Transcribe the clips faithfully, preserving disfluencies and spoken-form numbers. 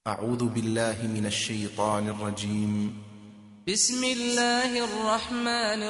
أعوذ بالله من الشيطان الرجيم. بسم الله الرحمن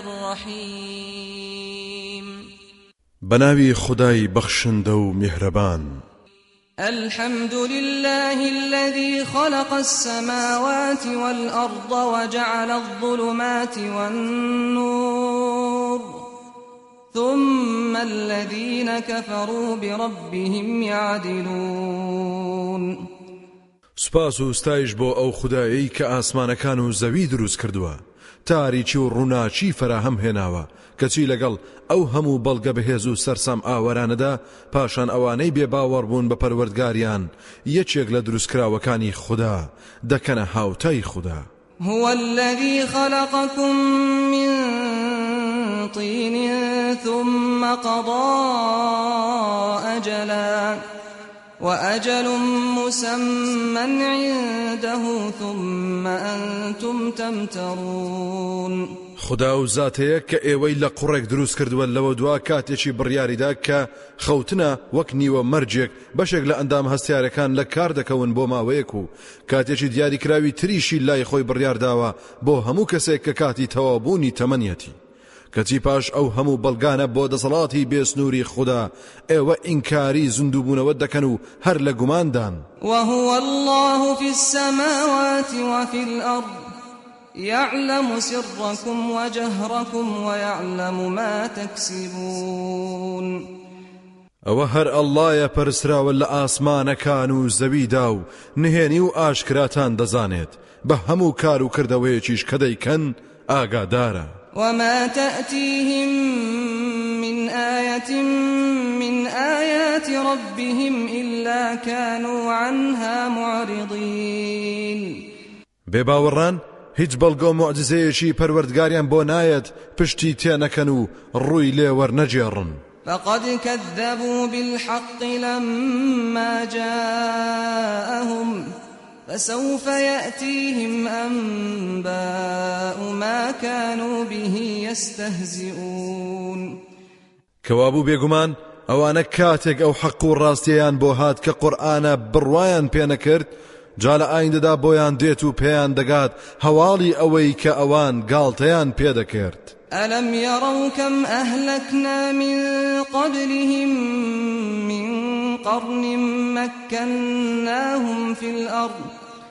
الرحيم. بناوي خداي بخشندو مهربان. الحمد لله الذي خلق السماوات والأرض وجعل الظلمات والنور ثم الذين كفروا بربهم يعدلون. سپاس و ستایش بۆ ئەو خودایی کە ئاسمانەکان و زەوی دروست کردووە، تاریکی و ڕووناچی فراهەم هێناوە، کەچی لەگەڵ ئەو هەموو بەڵگە بەهێز و سەرسام ئاوەرانەدا پاشان ئەوانەی بێباوەڕ بوون بە پەروەردگاریان یەکێک لە دروستکراوەکانی خوددا دەکەنە هاوتای خوددا. هو الذي خلقكم من طين ثم قضى أجلا وأجل مسمى عنده ثم أنتم تمترون. خدا و زاتەیە کە ئێوەی لە قوڕێک دروست کردووە لەوە دوا کاتێکی بڕیاریدا کە خەوتنە وەک نیوە مەرجێک بەشێک لە ئەندام هەستیارەکان لە کار دەکەون بۆ ماوەیەک و کاتێکی دیاریکراوی تریشی لای خۆی بڕیارداوە بۆ هەموو کەسێک کە کاتی تەوابوونی تەمەنیەتی. کەچی پاش ئەو هەموو بەڵگانە بۆ دەسەڵاتی بێسنووری خوددا ئێوە ئینکاری زیندووبوونەوە دەکەن و هەر لە گوماندان. وهو الله في السماوات وفي الأرض يعلم سركم وجهركم ويعلم ما تكسبون. ئەوە هەر ئەڵڵایە پەرسراوە لە ئاسمانەکان و زەویدا و نهێنی و ئاشکراتان دەزانێت، بە هەموو کار و کردەوەیەکیش کە دەیکەن ئاگادارە. وما تأتيهم من آية من آيات ربهم إلا كانوا عنها معرضين. بێباوەڕان هیچ بەڵگە و معجزەیەکی پەروەردگاریان بۆ نایەت پشتی تێنەکەن و ڕووی لێ وەرنەجێڕن. فقد كذبوا بالحق لما جاءهم فسوف يأتيهم أنباء ما كانوا به يستهزئون. کەوابوو بێگومان ئەوانە کاتێک ئەو حەق و ڕاستیەیان بۆ هات کە قورئانە بڕوایان پێ نەکرد، جا لە ئایندەدا بۆیان دێت و پێیان دەگات هەواڵی ئەوەی کە ئەوان گاڵتەیان پێدەکرد. ألم يروا كم أهلكنا من قبلهم من قرن مكناهم في الأرض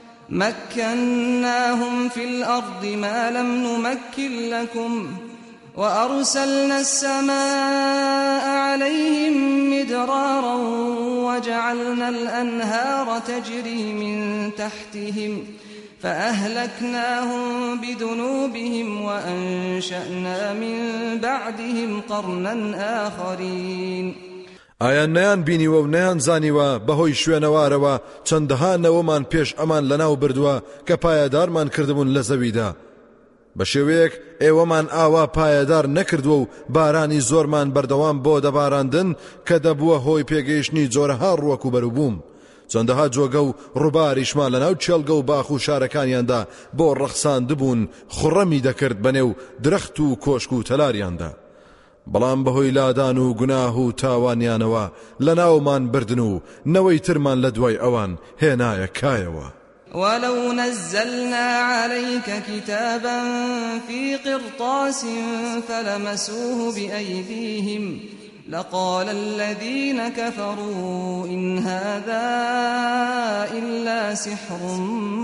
مكناهم في الأرض ما لم نمكن لكم وأرسلنا السماء عليهم مدرارا وجعلنا الأنهار تجري من تحتهم فأهلكناهم بذنوبهم وأنشأنا من بعدهم قرنا آخرين. ئایا نەیان بینیوە و نەیان زانیوە بەهۆی شوێنەوارەوە چەندەها نەوەمان پێش ئەمان لەناو بردووە کە پایەدارمان کردبوون لە زەویدا، بە شێوەیەک ئێوەمان ئاوا پایەدار نەکردووە و بارانی زۆرمان بەردەوام بۆ دەباراندن کە دەبووە هۆی پێگەیشتنی جۆرەها ڕووەک و بەروبووم. چەندەها جۆگە و ڕووباریشمان لەناو چێڵگە و باخ و شارەکانیاندا بۆ ڕەخساندبوون خوڕەمی دەکرد بەنێو درەخت و کۆشک و تەلاریاندا، بەڵام بەهۆی لادان و گوناه و تاوانیانەوە لەناومان بردن و نەوەی ترمان لە دوای ئەوان هێنایە کایەوە. ولو نزلنا عليك كتابا في قرطاس فلمسوه بأيديهم لقال الذين كفروا إن هذا إلا سحر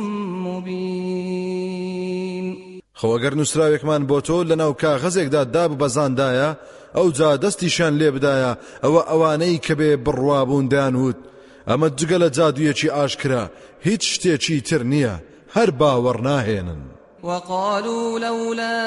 مبين. خۆگەر نووسراوێکمان بۆ تۆ لەناو کاغەزێکدا داب بەزاندایە ئەو جا دەستیشان لێ بدایە ئەوە ئەوانەی کە بێ بڕوابوون دەیانوت ئەمە جگە لە جادوویەکی ئاشکرا هیچ شتێکی تر نییە، هەر باوەڕ ناهێنن. وقالوا لولا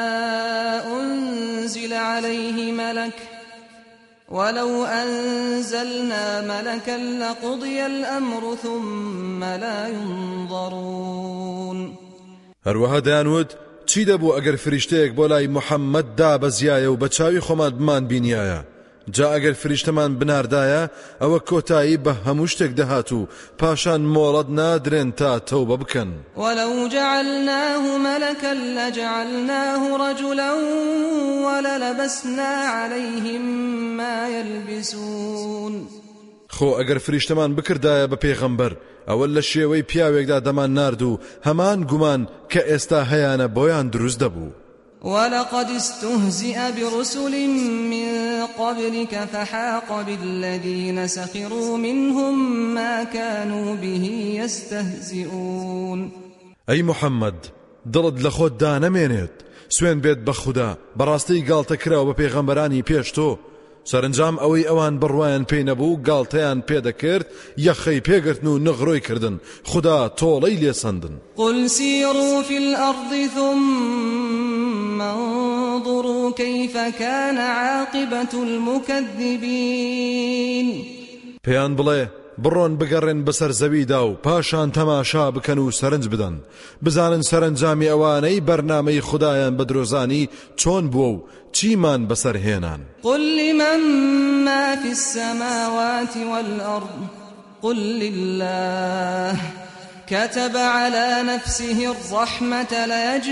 أنزل عليه ملك ولو أنزلنا ملكا لقضي الأمر ثم لا ينظرون. هەروەها دەیانوت چی دەبوو ئەگەر فریشتەیەک بۆ لای محەممەد دابەزیایە و بە چاوی خۆمان بمان بینیایە، جا ئەگەر فریشتەمان بناردایە ئەوە کۆتایی بە هەموو شتێک دەهات و پاشان مۆڵەت نادرێن تا تەوبە بکەن. ولو جعلناه ملكا لجعلناه رجلا وللبسنا عليهم ما يلبسون. خۆ ئەگەر فریشتەمان بکردایە بە پێغەمبەر ئەوە لە شێوەی پیاوێکدا دەمان نارد و هەمان گومان کە ئێستا هەیانە بۆیان دروست دەبوو. ولقد استهزئ برسل من قبلك فحاق بالذين سخروا منهم ما كانوا به يستهزئون. أي محمد دڵت لە خۆت دانەمێنێت سوێن بێت بە خودا بەڕاستی گاڵتە کراوە بە پێغەمبەرانی پێش تۆ سەرنجام ئەوەی ئەوان بڕوایان پێی نەبوو گاڵتەیان پێدەکرد یەخەی پێگرتن و نغڕۆی کردن خدا تۆڵەی لێسەندن. قل سيروا في الأرض ثم انظروا كيف كان عاقبة المكذبين. پێیان بڵێ بڕۆن بگەڕێن بەسەر زەویدا و پاشان تەماشا بکەن و سەرنج بدەن بزانن سەرنجامی ئەوانەی بەرنامەی خودایان بە درۆزانی چۆن بووە و چیمان بەسەر هێنان. قل لمن ما في السماوات والأرض قل لله كتب على نفسه الرحمة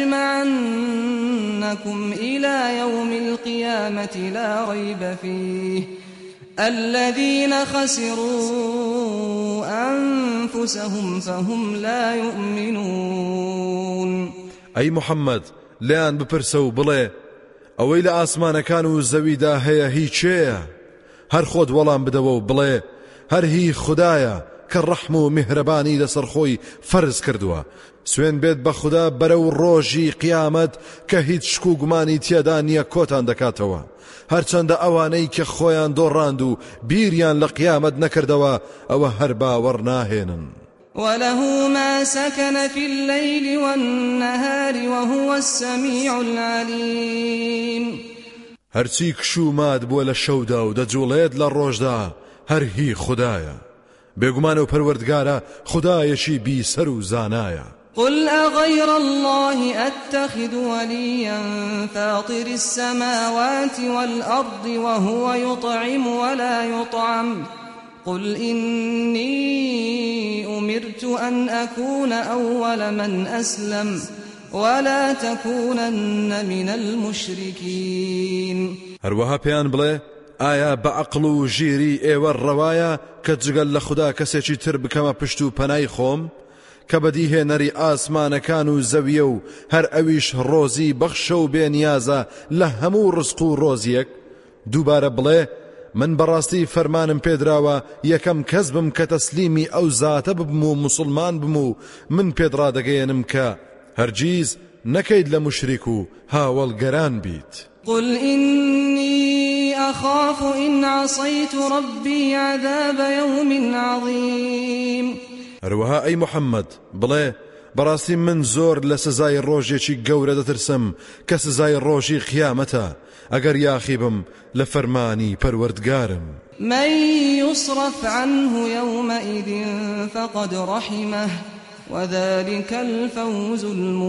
ليجمعنكم إلى يوم القيامة لا ريب فيه الذين خسروا أنفسهم فهم لا يؤمنون. أي محمد ليان بپرسو بڵێ ئەوەی لە ئاسمانەکان و زەویدا هەیە هیچێیە هەر خۆت وەڵام بدەوە و بڵێ هەر هی خودایە کە ڕەحم و میهرەبانی لەسەر خۆی فەرز کردووە سوێن بێت بە خودا بەرەو ڕۆژی قیامەت کە هیچ شک و گومانی تێدا نییە کۆتان دەکاتەوە هەرچەندە ئەوانەی کە خۆیان دۆڕاند و بیریان لە قیامەت نەکردەوە ئەوە هەر باوەڕ ناهێنن. وله ما سكن في الليل والنهار وهو السميع العليم. هەرچی کشومات بووە لە شەودا و دەجوڵێت لە ڕۆژدا هەر هی خودایە بێگومانە و پەروەردگارە خودایەکی بیسەر و زانایە. قل أغير الله أتخذ وليا فاطر السماوات والأرض وهو يطعم ولا يطعم قل إني أمرت أن أكون أول من أسلم ولا تكونن من المشركين. هەروەها پێیان بڵێ ئایا بە عەقڵ و ژیری ئێوە ڕەوایە کە جگەل لە خوددا کەسێکی تر بکەمە پشت و پەنای خۆم کە بەدیهێنەری ئاسمانەکان و زەویە و هەر ئەویش ڕۆزی بەخشە و بێنیازە لە هەموو ڕزق و ڕۆزیەک دووبارە بڵێ من بەڕاستی فەرمانم پێدراوە یەکەم کەس بم کە تەسلیمی ئەو زاتە ببم و موسڵمان بم و من پێدڕادەگەیەنم کە هەرگیز نەکەیت لە مشریک و هاوڵگەران بیت. قل إني أخاف إن عصيت ربي عذاب يوم عظيم. هەروەها ئەی محەممەد بڵێ بەڕاستی من زۆر لە سزای ڕۆژێکی گەورە دەترسم کە سزای ڕۆژی قیامەتە ئەگەر یاخی بم لە فەرمانی پەروەردگارم. من يصرف عنه يومئذ فقد رحمه وذلك الفوز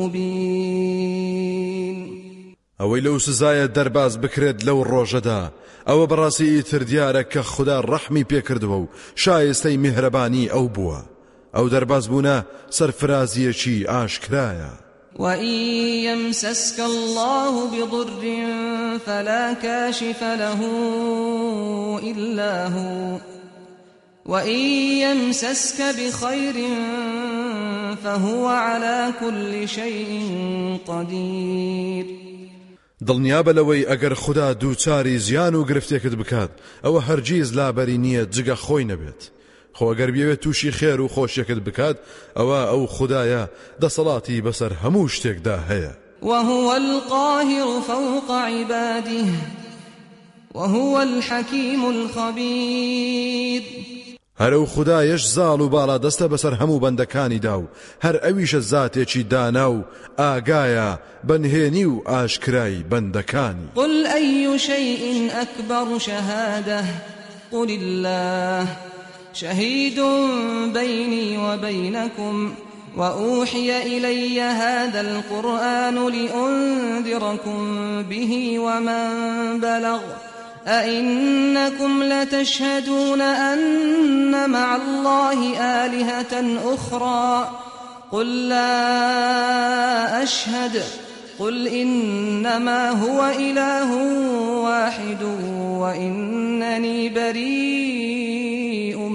المبين. ئەوەی لەو سزایە دەرباز بکرێت لەو ڕۆژەدا ئەوە بەڕاستی ئیتر دیارە کە خوددا ڕەحمی پێکردووە و شایستەی میهرەبانی ئەو بووە ئەو دەرباز بوونە سەرفرازیەکی ئاشکرایە. وإن يمسسك الله بضر فلا كاشف له إلا هو وإن يمسسك بخير فهو على كل شيء قدير. دڵنیابە لەوەی ئەگەر خوددا دووچاری زیان و گرفتێکت بکات ئەوە هەرگیز لابەری نییە جگە خۆی نەبێت خۆ ئەگەر بێوێت تووشی خێر و خۆشیەکت بکات ئەوە ئەو خودایە دەسەڵاتی بەسەر هەموو شتێکدا هەیە. وهو القاهر فوق عباده وهو الحكيم الخبير. هەرو خودایەش زاڵ و باڵا دەستە بەسەر هەموو بەندەکانیدا و هەر ئەویشە زاتێکی دانا و ئاگایە بەنهێنی و ئاشکرای بەندەکانی. قل أي شيء أكبر شهادة قل الله شهيد بيني وبينكم وأوحي إلي هذا القرآن لأنذركم به ومن بلغ أئنكم لتشهدون أن مع الله آلهة أخرى قل لا أشهد قل إنما هو إله واحد وإنني بريء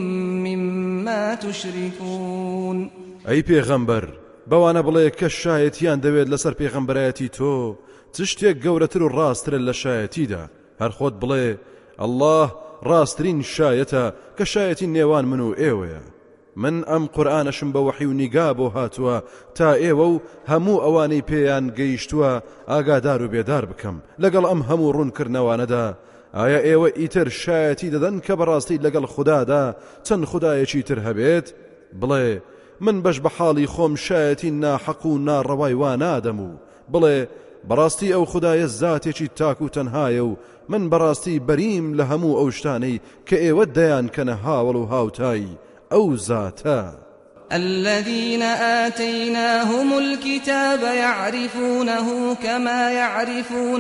ما تشركون ئەی پێغەمبەر بەوانە بڵێ کە شایەتیان دەوێت لەسەر پێغەمبەرایەتی تۆ چ شتێک گەورەتر و ڕاستترە لە شایەتیدا هەر خۆت بڵێ ئەڵڵاه ڕاستترین شایەتە کە شایەتی نێوان من و ئێوەیە من ئەم قورئانەشم بە وحی و نیگا بۆ هاتووە تا ئێوە و هەموو ئەوانەی پێیان گەیشتووە ئاگادار و بێدار بکەم لەگەڵ ئەم هەموو ڕوونکردنەوانەدا ئایا ئێوە ئیتر شایەتی دەدەن کە بەڕاستی لەگەڵ خوددادا چەند خودایەکی تر هەبێت بڵێ من بەش بە حاڵی خۆم شایەتی ناحەق و ناڕەوای وا نادەم و بڵێ بەڕاستی ئەو خودایە زاتێکی تاک و تەنهایە و من بەڕاستی بەریم لە هەموو ئەو شتانەی کە ئێوە دەیان کەنە هاوڵ و هاوتایی أو ذاتا الذين آتيناهم الكتاب يعرفونه كما يعرفون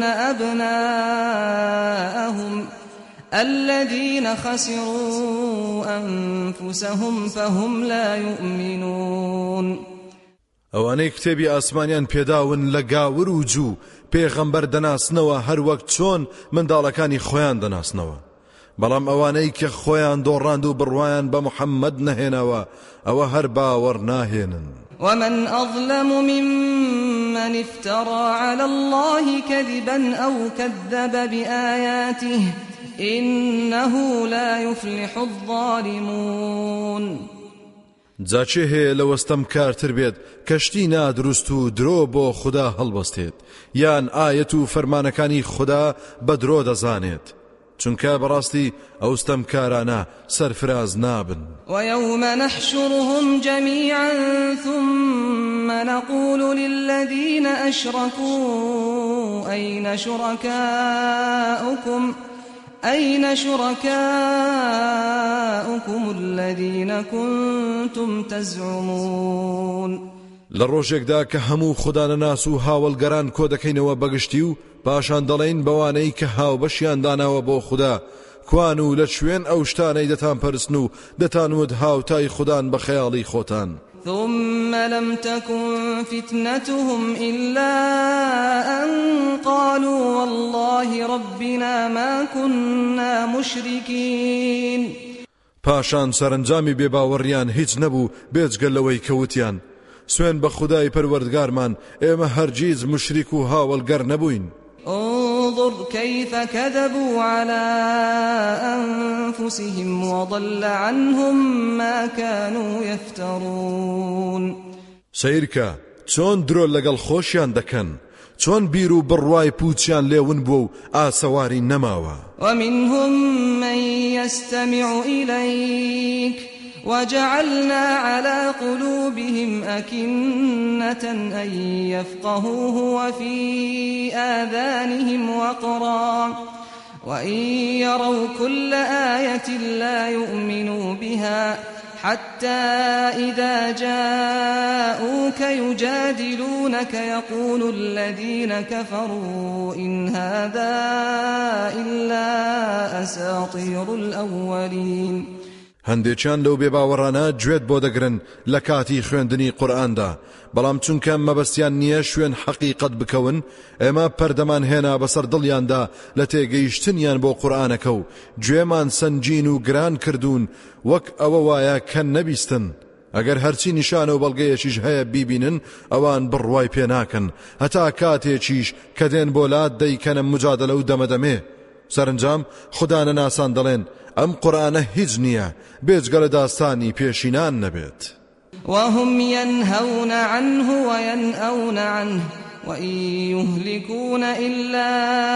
أبناءهم الذين خسروا أنفسهم فهم لا يؤمنون ئەوانەی کتێبی ئاسمانیان پێداون لە گاور و جوو پێغەمبەر دەناسنەوە هەر وەک چۆن منداڵەکانی خۆیان دەناسنەوە بەڵام ئەوانەی کە خۆیان دۆڕاند و بڕوایان بە محەممەد نەهێنەوە ئەوە هەر باوەڕ ناهێنن ومن أظلم ممن افترى على الله كذبا أو كذب بآياته إنه لا يفلح الظالمون جاچێ هەیە لە وەستەم کارتر بێت کەشتی نادروست و درۆ بۆ خوددا هەڵبەستێت یان ئایەت و فەرمانەکانی خوددا بە درۆ دەزانێت چونکە بەڕاستی ئەوستەم کارانە سەرفراز نابن ويوم نحشرهم جميعا ثم نقول للذين أشركوا أين شركاؤكم أين شركاؤكم الذين كنتم تزعمون لروجێکدا کە هەموو خوددانەناس و هاوڵگەران کۆ دەکەینەوە بەگشتی و پاشان دەڵێن بەوانەی کە هاو بەشیان داناوە بۆ خوددا کوان و لە شوێن ئەو شتانەی دەتان پەرستن و دەتانوت هاوتای خوددان بە خەیاڵی خۆتان ثم لم تكن فتنتهم إلا أن قالوا والله ربنا ما كنا مشركين پاشان سەرنجامی بێباوەڕیان هیچ نەبوو بێجگە لەوەی کەوتیان سوێن بە خودای پەروەردگارمان ئێمە هەرگیز مشریک و هاوڵگەر نەبووین انظر كيف كذبوا على أنفسهم وضل عنهم ما كانوا يفترون سەیرکە چۆن درۆ لەگەڵ خۆشیان دەکەن چۆن بیر و بڕوای پوچیان لێون بووە و ئاسەواری نەماوە ومنهم من يستمع إليك وجعلنا على قلوبهم أكنة أن يفقهوه وفي آذانهم وقرا وإن يروا كل آية لا يؤمنوا بها حتى إذا جاءوك يجادلونك يقول الذين كفروا إن هذا إلا أساطير الأولين هەندێکیان لەو بێباوەڕانە گوێت بۆ دەگرن لە کاتی خوێندنی قورئاندا بەڵام چونکە مەبەستیان نییە شوێن حەقیقەت بکەون ئێمە پەردەمان هێنا بەسەر دڵیاندا لە تێگەیشتنیان بۆ قورئانەکە و گوێمان سەنگین و گران کردوون وەک ئەوە وایە کە نەبیستن ئەگەر هەرچی نیشانە و بەڵگەیەکیش هەیە بیبینن ئەوان بڕوای پێ ناکەن هەتا کاتێکیش کە دێن بۆ لات دەیکەنە مجادلە و دەمەدەمێ سەرنجام خوددانە ناسان دەڵێن ئەم قورئانە هیچ نییە بێجگە لە داستانی پێشینان نەبێت وهم ينهون عنه وينأون عنه وإن يهلكون إلا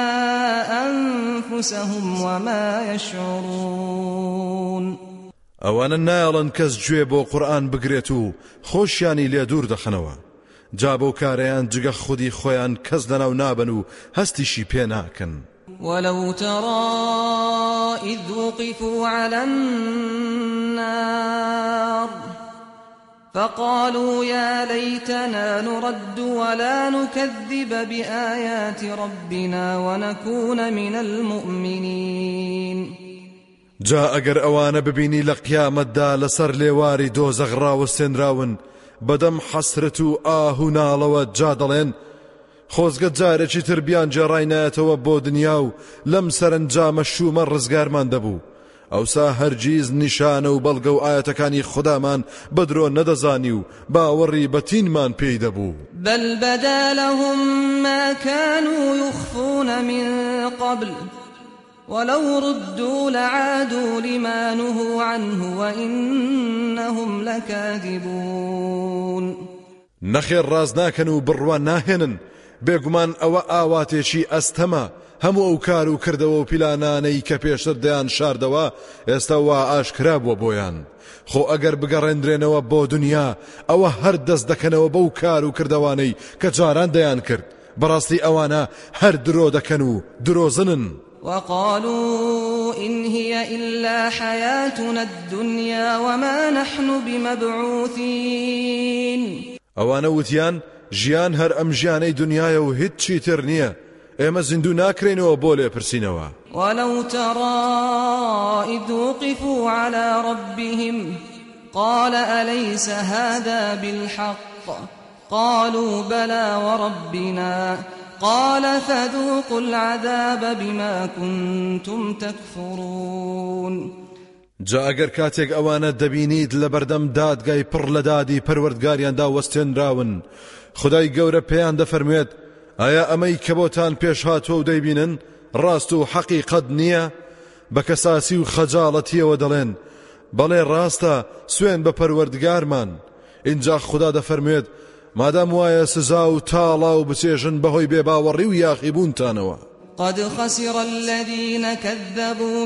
أنفسهم وما يشعرون ئەوانە نایڵن کەس گوێ بۆ قورئان بگرێت و خۆشیانی لێ دوور دەخەنەوە جا بۆ کارەیان جگە خودی خۆیان کەس لەناو نابن و هەستیشی پێ ناکەن ولو ترى إذ وقفوا على النار فقالوا يا ليتنا نرد ولا نكذب بآيات ربنا ونكون من المؤمنين جا ئەگەر ئەوانە ببینی لە قیامەتدا لەسەر لێواری دۆزەخ ڕاوەستێنراون بەدەم حەسرەت و ئاه و ناڵەوە جا دەڵێن خۆزگە جارێکی تر بیان جێڕای نایەتەوە بۆ دنیا و لەم سەرنجامە شومە ڕزگارمان دەبوو ئەوسا هەرگیز نیشانە و بەڵگە و ئاەتەکانی خودامان بەدرۆ نەدەزانی و باوەڕی بەتینمان پێی دەبوو. بل بدا لهم ما كانوا يخفون من قبل ولو ردوا لعادوا لما نهوا عنه وإنهم لكاذبون. نەخێر ڕاز ناکەن و بڕوان ناهێنن، بێگومان ئەوە ئاواتێکی ئەستەمە هەموو ئەو کار و کردەوە و پیلانانەی کە پێشتر دەیان شاردەوە ئێستا وا ئاشکرا بووە بۆیان. خۆ ئەگەر بگەڕێنرێنەوە بۆ دنیا ئەوە هەر دەست دەکەنەوە بەو کار و کردەوانەی کە جاران دەیان کرد. بەڕاستی ئەوانە هەر درۆ دەکەن و درۆزنن. وقالوا إن هي إلا حياتنا الدنيا وما نحن بمبعوثين. ئەوانە وتیان ژیان هەر ئەم ژیانەی دنیایە و هیچ چی تر نییە، ئێمە زیندوو ناکرێنەوە بۆ لێپرسینەوە. ولو ترى إذ وقفوا على ربهم قال أليس هذا بالحق قالوا بلى وربنا قال فذوقوا العذاب بما كنتم تكفرون. جا ئەگەر کاتێک ئەوانە دەبینیت لە بەردەم دادگای پڕ لە دادی پەروەردگاریاندا وەستێنراون، خدای گەورە پێیان دەفەرموێت ئایا ئەمەی کە بۆتان پێش هاتووە و دەیبینن ڕاست و حەقیقەت نییە؟ بە کەساسی و خەجاڵەتیەوە دەڵێن بەڵێ ڕاستە، سوێن بە پەروەردگارمان. اینجا خدا دەفەرموێت مادام وایە سزا و تاڵا و بچێژن بەهۆی بێباوەڕی و یاخیبوونتانەوە. قد خسر الذين كذبوا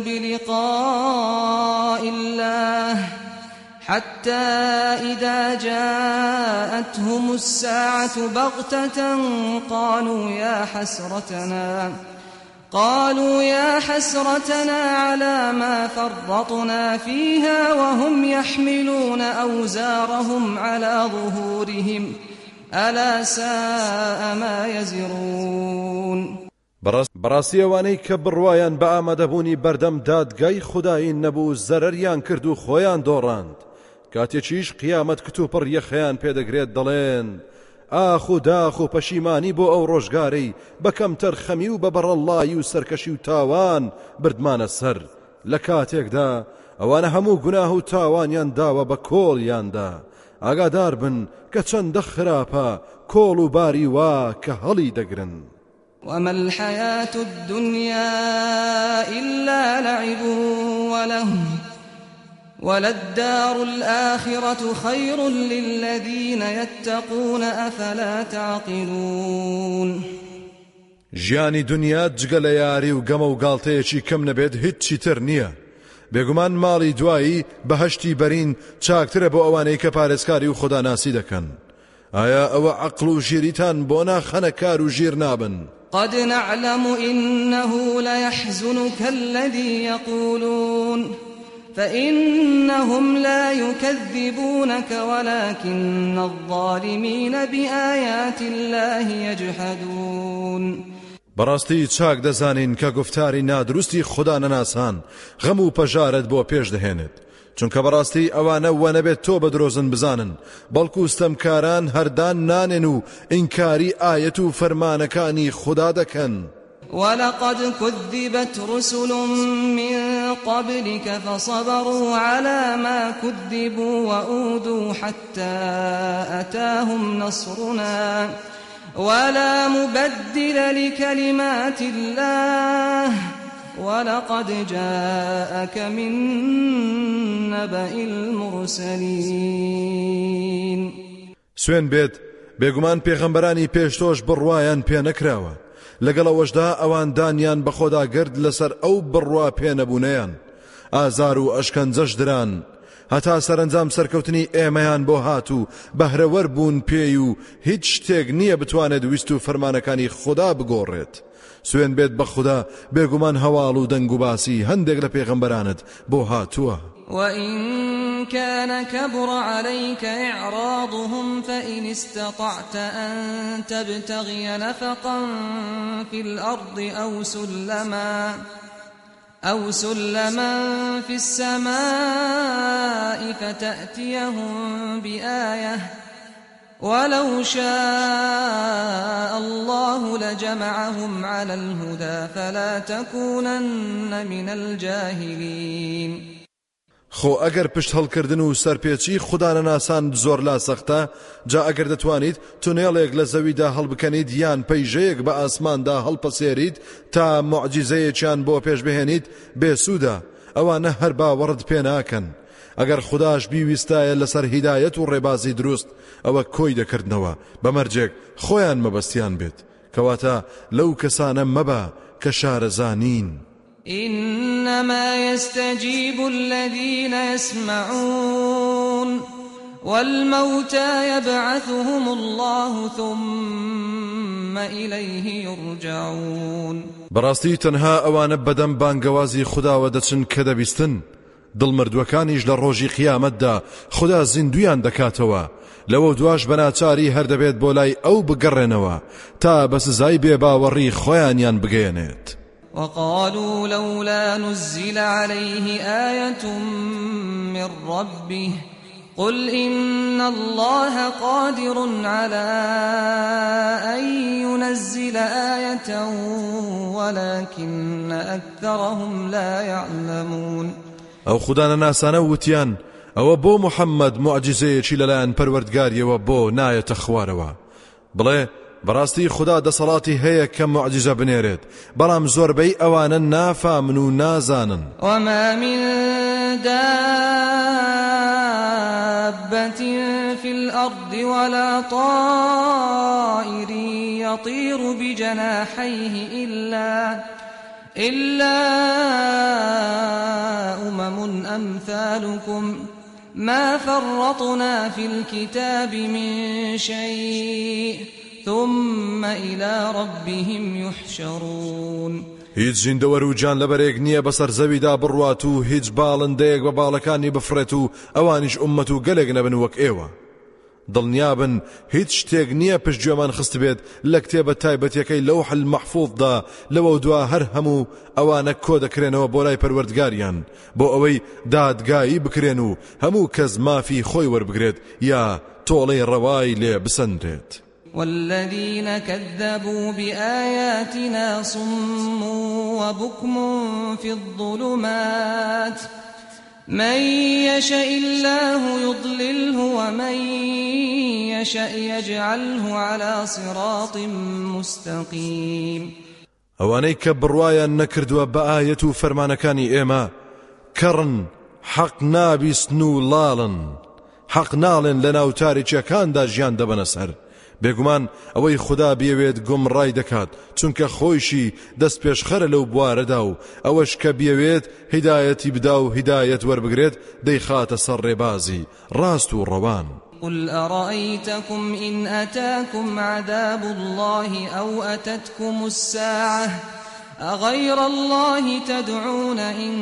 بلقاء الله حتى إذا جاءتهم الساعة بغتة قالوا يا حسرتنا قالوا يا حسرتنا على ما فرطنا فيها وهم يحملون أوزارهم على ظهورهم ألا ساء ما يزرون. بەڕاستی ئەوانەی کە بڕوایان بە ئامادەبوونی بەردەم دادگای خودایی نەبوو زەرەریان کرد و خۆیان دۆڕاند، کاتێکیش قیامەت کتوپڕ یەخەیان پێدەگرێت دەڵێن ئاخ و داخ و پەشیمانی بۆ ئەو ڕۆژگارەی بەکەم تەرخەمی و بە بەڕەڵایی و سەرکەشی و تاوان بردمانە سەر. لە کاتێکدا ئەوانە هەموو گوناه و تاوانیان داوە بە کۆڵیاندا. ئاگادار بن کە چەندە خراپە کۆڵ و باری وا کە هەڵی دەگرن. وما الحياة الدنيا إلا لعب ولهو وللدار الآخرة خير للذين يتقون أفلا تعقلون. ژیانی دنیا جگە لە یاری و گەمە و گاڵتەیەکی کەم نەبێت هیچی تر نییە. بێگومان ماڵی دوایی بەهەشتی بەرین چاکترە بۆ ئەوانەی کە پارێزکاری و خوداناسی دەکەن. ئایا ئەوە عەقڵ و ژیریتان بۆ ناخەنە کار و ژیر نابن؟ قد نعلم إنه ليحزنك الذي يقولون فإنهم لا يكذبونك ولكن الظالمين بآيات الله يجحدون. بەڕاستی چاک دەزانین کە گفتاری نادروستی خدا نەناسان غەم و پەژارت بۆ پێش دەهێنێت، چونکە بەڕاستی ئەوانە وە نەبێت تۆ بەدرۆزن بزانن، بەڵکو ستەمکاران هەردان نانێن و ئینکاری ئایەت و فەرمانەکانی خدا دەکەن. ولقد كذبت رسل من قبلك فصبروا على ما كذبوا وأوذوا حتى أتاهم نصرنا ولا مبدل لكلمات الله ولقد جاءك من نبأ المرسلين. سوێن بێت بێگومان پێغەمبەرانی پێشتۆش بڕوایان پێ نەکراوە، لەگەڵەوەشدا ئەوان دانیان بە خۆدا گرد لەسەر ئەو بڕوا پێنەبوونەیان، ئازار و ئەشکەنجەش دران، هەتا سەرنجام سەرکەوتنی ئێمەیان بۆ هات و بەهرەوەر بوون پێی و هیچ شتێک نییە بتوانێت ویست و فەرمانەکانی خدا بگۆڕێت. سوێن بێت بە خدا بێگومان هەواڵ و دەنگ و باسی هەندێک لە پێغەمبەرانت بۆ هاتووە. وإن كان كبر عليك إعراضهم فإن استطعت أن تبتغي نفقا في الأرض أو سلما أو سلما في السماء فتأتيهم بآية ولو شاء الله لجمعهم على الهدى فلا تكونن من الجاهلين. خۆ ئەگەر پشت هەڵکردن و سەرپێچی خودانەناسان زۆر لا سەختە، جا ئەگەر دەتوانیت تونێڵێک لە زەویدا هەڵبکەنیت یان پەیژەیەک بە ئاسماندا هەڵپەسێریت تا موعجیزەیەکیان بۆ پێش بهێنیت، بێسوودە ئەوانە هەر باوەڕت پێ ناکەن. ئەگەر خوداش بیویستایە لەسەر هیدایەت و ڕێبازی دروست، ئەوە کۆی دەکردنەوە بەمەرجێک خۆیان مەبەستیان بێت، کەواتە لەو کەسانە مەبە کە شارەزانین. إنما يستجيب الذين يسمعون والموتى يبعثهم الله ثم إليه يرجعون. بەڕاستی تەنها ئەوانە بەدەم بانگەوازی خوداوە دەچن کە دەبیستن، دڵمردوەکانیش لە ڕۆژی قیامەتدا خدا زیندویان دەکاتەوە، لەوە دواش بەناچاری هەردەبێت بۆ لای ئەو بگەڕێنەوە تا بە سزای بێباوەڕی خۆیانیان بگەێنێت. وقالوا لولا نزل عليه آية من ربه قل إن الله قادر على أن ينزل آية ولكن أكثرهم لا يعلمون. أو خدانا ناسانا وتيان أو بو محمد معجزەیەکی لەلایەن پەروەردگاریەوە بۆ نایەتە خوارەوە. بڵێ بەڕاستی خدا دەسەڵاتی هەیە کە معجزە بنێرێت، بەڵام زۆربەی ئەوانە نافامن و نازانن. وما من دابة في الأرض ولا طائر يطير بجناحيه إلا إلا أمم أمثالكم ما فرطنا في الكتاب من شيء ثم إلى ربهم يحشرون. هیچ زیندەوەر و جان لەبەرێک نییە بەسەر زەویدا بڕوات و هیچ باڵندەیەک بە باڵەکانی بفرێت و ئەوانیش ئومەت و گەلێک نەبن وەک ئێوە. دڵنیابن هیچ شتێک نییە پشتگوێمان خست بێت لە کتێبە تایبەتیەکەی لەوح المەحفوظدا، لەوە دوا هەر هەموو ئەوانە کۆ دەکرێنەوە بۆ لای پەروەردگاریان بۆ ئەوەی دادگایی بکرێن و هەموو کەس مافی خۆی وەربگرێت یا تۆڵەی ڕەوای لێ بسەندرێت. والذين كذبوا بآياتنا صم وبكم في الظلمات من يشاء الله يضلله ومن يشاء يجعله على صراط مستقيم. ئەوانەی کە بڕوایان نەکردووە بە ئایەت و فەرمانەکانی ئێمە کەڕن، حەق نابیستن و لاڵن، حەق ناڵێن لە ناو تاریکیەکاندا ژیان دەبەنە سەر. بێگومان ئەوەی خدا بیەوێت گومڕای دەکات، چونکە خۆیشی دەست پێشخەرە لەو بوارەدا و ئەوەش کە بیەوێت هیدایەتی بدا و هیدایەت وەربگرێت دەیخاتە سەر ڕێبازی ڕاست و ڕەوان. قل أرأيتكم إن أتاكم عذاب الله أو أتتكم الساعة أغير الله تدعون إن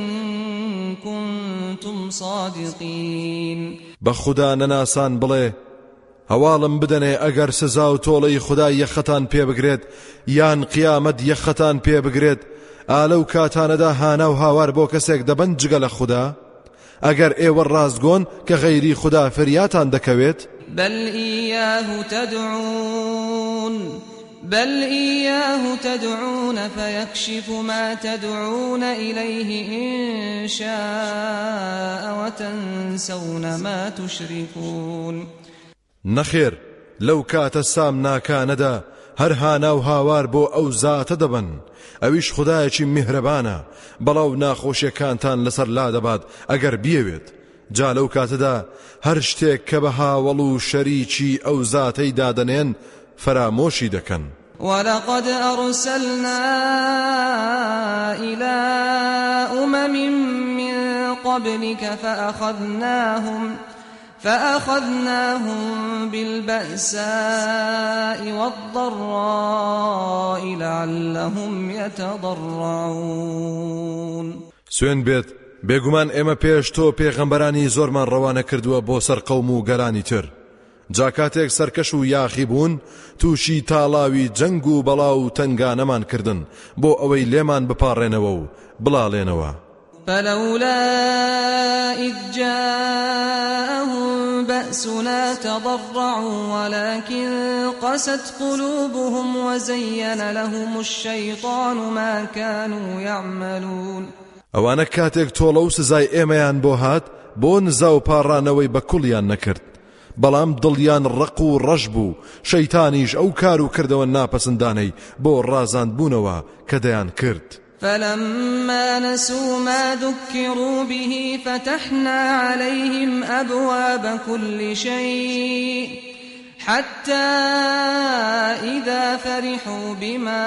كنتم صادقين. بخدا نناسان بڵێ هەواڵم بدەنێ ئەگەر سزا و تۆڵەی خودای یەخەتان پێ بگرێت یان قیامەت یەخەتان پێ بگرێت، ئالەو کاتانەدا هانا و هاوار بۆ کەسێک دەبن جگە لە خوددا؟ ئەگەر ئێوە ڕاستگۆن کە غەیری خوددا فریاتان دەکەوێت؟ بل إياه تدعون بل إياه تدعون فيكشف ما تدعون إليه إن شاء وتنسون ما تشركون. نەخێر لەو کاتە سام ناکانەدا هەر هانا و هاوار بۆ ئەو زاتە دەبن، ئەویش خودایەکی میهرەبانە، بەڵاو ناخۆشیەکانتان لەسەر لا دەبات ئەگەر بیەوێت. جا لەو کاتەدا هەر شتێک کە بە هاوڵ و شەریکی ئەو زاتەی دادەنێن فەرامۆشی دەکەن. ولقد أرسلنا إلى أمم من قبلك فأخذناهم فأخذناهم بالبأساء والضراء لعلهم يتضرعون. سوێن بێت بێگومان ئێمە پێش تۆ پێغەمبەرانی زۆرمان ڕەوانە کردووە بۆ سەر قەوم و گەلانی تر، جا کاتێک سەرکەش و یاخی بوون تووشی تاڵاوی جەنگ و بەڵاو و تەنگانەمان کردن بۆ ئەوەی لێمان بپاڕێنەوە و بڵاڵێنەوە. فلولا إذ جاءهم بأسنا تضرعوا ولكن قست قلوبهم وزين لهم الشيطان ما كانوا يعملون ئەوانە کاتێک تۆڵە و سزای ئێمەیان بۆ هات بۆ نزا و پاڕانەوەی بە کوڵیان نەکرد بەڵام دڵیان ڕق و ڕەش بوو شەیتانیش ئەو کار و کردەوە ناپەسندانەی بۆ ڕازاندبوونەوە کە دەیان کرد فلما نسوا ما ذكروا به فتحنا عليهم أبواب كل شيء حتى إذا فرحوا بما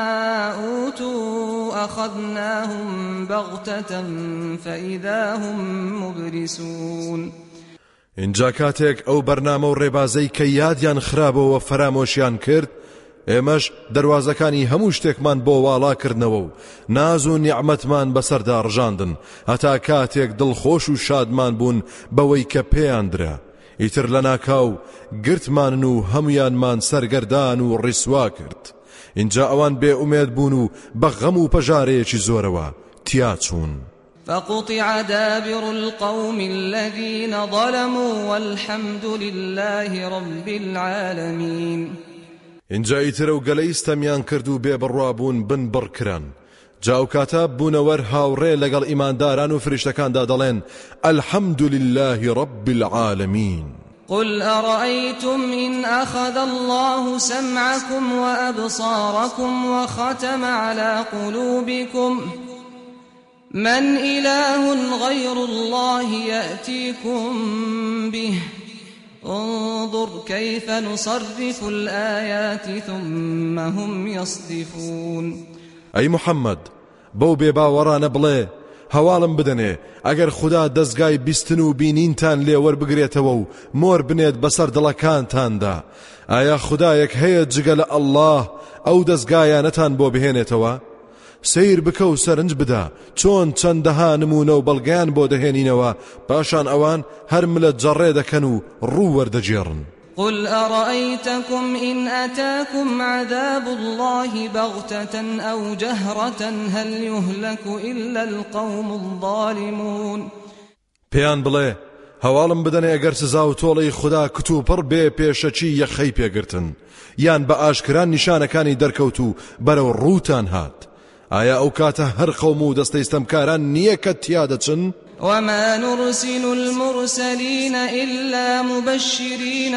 أوتوا أخذناهم بغتة فإذا هم مبلسون اینجا کاتێک ئەو بەرنامە و ڕێبازەی کە یادیان خراپەوە فەرامۆشیان کرد ئێمەش دەواازەکانی هەموو شتێکمان بۆ واڵاکردنەوە و ناز و نیعمەتمان بەسەردا ڕژاندن هەتا کاتێک دڵخۆش و شادمان بوون بەوەی کە پێیاندرا ئیتر لە ناکاو گرتمانن و هەمویانمان سەرگەردان و ڕیسوا کرد اینجا ئەوان بێ ئومێد بوون و بە غەم و پەژارەیەکی زۆرەوە تیا چوون فقطع دابر القوم الذين ظلموا والحمد لله رب العالمين اینجا ئیترە و گەلەی ستەمیان کرد و بێبڕوابوون بن بڕکران جا و کاتە بوونەوەر هاوڕێ لەگەڵ ئیمانداران و فریشتەکاندا دەڵێن الحمد لله رب العالمين قل أرأيتم إن أخذ الله سمعكم وأبصاركم وختم على قلوبكم من إله غير الله يأتيكم به انظر كيف نصرف الآيات ثم هم يصدفون أي محمد بو بێباوەڕانە بڵێ هەواڵم بدەنێ ئەگەر خوددا دەستگای بیستن و بینینتان لێ وەربگرێتەوە و مۆر بنێت بەسەر دڵەکانتاندا ئایا خوددایەک هەیە جگە لە ئەڵڵاه ئەو دەستگایانەتان بۆ بهێنێتەوە سیر بکە و سەرنج بدە چۆن چەندەها نمونە و بەڵگەیان بۆ دەهێنینەوە پاشان ئەوان هەر ملە جەڕێ دەکەن و ڕوو وەردەجێڕن قل أرأيتكم إن أتاكم عذاب الله بغتة أو جهرة هل يهلك إلا القوم الظالمون پێیان بڵێ هەواڵم بدەنێ ئەگەر سزا و تۆڵەی خوددا کتوپڕ بێ پێشەچی یەخەی پێگرتن یان بە ئاشکران نیشانەکانی دەرکەوت و بەرەو ڕووتان هات ئایا ئەو کاتە هەر خەوم و دەستەی ستەمکاران نییە کە تیا دەچن وما نرسل المرسلين إلا مبشرين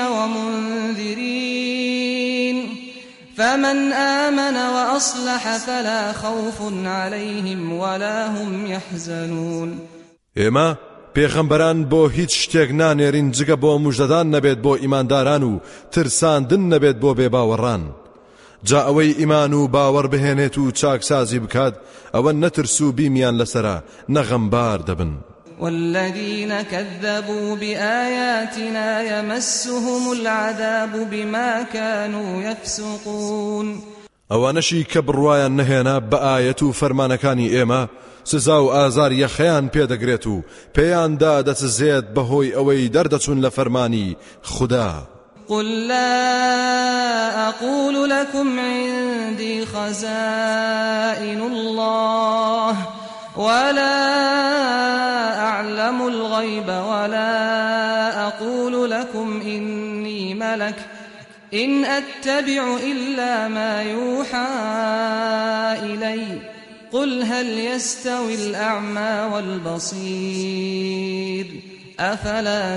ومنذرين فمن آمن وأصلح فلا خوف عليهم ولا هم يحزنون ئێمە پێغەمبەران بۆ هیچ شتێک نانێرین جگە بۆ موژدەدان نەبێت بۆ ئیمانداران و ترساندن نەبێت بۆ بێباوەڕان جا ئەوەی ئیمان و باوەڕ بهێنێت و چاکسازی بکات ئەوە نەترس و بیمیان لەسەرە نەغەمبار دەبن والذين كذبوا بآياتنا يمسهم العذاب بما كانوا يفسقون ئەوانەشی کە بڕوایان نەهێنا بە ئایەت و فەرمانەکانی ئێمە سزا و ئازار یەخەیان پێدەگرێت و پێیاندا دەچزێت بەهۆی ئەوەی دەردەچون لە فەرمانی خوددا قل لا أقول لكم عندي خزائن الله ولا أعلم الغيب ولا أقول لكم إني ملك إن أتبع إلا ما يوحى إلي قل هل يستوي الأعمى والبصير أفلا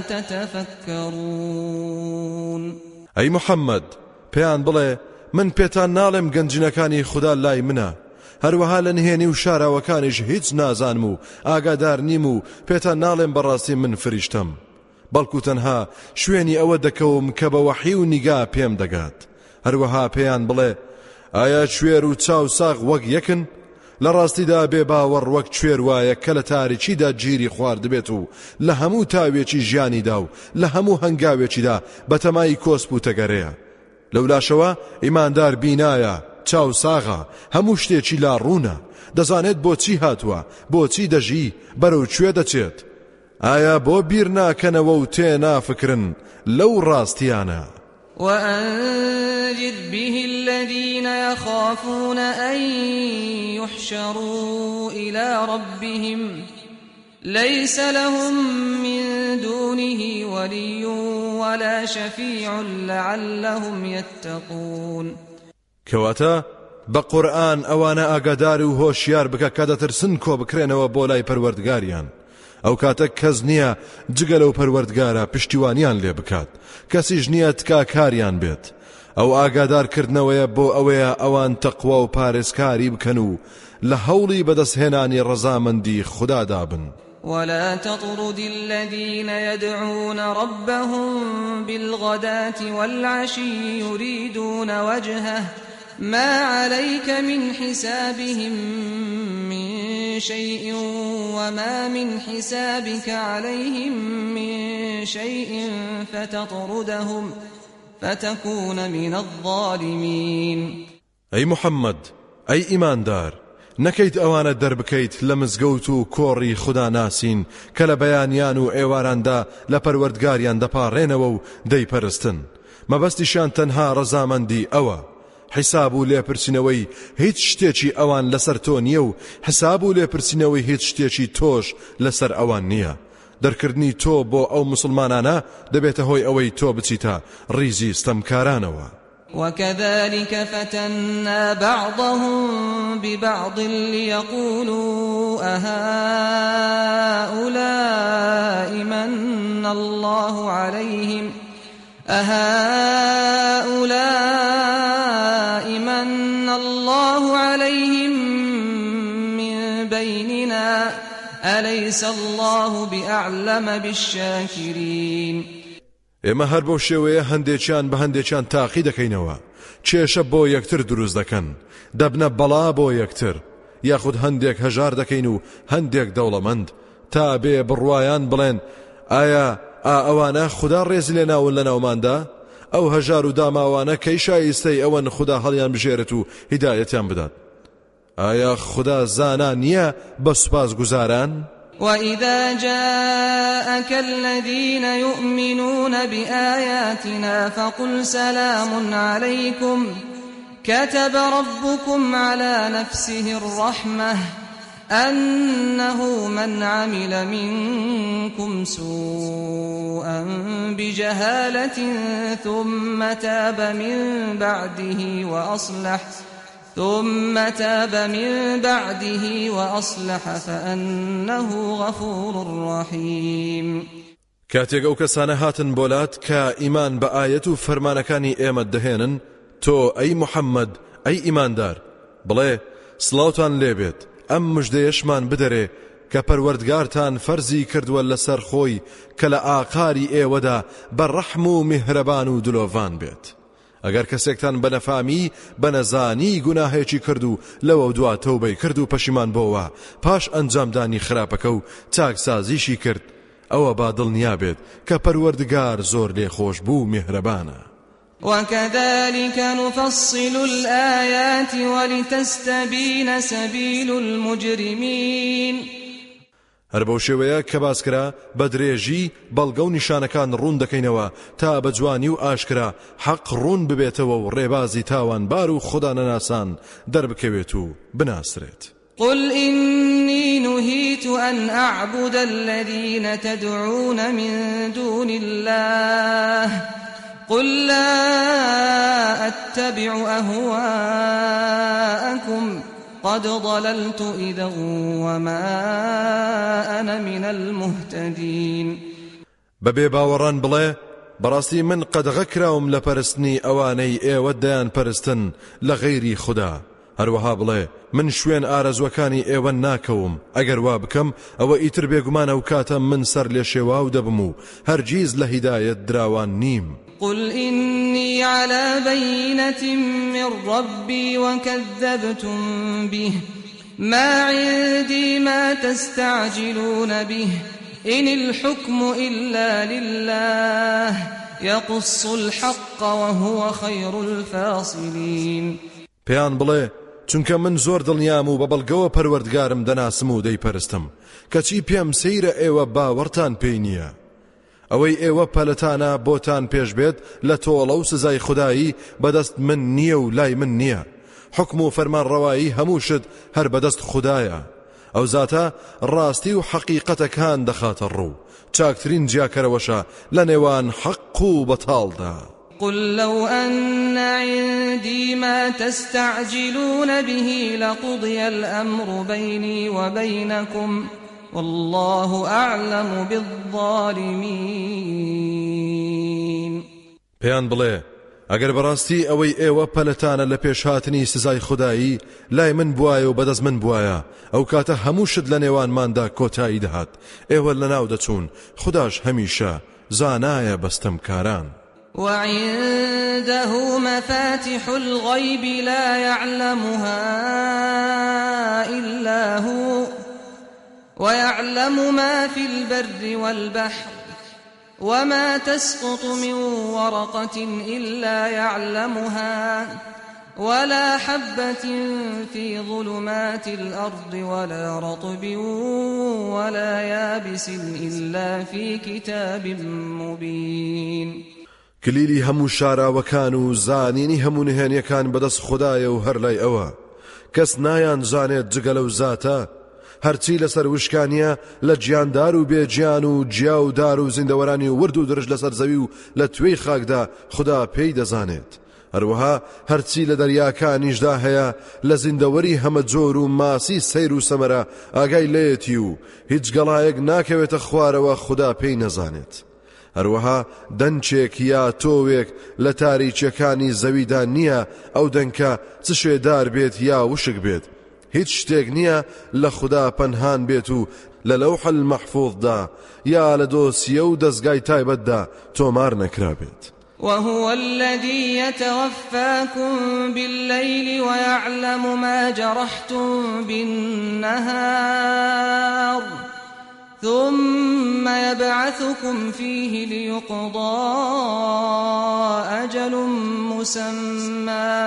تتفكرون أي محمد پێیان بڵێ من پێتان ناڵێم گەنجینەکانی خوددا لای منە هەروەها لە نهێنی و شاراوەکانیش هیچ نازانم و ئاگادار نیم و پێتان ناڵێم بەڕاستی من فریشتم بەڵکو تەنها شوێنی ئەوە دەکەوم کە بە وەحی و نیگا پێم دەگات هەروەها پێیان بڵێ ئایا کوێر و چاو ساغ وەک یەکن لە ڕاستیدا بێ باوەڕ وەک کوێر وایە کە لە تاریکیدا گیری خواردبێت و لە هەموو تاوێکی ژیانیدا و لە هەموو هەنگاوێکیدا بەتەمای کۆسپ و تەگەرەیە لەولاشەوە ئیماندار بینایە چاو ساغا هەموو شتێکی لا ڕوونە دەزانێت بۆچی هاتووە بۆچی دەژی بەرەو کوێ دەچێت ئایا بۆ بیر ناکەنەوە و تێ نافکرن لەو ڕاستیانە وأنذر به الذين يخافون أن يحشروا إلى ربهم ليس لهم من دونه ولي ولا شفيع لعلهم يتقون. كواتا بقرآن أوانا ئاگادار و هۆشیار بکە کە دەترسن کۆ بکرێنەوە بۆ لای پەروەردگاریان ئەو کاتە کەس نییە جگە لەو پەروەردگارە پشتیوانیان لێ بکات کەسیش نییە تکا کاریان بێت ئەو ئاگادارکردنەوەیە بۆ ئەوەیە ئەوان تەقوا و پارێزکاری بکەن و لە هەوڵی بەدەستهێنانی ڕەزامەندی خودادا بن. ولا تطرد الذين يدعون ربهم بالغداة والعشي يريدون وجهه ما عليك من حسابهم من شيء وما من حسابك عليهم من شيء فتطردهم فتكون من الظالمين. أي محمد أي إيمان دار نەکەیت ئەوانە دەربکەیت لە مزگەوت و کۆڕی خوددا ناسین کە لە بەیانیان و ئێواراندا لە پەروەردگاریان دەپاڕێنەوە و دەیپەرستن مەبەستیشان تەنها ڕەزامەندی ئەوە حساب و لێپرسینەوەی هیچ شتێکی ئەوان لەسەر تۆ نییە و حساب و لێپرسینەوەی هیچ شتێکی تۆش لەسەر ئەوان نییە. دەرکردنی تۆ بۆ ئەو مسلمانانە دەبێتە هۆی ئەوەی تۆ بچیتە ڕیزی ستەمکارانەوە. وكذلك فتنا بعضهم ببعض ليقولوا أهؤلاء من الله عليهم أهؤلاء من الله عليهم من بيننا أليس الله بأعلم بالشاكرين. ئێمە هەر بۆ شێوەیە هەندێکیان بە هەندێکیان تاقی دەکەینەوە کێشە بۆ یەکتر دروست دەکەن دەبنە بەڵا بۆ یەکتر یاخود هەندێک هەژار دەکەین و هەندێک دەوڵەمەند تا بێ بڕوایان بڵێن ئایا ئا ئەوانە خوددا ڕێزی لێ ناون لە ناوماندا ئەو هەژار و داماوانە کەی شایستەی ئەوەن خوددا هەڵیان بژێرێت و هیدایەتیان بدات ئایا خوددا زانا نییە بە سوپاس گوزاران؟ وَإِذَا جَاءَكَ الَّذِينَ يُؤْمِنُونَ بِآيَاتِنَا فَقُلْ سَلَامٌ عَلَيْكُمْ كَتَبَ رَبُّكُمْ عَلَى نَفْسِهِ الرَّحْمَةَ أَنَّهُ مَنْ عَمِلَ مِنكُمْ سُوءًا بِجَهَالَةٍ ثُمَّ تَابَ مِنْ بَعْدِهِ وَأَصْلَحَ ثم تاب من بعده وأصلح فأنه غفور رحيم. کاتێک ئەو کەسانە هاتن بۆلات کە ئیمان بە ئایەت و فەرمانەکانی ئێمە دەهێنن تۆ ئەی محەممەد ئەی ئیماندار بڵێ سڵاوتان لێبێت ئەم مژدەیەشمان بدەرێ کە پەروەردگارتان فەرزی کردووە لەسەر خۆی کە لە ئاقاری ئێوەدا بە ڕەحم و میهرەبان و دلۆڤان بێت. ئەگەر کەسێکتان بەنەفامی بەنەزانی گوناهێکی کرد و لەوە دوا تەوبەی کرد و پەشیمان بۆەوە پاش ئەنجامدانی خراپەکە و چاکسازیشی کرد ئەوە با دڵنیا بێت کە پەروەردگار زۆر لێخۆش بوو میهرەبانە. وكذلك نفصل الآيات ولتستبين سبيل المجرمين. هەر بەو شێوەیە کە باسکرا بە درێژی بەڵگە و نیشانەکان ڕوون دەکەینەوە تا بە جوانی و ئاشکرا حەق ڕوون ببێتەوە و ڕێبازی تاوانبار و خوددا نەناسان دەربکەوێت و بناسرێت. قل إني نهيت أن أعبد الذين تدعون من دون الله قل لا أتبع أهواءكم قد ضللت إذا وما أنا من المهتدين. بەبێ باوەڕان بڵێ بەڕاستی من قەدەغە کراوم لە پەرستنی ئەوانەی ئێوە دەیان پەرستن لە غەیری خوددا. هەروەها بڵێ من شوێن ئارەزوەکانی ئێوە ناکەوم ئەگەر وا بکەم ئەوە ئیتر بێگومانە و کاتە من سەر لێ شێواو دەبم و هەرگیز لە هیدایەت دراوان نیم. قل إني على بينة من ربي وكذبتم به ما عندي ما تستعجلون به إن الحكم إلا لله يقص الحق وهو خير الفاصلين. پێیان بڵێ چونکە من زۆر دڵنیام و بە بەڵگەوە پەروەردگارم دەناسم و دەیپەرستم کەچی پێم سەیرە ئێوە باوەڕتان پێی نییە. ئەوەی ئێوە پەلەتانە بۆتان پێش بێت لە تۆڵە و سزای خودایی بەدەست من نییە و لای من نییە. حکم و فەرمانڕەوایی هەموو شت هەر بەدەست خودایە. ئەو زاتە ڕاستی و حەقیقەتەکان دەخاتە ڕوو، چاکترین جیاکەرەوەشە لە نێوان حەق و بەتاڵدا. قل لو أن عندي ما تستعجلون به لقضي الأمر بيني وبينكم والله أعلم بالظالمين. پێیان بڵێ ئەگەر بەڕاستی ئەوەی ئێوە پەلەتانە لە پێشهاتنی سزای خودایی لای من بوایە و بەدەست من بوایە، ئەو کاتە هەموو شت لە نێوانماندا کۆتایی دەهات. ئێوە لەناو دەچوون، خوداش هەمیشە زانایە بەستەمکاران. وعنده مفاتح الغيب لا يعلمها إلا هو ويعلم ما في البر والبحر وما تسقط من ورقة إلا يعلمها ولا حبة في ظلمات الأرض ولا رطب ولا يابس إلا في كتاب مبين. کلیلی هەموو شاراوەکان و زانینی هەموو نهێنیەکان بەدەست خودایە و هەر لای ئەوە، کەس نایان زانێت جگە لەو زاتە. هەرچی لەسەر وشکانیە لە گیاندار و بێگیان و جیا و دار و زیندەوەرانی و ورد و درژ لەسەر زەوی و لە توێی خاکدا خدا پێی دەزانێت. هەروەها هەرچی لە دەریاکانیشدا هەیە لە زیندەوەری هەمە جۆر و ماسی سەیر و سەمەرە ئاگای لێتی و هیچ گەڵایەک ناکەوێتە خوارەوە خدا پێی نەزانێت. هەروەها دەنچێک یا تۆوێک لە تاریچەکانی زەویدا نییە ئەو دەنکە چ شێدار بێت یا وشک بێت، هیچ شتێک نییە لە خوددا پەنهان بێت و لە لەوح المەحفوظدا یا لە دۆسیە و دەستگای تایبەتدا تۆمار نەکرابێت. وهو الذي يتوفاكم بالليل ويعلم ما جرحتم بالنهار ثم يبعثكم فيه ليقضى أجل مسمى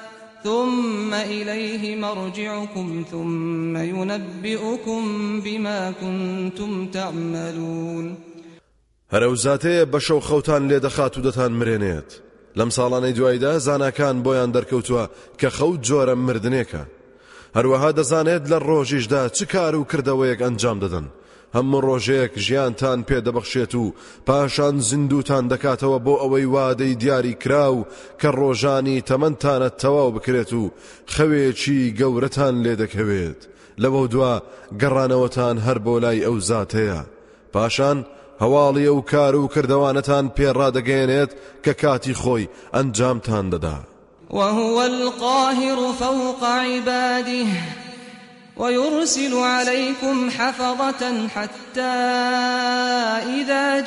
ثم إليه مرجعكم ثم ينبئكم بما كنتم تعملون. هەرەو زاتەیە بە شەو خەوتان لێ دەخات و دەتان مرێنێت. لەم ساڵانەی دوایدا زاناکان بۆیان دەرکەوتووە کە خەوت جۆرە مردنێکە. هەروەها دەزانێت لە ڕۆژیشدا چ کار و کردەوەیەک ئەنجام دەدەن. هەموو ڕۆژێک ژیانتان پێدەبەخشێت و پاشان زیندوتان دەکاتەوە بۆ ئەوەی وادەی دیاری کراو کە ڕۆژانی تەمەنتانە تەواو بکرێت و خەوێکی گەورەتان لێ دەکەوێت. لەوە دوا گەڕانەوەتان هەر بۆ لای ئەو زاتەیە. پاشان هەواڵی ئەو کار و کردەوانەتان پێڕادەگەێنێت کە کاتی خۆی ئەنجامتان دەدا. وهو القاهر فوق عباده ويرسل عليكم حفظة حتى إذا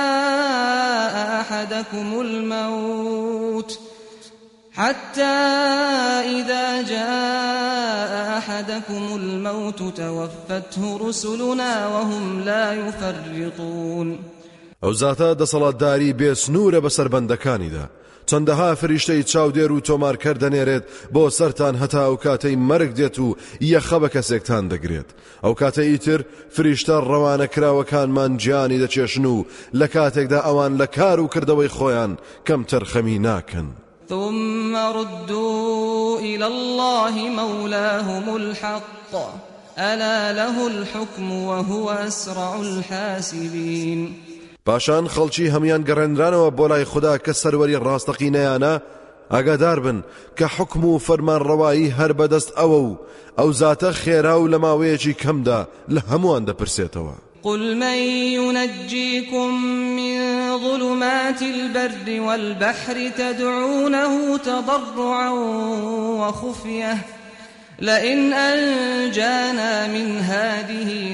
جاء أحدكم الموت حتى إذا جاء أحدكم الموت توفته رسلنا وهم لا يفرطون. ئەو زاتە دەسەڵاتداری بێسنوورە بەسەر بەندەکانیدا. چەندەها فریشتەی چاودێر و تۆمارکەر دەنێرێت بۆ سەرتان هەتا ئەو کاتەی مەرگ دێت و یەخە بە کەسێکتان دەگرێت. ئەو کاتە ئیتر فریشتە ڕەوانە کراوەکانمان گیانی دەچێشن و لە کاتێکدا ئەوان لە کار و کردەوەی خۆیان کەم تەرخەمی ناکەن. ثم ردوا إلى الله مولاهم الحق ألا له الحكم وهو أسرع الحاسبين. پاشان خەڵکی هەمان گەڕێنرانەوە بۆ لای خوددا کە سەروەری ڕاستەقینەیانە ئاگادار بن کە حکم و فەرمانڕەوایی هەر بەدەست ئەوە و ئەو زاتە خێرا و لە ماوەیەکی کەمدا لە هەمووان دەپرسێتەوە. قل من ينجيكم من ظلمات البر والبحر تدعونه تضرعا وخفية لئن أنجانا من هذه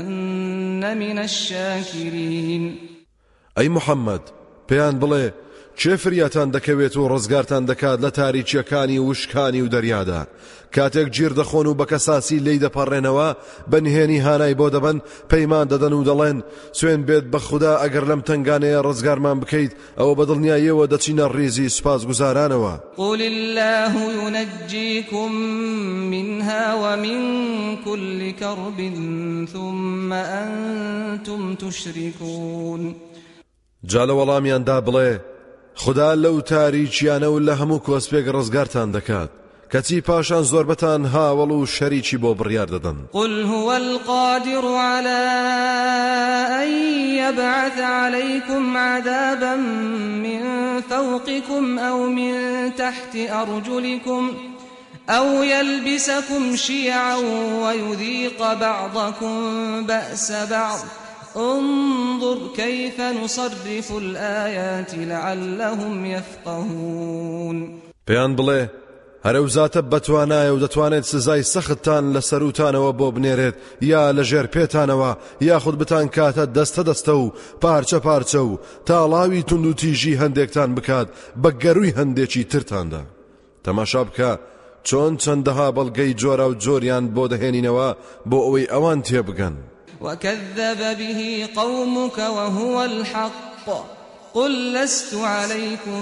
لنكونن من الشاكرين. أي محمد پێیان بڵێ چێ فریاتان دەکەوێت و ڕزگارتان دەکات لە تاریچیەکانی وشکانی و دەریادا کاتێک گیر دەخۆن و بە کەساسی لی دەپەڕێنەوە بەنهێنی هانای بۆ دەبەن پەیمان دەدەن و دەڵێن سوێن بێت بە خوددا ئەگەر لەم تنگانەیە ڕزگارمان بکەیت ئەوە بەدڵنیاییەوە دەچینە ڕێزی سوپاسگوزارانەوە. قل الله ينجيكم منها ومن كل كرب ثم أنتم تشركون. جا لە وەڵامیاندا بڵێ خدا لەو تاریچیانە و لە هەموو کۆسپێک ڕزگارتان دەکات کەچی پاشان زۆربەتان هاوڵ و شەریکی بۆ بڕیار دەدەن. قل هو القادر على أن يبعث عليكم عذابا من فوقكم أو من تحت أرجلكم أو يلبسكم شيعا ويذيق بعضكم بأس بعض انظر كيف نصرف الآيات لعلهم يفقهون. پێیان بڵێ هەرەو زاتە بەتوانایە و دەتوانێت سزای سەختتان لە سەروتانەوە بۆ بنێرێت یا لە ژێر پێتانەوە یاخود بتان کاتە دەستە دەستە و پارچە پارچە و تاڵاوی تونند و تیژی هەندێکتان بکات بە گەروی هەندێکی ترتاندا. تەماشا بکە چۆن چەندەها بەڵگەی جۆرە و جۆریان بۆ دەهێنینەوە بۆ ئەوەی ئەوان تێبگەن. وكذب به قومك وهو الحق قل لست عليكم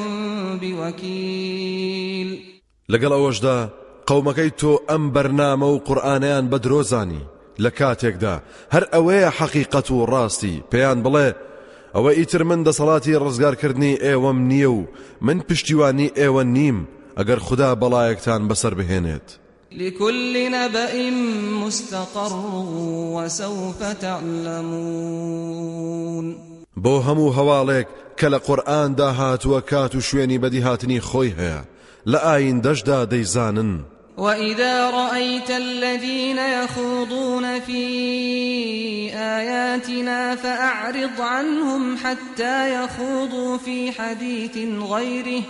بوكيل. لەگەڵ ئەوەشدا قەومەکەی تۆ ئەم بەرنامە و قورئانیان بە درۆزانی لە کاتێکدا هەر ئەوەیە حەقیقەت و ڕاستی پێیان بڵێ ئەوە ئیتر من دەسەڵاتی ڕزگارکردنی ئێوەم نییە و من پشتیوانی ئێوە نیم ئەگەر خوددا بەڵایەکتان بەسەر بهێنێت. لكل نبأ مستقر وسوف تعلمون. بۆ هەموو هەواڵێک کە لە قورئاندا هاتووە کات و شوێنی بەدیهاتنی خۆی هەیە لە ئایندەشدا دەیزانن. وإذا رأيت الذين يخوضون في آياتنا فأعرض عنهم حتى يخوضوا في حديث غيره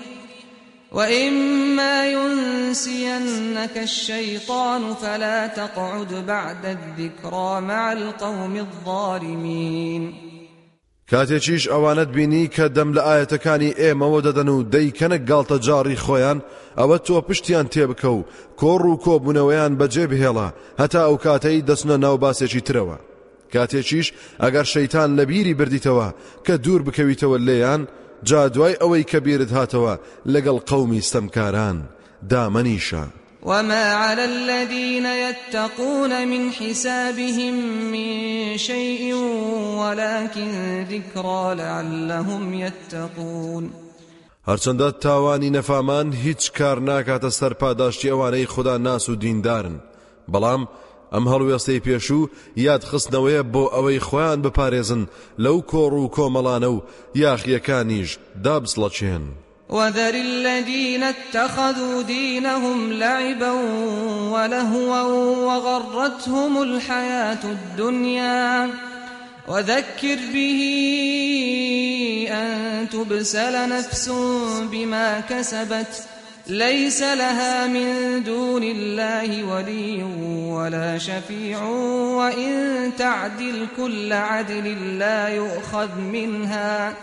وإما ينسينك الشيطان فلا تقعد بعد الذكرى مع القوم الظالمين. کاتێکیش ئەوانت بینی کە دەم لە ئاەتەکانی ئێمەوە دەدەن و دەیکەنە گاڵتە جاڕی خۆیان ئەوە تۆ پشتیان تێبکە و کۆڕ و کۆبوونەوەیان بەجێ بهێڵە هەتا ئەو کاتەی دەچنە ناو باسێکی ترەوە. کاتێکیش ئەگەر شەیتان لە بیری بردیتەوە کە دوور بکەویتەوە لێیان جا دوای ئەوەی کە بیرت هاتەوە لەگەڵ قەومی ستەمکاران دامەنیشە. وما على الذين يتقون من حسابهم من شيء ولكن ذكرى لعلهم يتقون. هەرچەندە تاوانی نەفامان هیچ کار ناکاتە سەر پاداشتی ئەوانەی خوددا ناس و دیندارن بەڵام ئەم هەڵوێستەی پێشوو یاد خستنەوەیە بۆ ئەوەی خۆیان بپارێزن لەو کۆڕ و کۆمەڵانە و یاخیەکانیش دابسڵەچێن. وذر الذين اتخذوا دينهم لعبا ولهوا وغرتهم الحياة الدنيا وذكر به أن تبسل نفس بما كسبت ليس لها من دون الله ولي ولا شفيع وإن تعدل كل عدل لا يؤخذ منها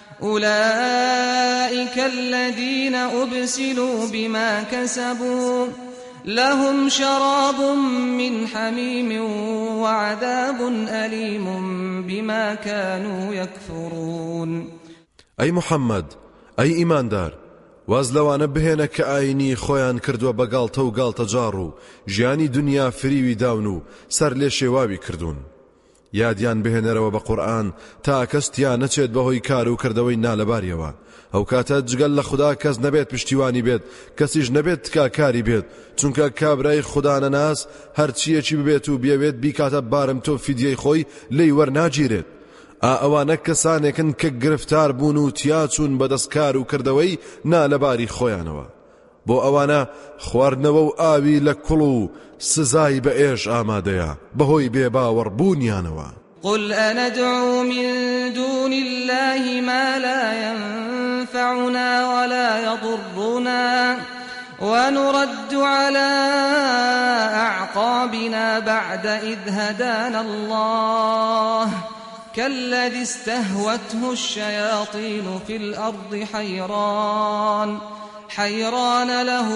أولئك الذين أبسلوا بما كسبوا لهم شراب من حميم وعذاب أليم بما كانوا يكفرون. أي محمد أي إيمان دار واز لەوانە بهێنە کە ئاینی خۆیان کردووە بە گاڵتە و گاڵتە جاڕ و ژیانی دنیا فریوی داون و سەر لێ شێواوی کردوون. یادیان بهێنەرەوە بە قورئان تا کەستیان نەچێت بەهۆی کار و کردەوەی نالەباریەوە ئەو کاتە جگەل لە خوددا کەس نەبێت پشتیوانی بێت کەسیش نەبێت تکاکاری بێت چونکە کابرای خوددا نەناس هەرچیەکی ببێت و بێوێت بیکاتە بارم تۆ فیدیەی خۆی لێی وەرناگیرێت. ئا ئەوانە کەسانێکن کە گرفتار بوون و تیاچوون بەدەستکار و کردەوەی نالەباری خۆیانەوە بۆ ئەوانە خواردنەوە و ئاوی لە کوڵ و سزای بە ئێش ئامادەیە بەهۆی بێباوەڕبوونیانەوە. قل أندعو من دون الله ما لا ينفعنا ولا يضرنا ونرد على أعقابنا بعد إذ هدانا الله كالذي استهوته الشياطين في الأرض حيران حيران له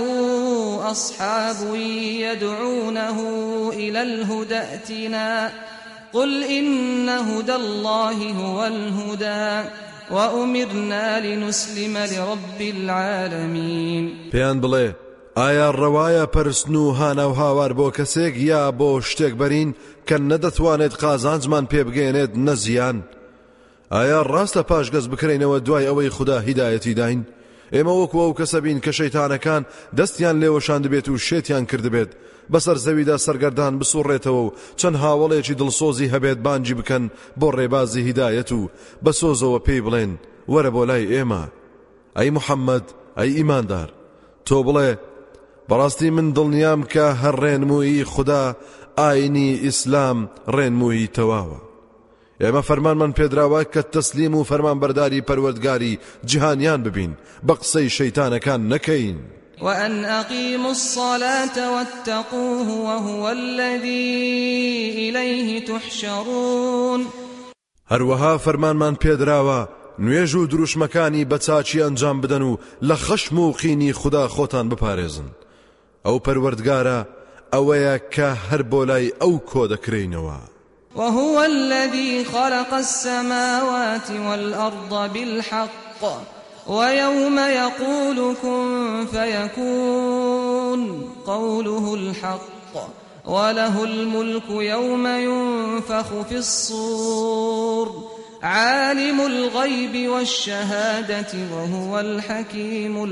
أصحاب يدعونه إلى الهدى ائتنا قل إن هدى الله هو الهدى وأمرنا لنسلم لرب العالمين. پیان بڵێ ئایا ڕەوایە پەرستن و هانە و هاوار بۆ کەسێک یا بۆ شتێک بەرین کە نەدەتوانێت قازانجمان پێ بگەێنێت نەزیان؟ ئایا ڕاستە پاشگەز بکرێنەوە دوای ئەوەی خوددا هیدایەتی داین؟ ئێمە وەکو ئەو کەسە بین کە شەیتانەکان دەستیان لێوەشان دەبێت و شێتیان کردبێت بەسەر زەویدا سەرگەردان بسوڕێتەوە و چەند هاوڵێکی دڵسۆزی هەبێت بانجی بکەن بۆ ڕێبازی هیدایەت و بە سۆزەوە پێی بڵێن وەرە بۆ لای ئێمە. ئەی موحەممەد، ئەی ئیماندار، تۆ بڵێ بەڕاستی من دڵنیام کە هەر ڕێنمووی خوددا ئاینی ئیسلام ڕێنمووی تەواوە. ئێمە فەرمانمان پێدراوە کە تەسلیم و فەرمانبەرداری پەروەردگاری جیهانیان ببین، بە قسەی شەیتانەکان نەکەین. وأن أقيموا الصلاة واتقوه وهو الذي إليه تحشرون. هەروەها فەرمانمان پێدراوە نوێژ و دروشمەکانی بە چاچی ئەنجام بدەن و لە خەشم و قینی خوددا خۆتان بپارێزن. ئەو پەروەردگارە ئەوەیە کە هەر بۆ لای ئەو کۆ دەکرێینەوە. وهو الذي خلق السماوات والأرض بالحق ويوم يقول كن فيكون قوله الحق وله الملك يوم ينفخ في الصور عالم الغيب والشهادة وهو الحكيم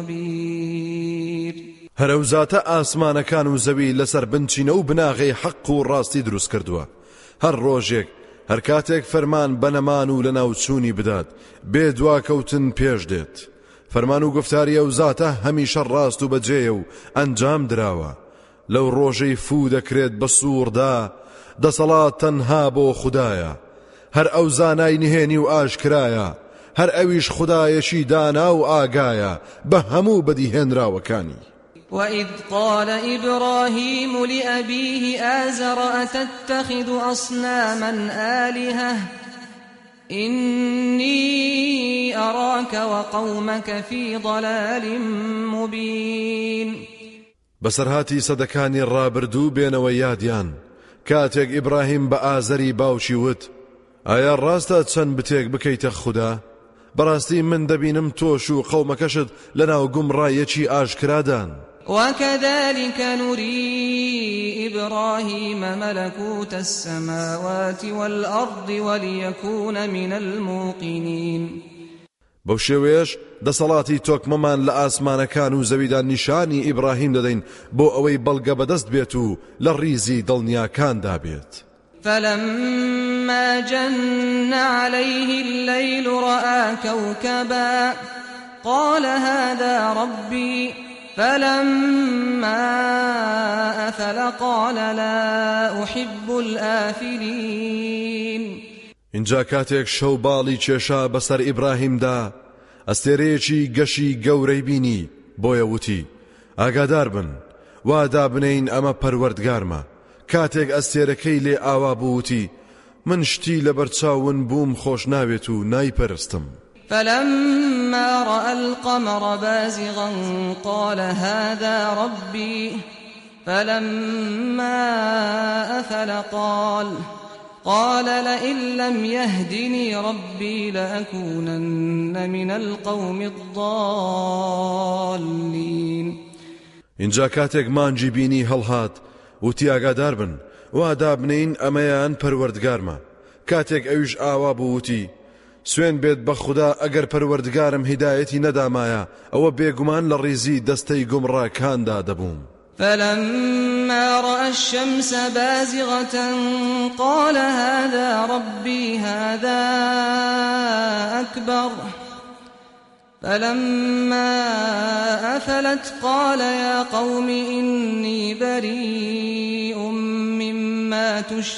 الخبير. هەرەوزاتە ئاسمانەکان و زەوی لەسەر بنچینە و بناغی حەق و ڕاستی دروست کردووە. هەر ڕۆژێک هەر کاتێک فەرمان بەنەمان و لە ناوچوونی بدات بێ دواکەوتن پێش دێت. فەرمان و گفتاری ئەو زاتە هەمیشە ڕاست و بەجێیە و ئەنجام دراوە. لەو ڕۆژەی فو دەکرێت بە سووردا دەسەڵات تەنها بۆ خوددایە. هەر ئەو زانای نهێنی و ئاشکرایە، هەر ئەویش خودایەکی دانا و ئاگایە بە هەموو بەدیهێنراوەکانی. وإذ قال إبراهيم لأبيه آزر أتتخذ أصناما آلهة إني أراك وقومك في ضلال مبين. بەسەرهاتی سەدەکانی ڕابردوو بێنەوە یادیان کاتێک ئیبراهیم بە ئازەری باوکی وت ئایا ڕاستە چەند بتێک بکەیتە خوددا؟ بەڕاستی من دەبینم تۆش و قەومەکەشت لەناو گومڕایەکی ئاشکرادان. وكذلك نري إبراهيم ملكوت السماوات والأرض وليكون من الموقنين. بەو شێوەیەش دەسەڵاتی تۆکمەمان لە ئاسمانەکان و زەویدا نیشانی ئیبراهیم دەدەین بۆ ئەوەی بەڵگە بەدەست بێت و لە ڕیزی دڵنیاکاندا بێت. فلما جن عليه الليل رأى كوكبا قال هذا ربي فلما أفل قال لا أحب الآفلين. اینجا کاتێک شەو باڵی کێشا بەسەر ئیبراهیمدا ئەستێرەیەکی گەشی گەورەی بینی بۆیە وتی ئاگادار بن وادا بنین ئەمە پەروەردگارمە. کاتێک ئەستێرەکەی لێ ئاوا بووتی من شتی لەبەرچاون بووم خۆش ناوێت و نایپەرستم. فلما رأى القمر بازغا قال هذا ربي فلما أفل قال قال لئن لم يهدني ربي لأكونن من القوم الضالين. اینجا کاتێک مانجی بینی هەڵهات وتی ئاگادار بن وادا بنین ئەمەیان پەروەردگارمە. کاتێک ئەویش ئاوا بووتی سوێن بێت بە خوددا ئەگەر پەروەردگارم هیدایەتی نەدامایە ئەوە بێگومان لە ڕیزی دەستەی گومڕاکاندا دەبووم. فلما رأى الشمس بازغة قال هذا ربي هذا أكبر فلما أفلت قال يا قوم إني بريء مما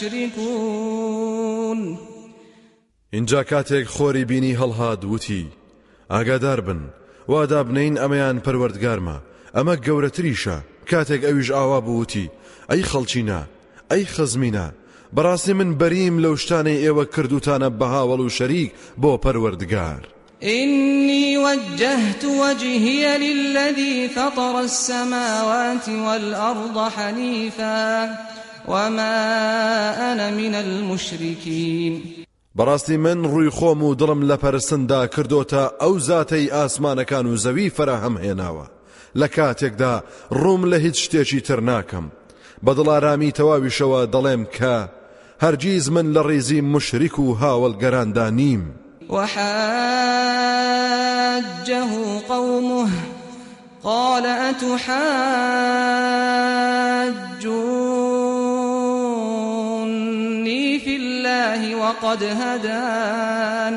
تشركون. اینجا کاتێک خۆری بینی هەڵهات وتی ئاگادار بن وادا بنین ئەمەیان پەروەردگارمە ئەمە گەورەتریشە. کاتێک ئەویش ئاوا بووتی ئەی خەڵچینە ئەی خزمینە بەڕاستی من بەریم لەو شتانەی ئێوە کردوتانە بە هاوڵ و شەریک بۆ پەروەردگار. إني وجهت وجهي للذي فطر السماوات والأرض حنيفا وما أنا من المشركين. بەڕاستی من ڕووی خۆم و دڵم لە پەرستندا کردوتە ئەو زاتەی ئاسمانەکان و زەوی فراهەم هێناوە. لە کاتێکدا ڕووم لە هیچ شتێکی تر ناکەم. بە دڵارامی تەواویشەوە دەڵێم کە هەرگیز من لە ڕێزی مشریک و هاوڵگەراندا نیم. وحاجه قومه قال أتحاجوني في الله وقد هدان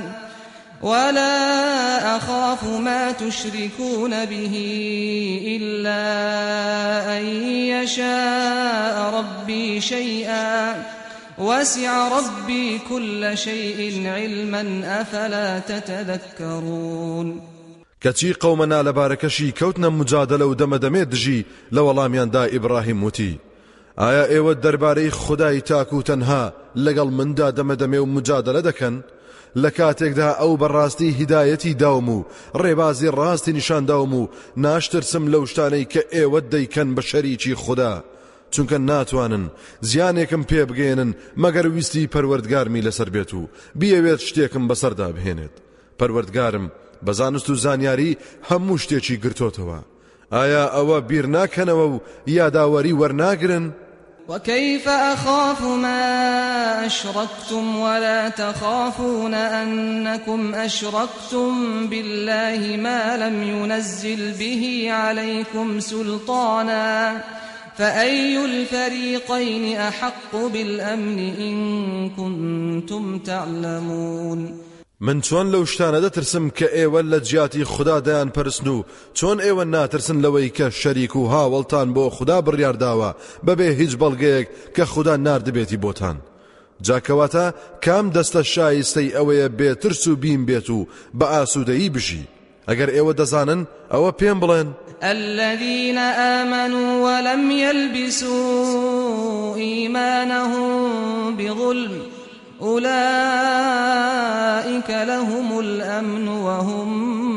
ولا أخاف ما تشركون به إلا أن يشاء ربي شيئا وسع ربي كل شيء علما أفلا تتذكرون. کەچی قەومەنا لەبارەکەشی کەوتنە مجادلە و دەمەدەمێ دژی لە وەڵامیاندا ئیبراهیم وتی ئایا ئێوە دەربارەی خودای تاک و تەنها لەگەڵ مندا دەمەدەمێ و مجادلە دەکەن؟ لە کاتێکدا ئەو بەڕاستی هیدایەتی داوم و ڕێبازی ڕاستی نیشانداوم و ناشترسم لەو شتانەی کە ئێوە دەیکەن بە شەریکی خوددا، چونکە ناتوانن زیانێکم پێ بگێنن مەگەر ویستی پەروەردگارمی لەسەر بێت و بیەوێت شتێکم بەسەردا بهێنێت. پەروەردگارم بە زانست و زانیاری هەموو شتێکی گرتوتەوە. ئایا ئەوە بیر ناکەنەوە و یاداوەری وەرناگرن؟ وكيف أخاف ما أشركتم ولا تخافون أنكم أشركتم بالله ما لم ينزل به عليكم سلطانا فأي الفريقين أحق بالأمن إن كنتم تعلمون. من چۆن لەو شتانە دەترسم کە ئێوە لە جیاتی خوددا دەیان پەرستن و چۆن ئێوە ناترسن لەوەی کە شەریک و هاوڵتان بۆ خوددا بڕیارداوە بەبێ هیچ بەڵگەیەک کە خوددا ناردبێتی بۆتان. جاکەواتە کام دەستە شایستەی ئەوەیە بێترس و بیم بێت و بە ئاسوودەیی بژی؟ ئەگەر ئێوە دەزانن ئەوە پێم بڵێن. الذين آمنوا ولم يلبسوا إيمانهم بظلم أولئك لهم الأمن وهم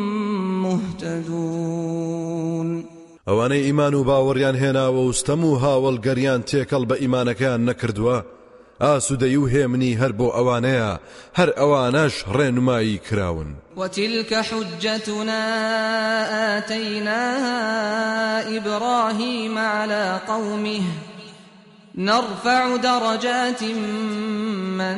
مهتدون. ئەوانەی ئیمان و باوەڕیان هێناوە و ستەم و هاوڵگەریان تێکەڵ بە ئیمانەکەیان نەکردووە، ئاسوودەی و هێمنی هەر بۆ ئەوانەیە، هەر ئەوانەش ڕێنمایی کراون. وتلك حجتنا آتيناها إبراهيم على قومه نرفع درجات من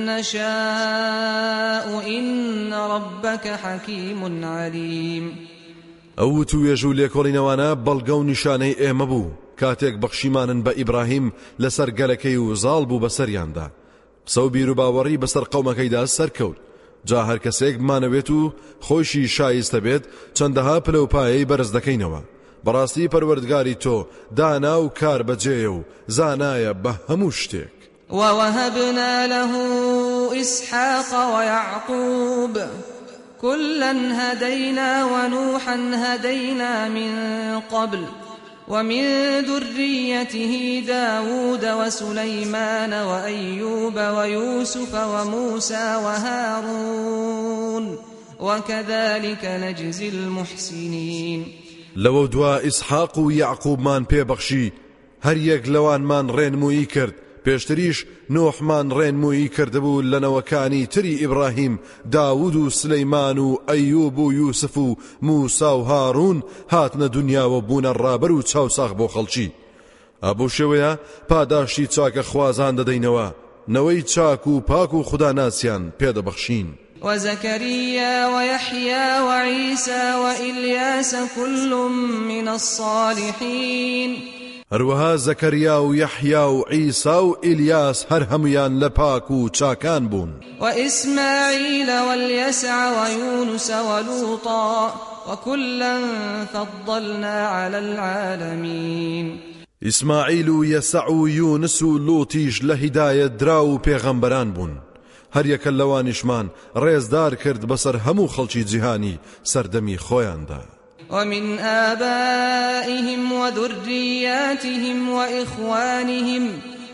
نشاء إن ربك حكيم عليم. ئەو توێژ و لێکۆڵینەوانە بەڵگە و نیشانەی ئێمە بوو کاتێک بەخشیمانن بە ئیبراهیم لەسەر گەلەکەی و زاڵ بوو بەسەریاندا. قسە و بیر و باوەڕی بەسەر قەومەکەیدا سەرکەوت. جا هەر کەسێک بمانەوێت و خۆشی شایستە بێت چەندەها پلە و پایەی بەرز دەکەینەوە. بەڕاستی پەروەردگاری تۆ دانا و کار بەجێ و زانایە بە هەموو شتێک. ووهبنا له إسحاق ويعقوب كلا هدينا ونوحا هدينا من قبل ومن ذريته داود وسليمان وأيوب ويوسف وموسى وهارون وكذلك نجزي المحسنين. لەوە دوا ئیسحاق و یعقوبمان پێبەخشی، هەر یەک لەوانمان ڕێنمویی کرد. پێشتریش نۆحمان ڕێنمویی کردبوو لەنەوەکانی تری ئیبراهیم، داود و سلەیمان و ئەیوب و یوسف و موسا و هارون هاتنە دنیاوە بوونە ڕابەر و چاوساغ بۆ خەڵکی. ئەبوو شێوەیە پاداشتی چاکە خوازان دەدەینەوە، نەوەی چاک و پاک و خوداناسیان پێدەبەخشین. وزكريا ويحيى وعيسى وإلياس كل من الصالحين. هەروەها زەکەریا و یەحیا و عیسا و ئیلیاس هەر هەمویان لە پاک و چاکان بوون. وإسماعيل واليسع ويونس ولوطا وكلا فضلنا على العالمين. ئیسماعیل و یەسع و یونس و لوتیش لە هیدایەت درا و پێغەمبەران بوون. هەر یەکە لەوانیشمان ڕێزدار کرد بەسەر هەموو خەڵکی جیهانی سەردەمی خۆیاندا. ومن آبائهم وذرياتهم وإخوانهم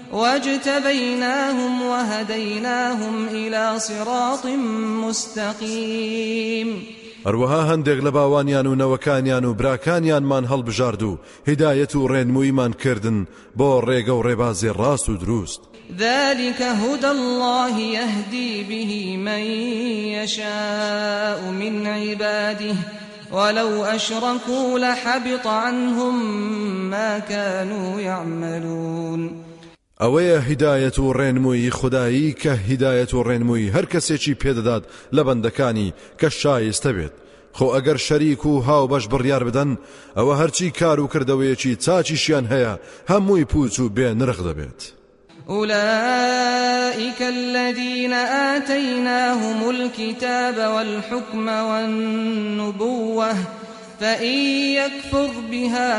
واجتبيناهم وهديناهم إلى صراط مستقيم. هەروەها هەندێک لە باوانیان و نەوەکانیان و براکانیانمان هەڵبژارد و هیدایەت و ڕێنموویمان کردن بۆ ڕێگە و ڕێبازی ڕاست و دروست. ذلك هدى الله يهدي به من يشاء من عباده ولو أشركوا لحبط عنهم ما كانوا يعملون. ئەوەیە هیدایەت و ڕێنمووی خودایی کە هیدایەت و ڕێنمووی هەر کەسێکی پێدەدات لە بەندەکانی کە شایستە بێت. خۆ ئەگەر شەریک و هاو بەش بڕیار بدەن ئەوە هەرچی کار و کردەوەیەکی چاچیشیان هەیە هەمووی پوچ و بێ نرخ دەبێت. أولئك الذين آتيناهم الكتاب والحكم والنبوة فإن يكفر بها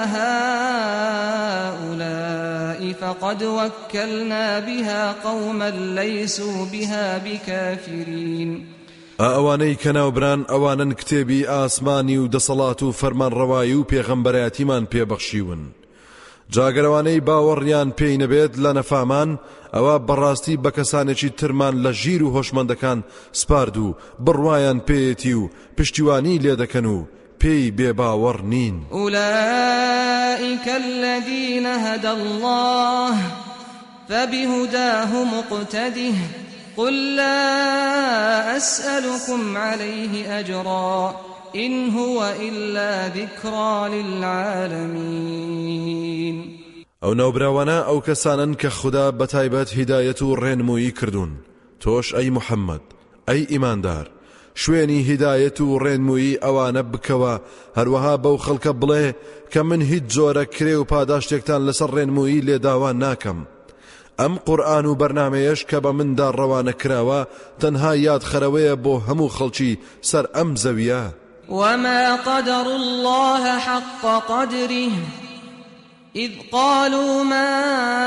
هؤلاء فقد وكلنا بها قوما ليسوا بها بكافرين. ئەوانەی کەناوبران ئەوانن کتێبی ئاسمانی و دەسەڵات و فەرمانڕەوایی و پێغەمبەرایەتیمان پێبەخشیون. جاگەرەوانەی باوەڕیان پێی نەبێت لە نەفامان ئەوە بەڕاستی بە کەسانێکی ترمان لە ژیر و هۆشمەندەکان سپارد و بڕوایان پێیەتی و پشتیوانی لێ دەکەن و پێی بێباوەڕ نین. أولئك الذين هدى الله فبهداه مقتده قل لا أسألكم عليه أجرا إن هو إلا ذكرى للعالمين. ئەو ناوبراوانە ئەو کەسانن کە خوددا بەتایبەت هیدایەت و ڕێنمووی کردوون. تۆش ئەی محەممەد ئەی ئیماندار شوێنی هیدایەت و ڕێنمووی ئەوانە بکەوە هەروەها بەو خەڵکە بڵێ کە من هیچ جۆرە کرێ و پاداشتێکتان لەسەر ڕێنمووی لێداوان ناکەم. ئەم قورئان و بەرنامەیەش کە بە مندا ڕەوانە کراوە تەنها یادخەرەوەیە بۆ هەموو خەڵکی سەر ئەم زەویە. وما قدر الله حق قدره إذ قالوا ما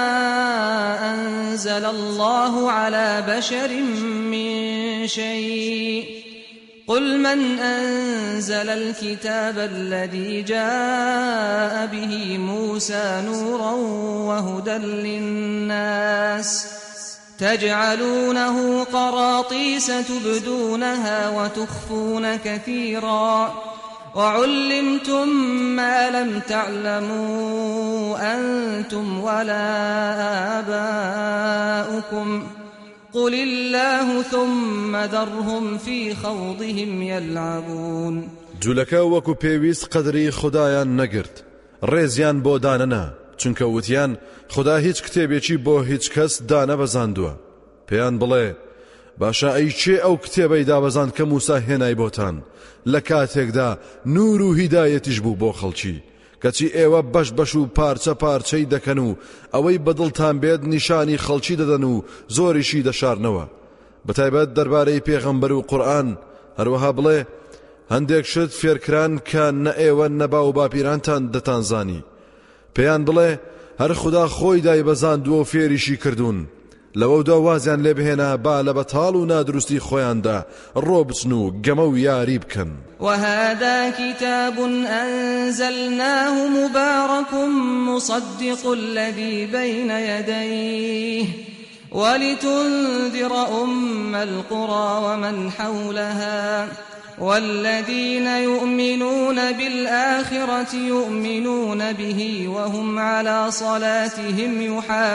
أنزل الله على بشر من شيء قل من أنزل الكتاب الذي جاء به موسى نورا وهدى للناس تجعلونه قراطيس تبدونها وتخفون كثيرا وعلمتم ما لم تعلموا أنتم ولا آباؤكم قل الله ثم ذرهم في خوضهم يلعبون. جولەکە وەکو پێویست قەدری خودایان نەگرت ڕێزیان بۆ دانەنا چونکە وتیان خدا هیچ کتێبێکی بۆ هیچ کەس دانەبەزاندووە. پێیان بڵێ باشە ئەی چێ ئەو کتێبەی دابەزاند کە موسا هێنای بۆتان لە کاتێکدا نور و هیدایەتیش بوو بۆ خەڵکی کەچی ئێوە بەش بەش و پارچە پارچەی دەکەن و ئەوەی بەدڵتان بێت نیشانی خەڵکی دەدەن و زۆریشی دەشارنەوە. بەتایبەت دەربارەی پێغەمبەر و قورئان هەروەها بڵێ هەندێک شت فێرکران کە نە ئێوە نەبا و باپیرانتان دەتانزانی. پێیان بڵێ هەر خوددا خۆی دایبەزاندووە و فێریشی کردوون لەوەودا وازیان لێ بهێنا با لە بەتاڵ و نادروستی خۆیاندا ڕۆ بچن و گەمە و یاری بکەن. وهذا كتاب أنزلناه مبارك مصدق الذي بين يديه ولتنذر أم القرى ومن حولها والذين يؤمنون بالآخرة يؤمنون به وهم على صلاتهم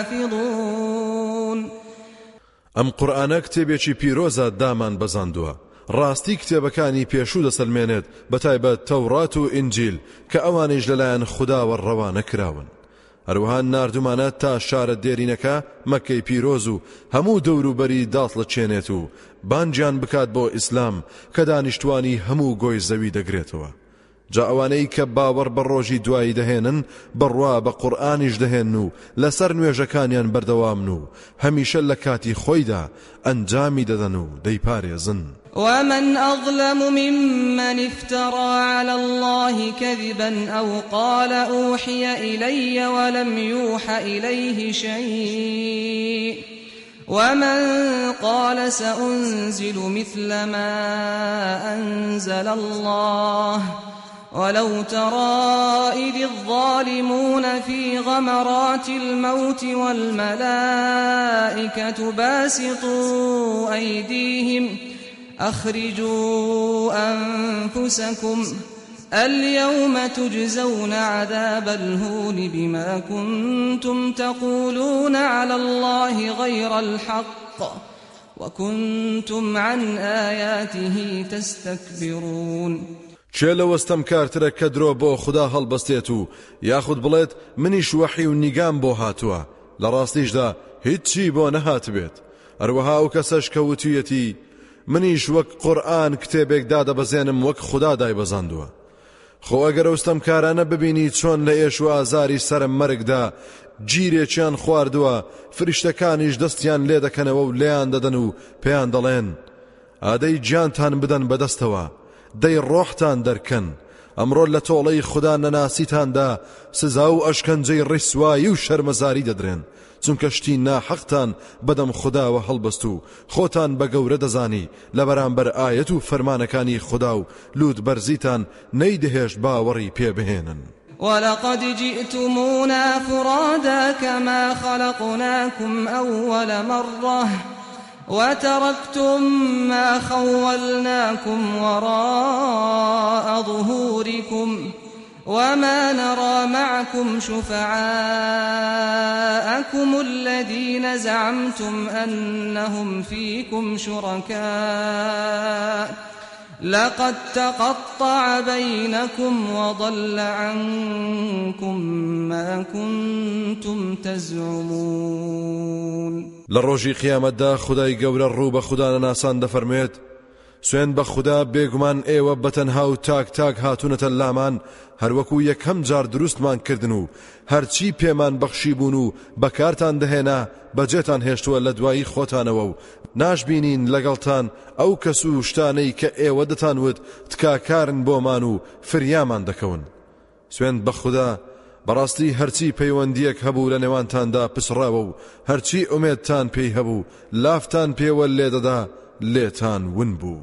يحافظون. ئەم قورئانە کتێبێکی پیرۆزە دامان بەزاندووە ڕاستی کتێبەکانی پێشوو دەسەلمێنێت بەتایبەت تەورات و ئینجیل کە ئەوانیش لەلایەن خودداوە ڕەوانە کراون. هەروەها ناردومانە تا شارە دێرینەکە مەکەی پیرۆز و هەموو دەوروبەری داڵەچێنێت و بانجیان بکات بۆ ئیسلام کە دانیشتوانی هەموو گۆی زەوی دەگرێتەوە. جا ئەوانەی کە باوەڕ بە ڕۆژی دوایی دەهێنن بڕوا بە قورئانیش دەهێن و لەسەر نوێژەکانیان بەردەوامن و هەمیشە لە کاتی خۆیدا ئەنجامی دەدەن و دەیپارێزن. ومن أظلم ممن افترى على الله كذبا أو قال أوحي إلي ولم يوح إليه شيء ومن قال سأنزل مثل ما أنزل الله ولو ترى إذ الظالمون في غمرات الموت والملائكة باسطوا أيديهم أخرجوا أنفسكم اليوم تجزون عذاب الهون بما كنتم تقولون على الله غير الحق وكنتم عن آياته تستكبرون. چێ لە وەستەم کارترە کە درۆ بۆ خوددا هەڵبەستێت و یاخود بڵێت منیش وەحی و نیگام بۆ هاتووە لە ڕاستیشدا هیچی بۆ نەهات بێت. هەروەها ئەو کەسەش کە وتویەتی منیش وەک قورئان کتێبێک دادەبەزێنم وەک خوددا دایبەزاندووە. خۆ ئەگەر ئەوستەم کارانە ببینی چۆن لە ئێش و ئازاری سەرم مەرگدا گیرێکیان خواردووە فریشتەکانیش دەستیان لێ دەکەنەوە و لێیان دەدەن و پێیان دەڵێن ئادەی گیانتان بدەن بەدەستەوە دەی ڕۆحتان دەرکەن ئەمڕۆ لە تۆڵەی خوددا نەناسیتاندا سزا و ئەشکەنجەی ڕیسوایی و شەرمەزاری دەدرێن چونکە شتی ناحەقتان بەدەم خودداوە هەڵبەست و خۆتان بە گەورە دەزانی لە بەرامبەر ئایەت و فەرمانەکانی خوددا و لوت بەرزیتان نەیدەهێشت باوەڕی پێ بهێنن. ولقد جئتمونا فرادا كما خلقناكم أول مرة وتركتم ما خولناكم وراء ظهوركم وما نرى معكم شفعاءكم الذين زعمتم أنهم فيكم شركاء لقد تقطع بينكم وضل عنكم ما كنتم تزعمون. لروجي قيامت دا خداي گەورە ڕوو بە خوددا ناسان دەفەرمێت سوێن بە خوددا بێگومان ئێوە بەتەنها و تاک تاک هاتوونەتە لامان هەروەکو یەکەم جار دروستمان کردن و هەرچی پێمان بەخشی بوون و بەکارتان دەهێنا بەجێتان هێشتووە لە دوایی خۆتانەوە و ناشبینین لەگەڵتان ئەو کەس و شتانەی کە ئێوە دەتانوت تکاکارن بۆمان و فریامان دەکەون. سوێن بە خوددا بەڕاستی هەرچی پەیوەندیەک هەبوو لە نێوانتاندا پسڕاوە و هەرچی ئومێدتان پێی هەبوو لافتان پێوە لێدەدا لێتان ون بوو.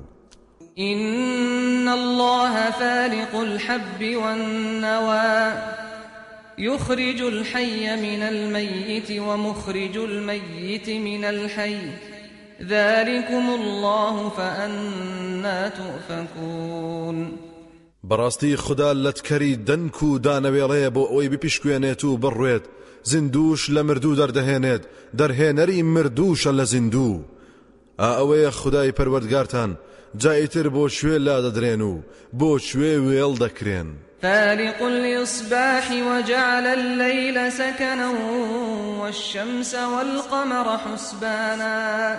إن الله فالق الحب والنوى يخرج الحي من الميت ومخرج الميت من الحي ذلكم الله فأنا تؤفكون. بەڕاستی خوددا لەتکەری دەنک و دانەوێڵەیە بۆ ئەوەی بپیشکوێنێت و بڕوێت زیندوش لە مردوو دەردەهێنێت دەرهێنەری مردووشە لە زیندوو. ئەوەیە خودای پەروەردگارتان جایتر بۆ شوێ لا دەدرێن و بۆ شوێ وێڵ دەکرێن. فالق الإصباح وجعل الليل سكنا والشمس والقمر حسبانا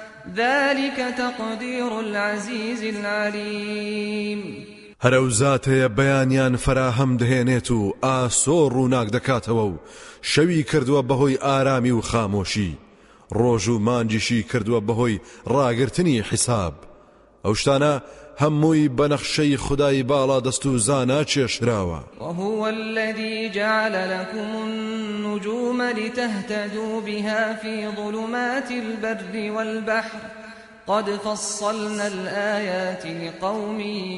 ذلك تقدير العزيز العليم. هەرەو زاتەیە بەیانیان فراهەم دەهێنێت و ئاسۆ ڕووناک دەکاتەوە و شەوی کردووە بەهۆی ئارامی و خامۆشی ڕۆژ و مانجیشی کردووە بەهۆی ڕاگرتنی حیساب. ئەو شتانە هەمووی بەنەخشەی خودای باڵا دەست و زانا چێشراوە. وهو الذي جعل لكم النجوم لتهتدوا بها في ظلمات البر والبحر قد فصلنا الآيات لقوم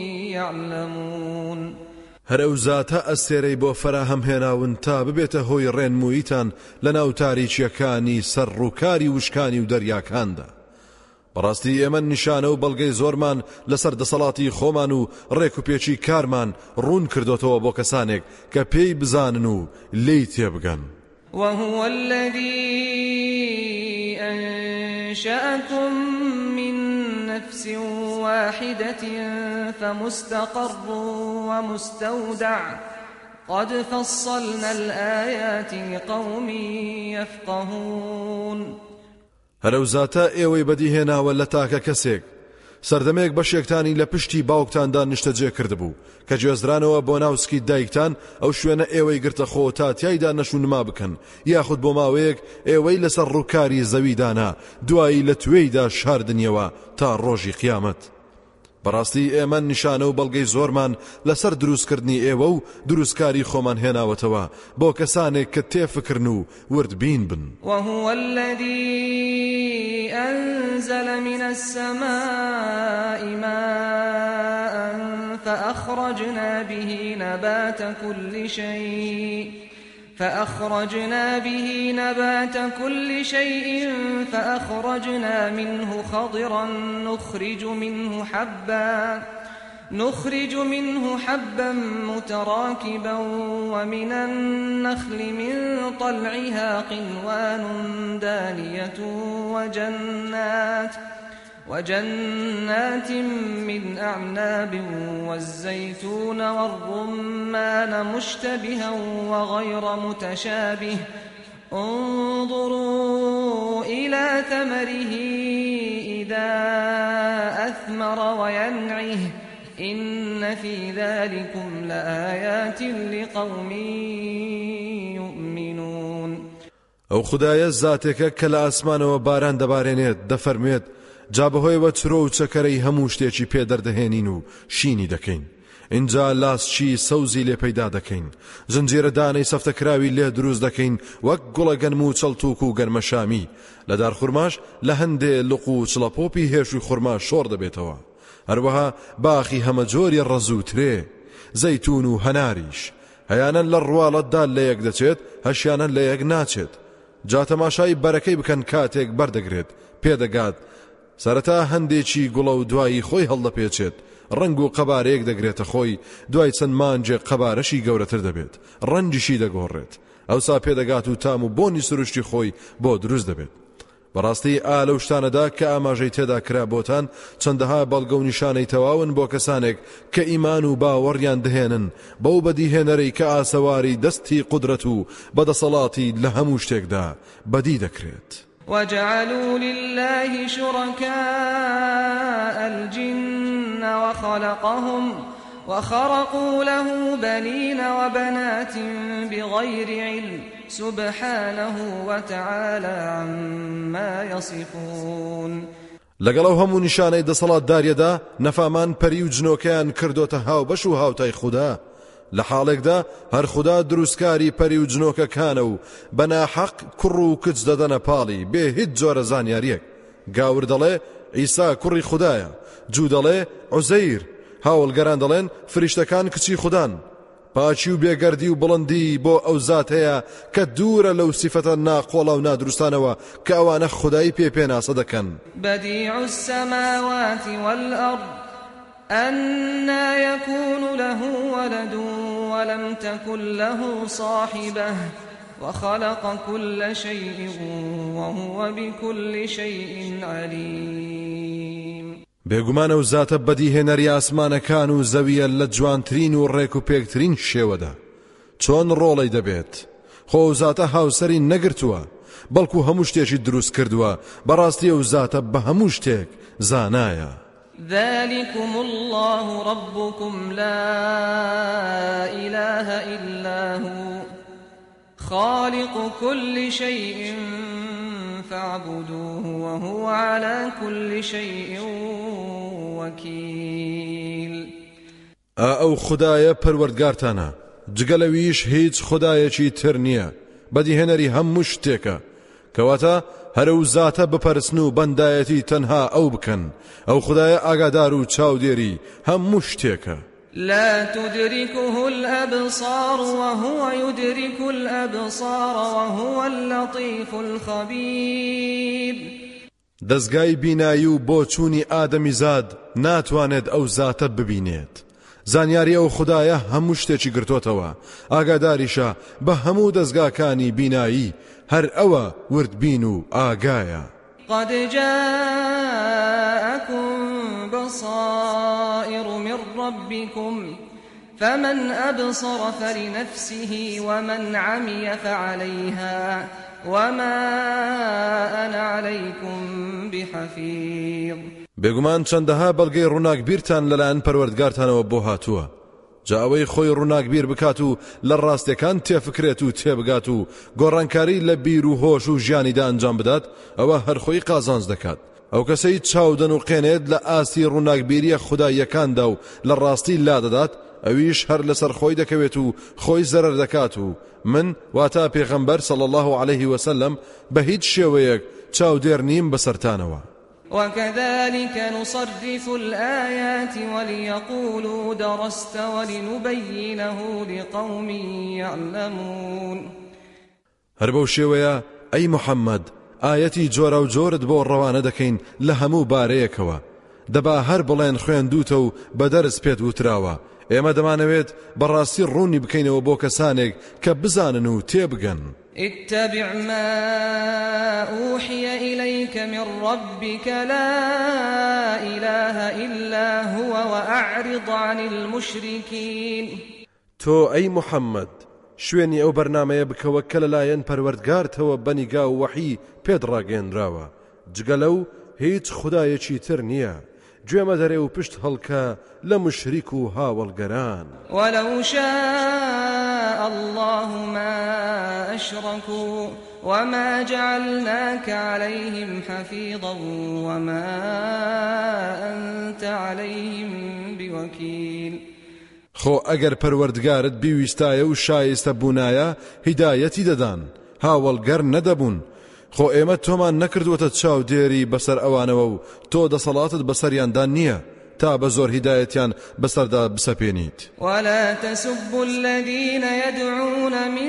يعلمون. هەرەو زاتە ئەستێرەی بۆ فراهەم هێناون تا ببێتە هۆی ڕێنموویتان لەناو تاریچیەکانی سەر ڕووکاری وشکانی و دەریاکاندا. بەڕاستی ئێمە نیشانە و بەڵگەی زۆرمان لەسەر دەسەڵاتی خۆمان و ڕێک و پێچی کارمان ڕوون کردوتەوە بۆ کەسانێک کە پێی بزانن و لێی تێبگەن. وهو الذي أنشأكم من نفس واحدة فمستقر ومستودع قد فصلنا الآيات لقوم يفقهون. هەرەو زاتە ئێوەی بەدیهێناوە لە تاکە کەسێک سەردەمێک بەشێکتانی لە پشتی باوکتاندا نیشتەجێ کردبوو کە گوێزرانەوە بۆ ناوسکی دایکتان ئەو شوێنە ئێوەی گرتە خۆ تا تیایدا نەشونما بکەن یاخود بۆ ماوەیەک ئێوەی لەسەر ڕووکاری زەویدانا دوایی لە توێیدا شاردنیەوە تا ڕۆژی قیامەت. بەڕاستی ئێمە نیشانە و بەڵگەی زۆرمان لەسەر دروستکردنی ئێوە و دروستکاری خۆمان هێناوەتەوە بۆ کەسانێک کە تێفکرن و وردبین بن. وهو الذي أنزل من السماء ماء فأخرجنا به نبات كل شيء فأخرجنا به نبات كل شيء فأخرجنا منه خضرا نخرج منه حبا نخرج منه حبا متراكبا ومن النخل من طلعها قنوان دانية وجنات وجنات من أعناب والزيتون والرمان مشتبها وغير متشابه انظروا إلى ثمره إذا أثمر وينعه إن في ذلكم لآيات لقوم يؤمنون. ئەو خدایە زاتێکە کە لە ئاسمانەوە باران دەبارێنێت دەفەرمێت جا بەهۆیەوە چرۆ و چەکەرەی هەموو شتێکی پێدەردەهێنین و شینی دەکەین. اینجا لاسچی سەوزی لێ پەیدا دەکەین، زنجیرە دانەی سەفتەکراوی لێ دروست دەکەین وەک گوڵە گەنم و چەڵتوک و گەرمەشامی. لە دار خوڕماش لە هەندێ لق و چڵەپۆپی هێشوی خوڕما شۆڕ دەبێتەوە. هەروەها باخی هەمەجۆری ڕەز و ترێ، زەیتون و هەناریش هەیانەن لە ڕواڵەتدا لە یەک دەچێت هەشیانەن لە یەک ناچێت. جا تەماشای بەرەکەی بکەن کاتێک بەردەگرێت پێدەگات سەرەتا هەندێکی گوڵە و دوایی خۆی هەڵدەپێچێت، ڕنگ و قەبارەیەک دەگرێتە خۆی، دوای چەند مانجێ قەبارەشی گەورەتر دەبێت، ڕەنجیشی دەگۆڕێت، ئەوسا پێدەگات و تام و بۆنی سروشتی خۆی بۆ دروست دەبێت. بەڕاستی ئا لەو شتانەدا کە ئاماژەی تێدا کرا بۆتان چەندەها بەڵگە و نیشانەی تەواون بۆ کەسانێک کە ئیمان و باوەڕیان دەهێنن بەو بەدیهێنەرەی کە ئاسەواری دەستی قودرەت و بەدەسەڵاتی لە هەموو شتێکدا بەدی دەکرێت. وجعلوا لله شركاء الجن وخلقهم وخرقوا له بنين وبنات بغير علم سبحانه وتعالى عما يصفون. لەگەڵ هەموو نیشانەی دەسەڵات داریەدا نەفامان پەری و جنۆکەیان کردوتە هاوبەش و هاوتای خوددا. لە حاڵێکدا هەر خوددا دروستکاری پەری و جنۆکەکانە و بەناحەق کوڕ و کچ دەدەنە پاڵی بێ هیچ جۆرە زانیاریەک. گاور دەڵێ ئیسا کوڕی خوددایە، جوو دەڵێ عوزەیر، هاوڵگەران دەڵێن فریشتەکان کچی خوددان. پاچی و بێگەردی و بڵندی بۆ ئەو زات هەیە کە دوورە لەو سیفەتە ناقۆڵە و نادروستانەوە کە ئەوانە خودایی پێ پێناسە دەکەن. بەدیع السەماوات والأرض أنى يكون له ولد ولم تكن له صاحبة وخلق كل شيء وهو بكل شيء عليم. بێگومانە و زاتە بەدیهێنەری ئاسمانەکان و زەویە لە جوانترین و ڕێک و پێکترین شێوەدا چۆن ڕۆڵەی دەبێت. خۆ زاتە هاوسەری نەگرتووە بەڵکو هەموو شتێکی دروست کردووە. بەڕاستی ئەو زاتە بە هەموو شتێک زانایە. ذلكم الله ربكم لا إله إلا هو خالق كل شيء فاعبدوه وهو على كل شيء وكيل. ئەو خودایە پەروەردگارتانە، جگەلەویش هیچ خودایەکی تر نییە، بەدیهێنەری هەموو شتێکە، کەواتە هەرە و زاتە بپەرسن و بەندایەتی تەنها ئەو بکەن. ئەو خودایە ئاگادار و چاودێری هەموو شتێکە. لا تدركه الأبصار وهو يدرك الأبصار وهو اللطيف الخبير. دەستگای بینایی و بۆ چوونی ئادەمیزاد ناتوانێت ئەو زاتە ببینێت. زانیاری ئەو خودایە هەموو شتێکی گرتوتەوە، ئاگاداریشە بە هەموو دەستگاکانی بینایی، هەر ئەوە وردبین و ئاگایە. قد جاءكم بصائر من ربكم فمن أبصر فلنفسه ومن عمي فعليها وما أنا عليكم بحفيظ. بێگومان چەندەها بەڵگەی ڕووناکبیرتان لەلایەن پەروەردگارتانەوە بۆ هاتووە، جا ئەوەی خۆی ڕووناکبیر بکات و لە ڕاستیەکان تێفکرێت و تێبگات و گۆڕانکاری لە بیر و هۆش و ژیانیدا ئەنجام بدات، ئەوە هەر خۆی قازانج دەکات. ئەو کەسەی چاودن و قێنێت لە ئاستی ڕووناکبیریە خوداییەکاندا و لە ڕاستی لادەدات، ئەویش هەر لەسەر خۆی دەکەوێت و خۆی زەرەر دەکات و من واتا پێغەمبەر صلی الله عليه وسلم بە هیچ شێوەیەک چاودێر نیم بەسەرتانەوە. وكذلك نصرف الآيات وليقولوا درست ولنبينه لقوم يعلمون. هەر بەو شێوەیە ئەی محەممەد ئاەتی جۆرە و جۆرت بۆ ڕەوانە دەکەین لە هەموو بارەیەکەوە دەبا هەر بڵێن خوێندوتە و بە دەرس پێت وتراوە ئێمە دەمانەوێت بەڕاستی ڕوونی بکەینەوە بۆ کەسانێک کە بزانن و تێبگەن. اتبع ما أوحي إليك من ربك لا إله إلا هو وأعرض عن المشركين. تۆ ئەی محەممەد شوێنی ئەو بەرنامەیە بکەوە کە لەلایەن پەروەردگارتەوە بەنیگا و وەحی پێت ڕاگەێنراوە جگە لەو هیچ خودایەکی تر نییە گوێمە دەرێ و پشت هەڵکە لە مشریک و هاوڵگەران. ولو شاء الله ما أشركوا وما جعلناك عليهم حفيظا وما أنت عليهم بوكيل. خۆ ئەگەر پەروەردگارت بیویستایە و شایستە بوونایە هیدایەتی دەدان هاوڵگەر نەدەبوون. خۆ ئێمە تۆمان نەکردووەتە چاودێری بەسەر ئەوانەوە و تۆ دەسەڵاتت بەسەریاندا نییە تا بە زۆر هیدایەتیان بەسەردا بسەپێنیت. ولا تسبوا الذين يدعون من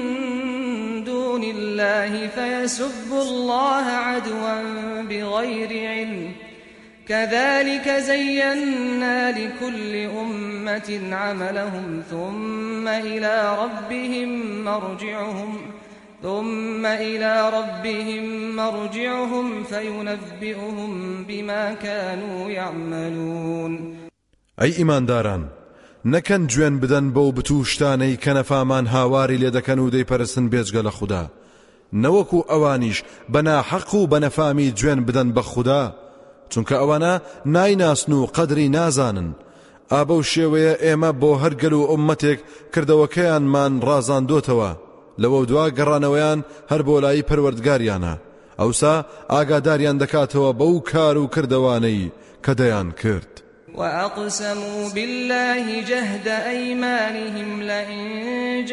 دون الله فيسبوا الله عدوا بغير علم كذلك زينا لكل أمة عملهم ثم إلى ربهم مرجعهم ثم إلى ربهم مرجعهم فينبئهم بما كانوا يعملون. أي إيمان داران نەکەن گوێن بدەن بەو بتوشتانەی کە نەفامان هاواری لێ دەکەن و دەیپەرستن بێجگە لە خوددا نەوەکو ئەوانیش بەناحەق و بەنەفامی گوێن بدەن بە خوددا چونکە ئەوانە نایناسن و قەدری نازانن. ئابە و شێوەیە ئێمە بۆ هەرگەل و ئومەتێک کردەوەکەیانمان ڕازاندۆتەوە لەوە دوا گەڕانەوەیان هەر بۆ لای پەروەردگاریانە ئەوسا ئاگاداریان دەکاتەوە بەو کار و کردەوانەی کە دەیان کرد. وأقسموا بالله جهد أيمانهم لئن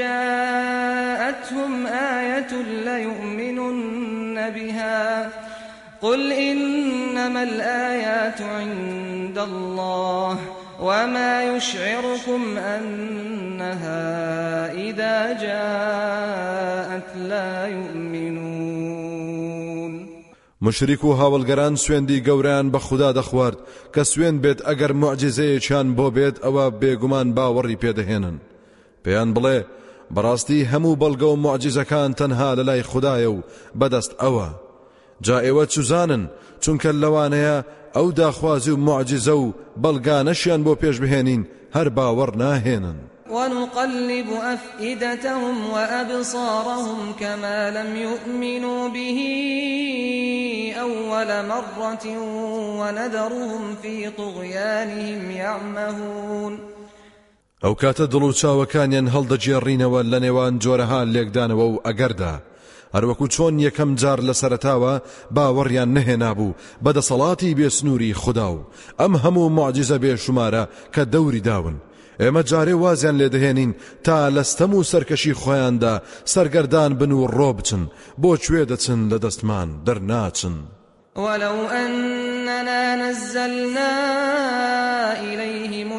جاءتهم آية ليؤمنن بها قل إنما الآيات عند الله وما يشعركم أنها إذا جاءت لا يؤمنون. مشریک و هاوڵگەران سوێندی گەورەیان بە خوددا دەخوارد کە سوێن بێت ئەگەر موعجزەیەکیان بۆ بێت ئەوە بێگومان باوەڕی پێدەهێنن. پێیان بڵێ بەڕاستی هەموو بەڵگە و موعجزەکان تەنها لەلای خوددایە و بەدەست ئەوە. جا ئێوە چوزانن چونکە لەوانەیە ئەو داخوازی و معجزە و بەڵگانەشیان بۆ پێش بهێنین هەر باوەڕ ناهێنن. ونقلب أفئدتهم وأبصارهم كما لم يؤمنوا به أول مرة ونذرهم في طغيانهم يعمهون. ئەو کاتە دڵ و چاوەکانیان هەڵدەجێڕینەوە لە نێوان جۆرەها لێکدانەوە و ئەگەردا هەروەکو چۆن یەکەم جار لە سەرەتاوە باوەڕیان نەهێنابوو بەدەسەڵاتی بێسنووری خوددا و ئەم هەموو معجزە بێشمارە کە دەوری داون. ئێمە جارێ وازیان لێدەهێنین تا لەستەم و سەرکەشی خۆیاندا سەرگەردان بن و ڕۆ بچن بۆ کوێ دەچن لە دەستمان دەرناچن. ولو أننا نزلنا إليهم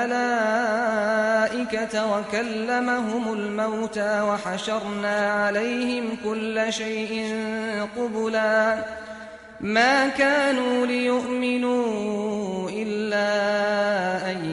الملائكة وكلمهم الموتى وحشرنا عليهم كل شيء قبلا ما كانوا ليؤمنوا إلا أن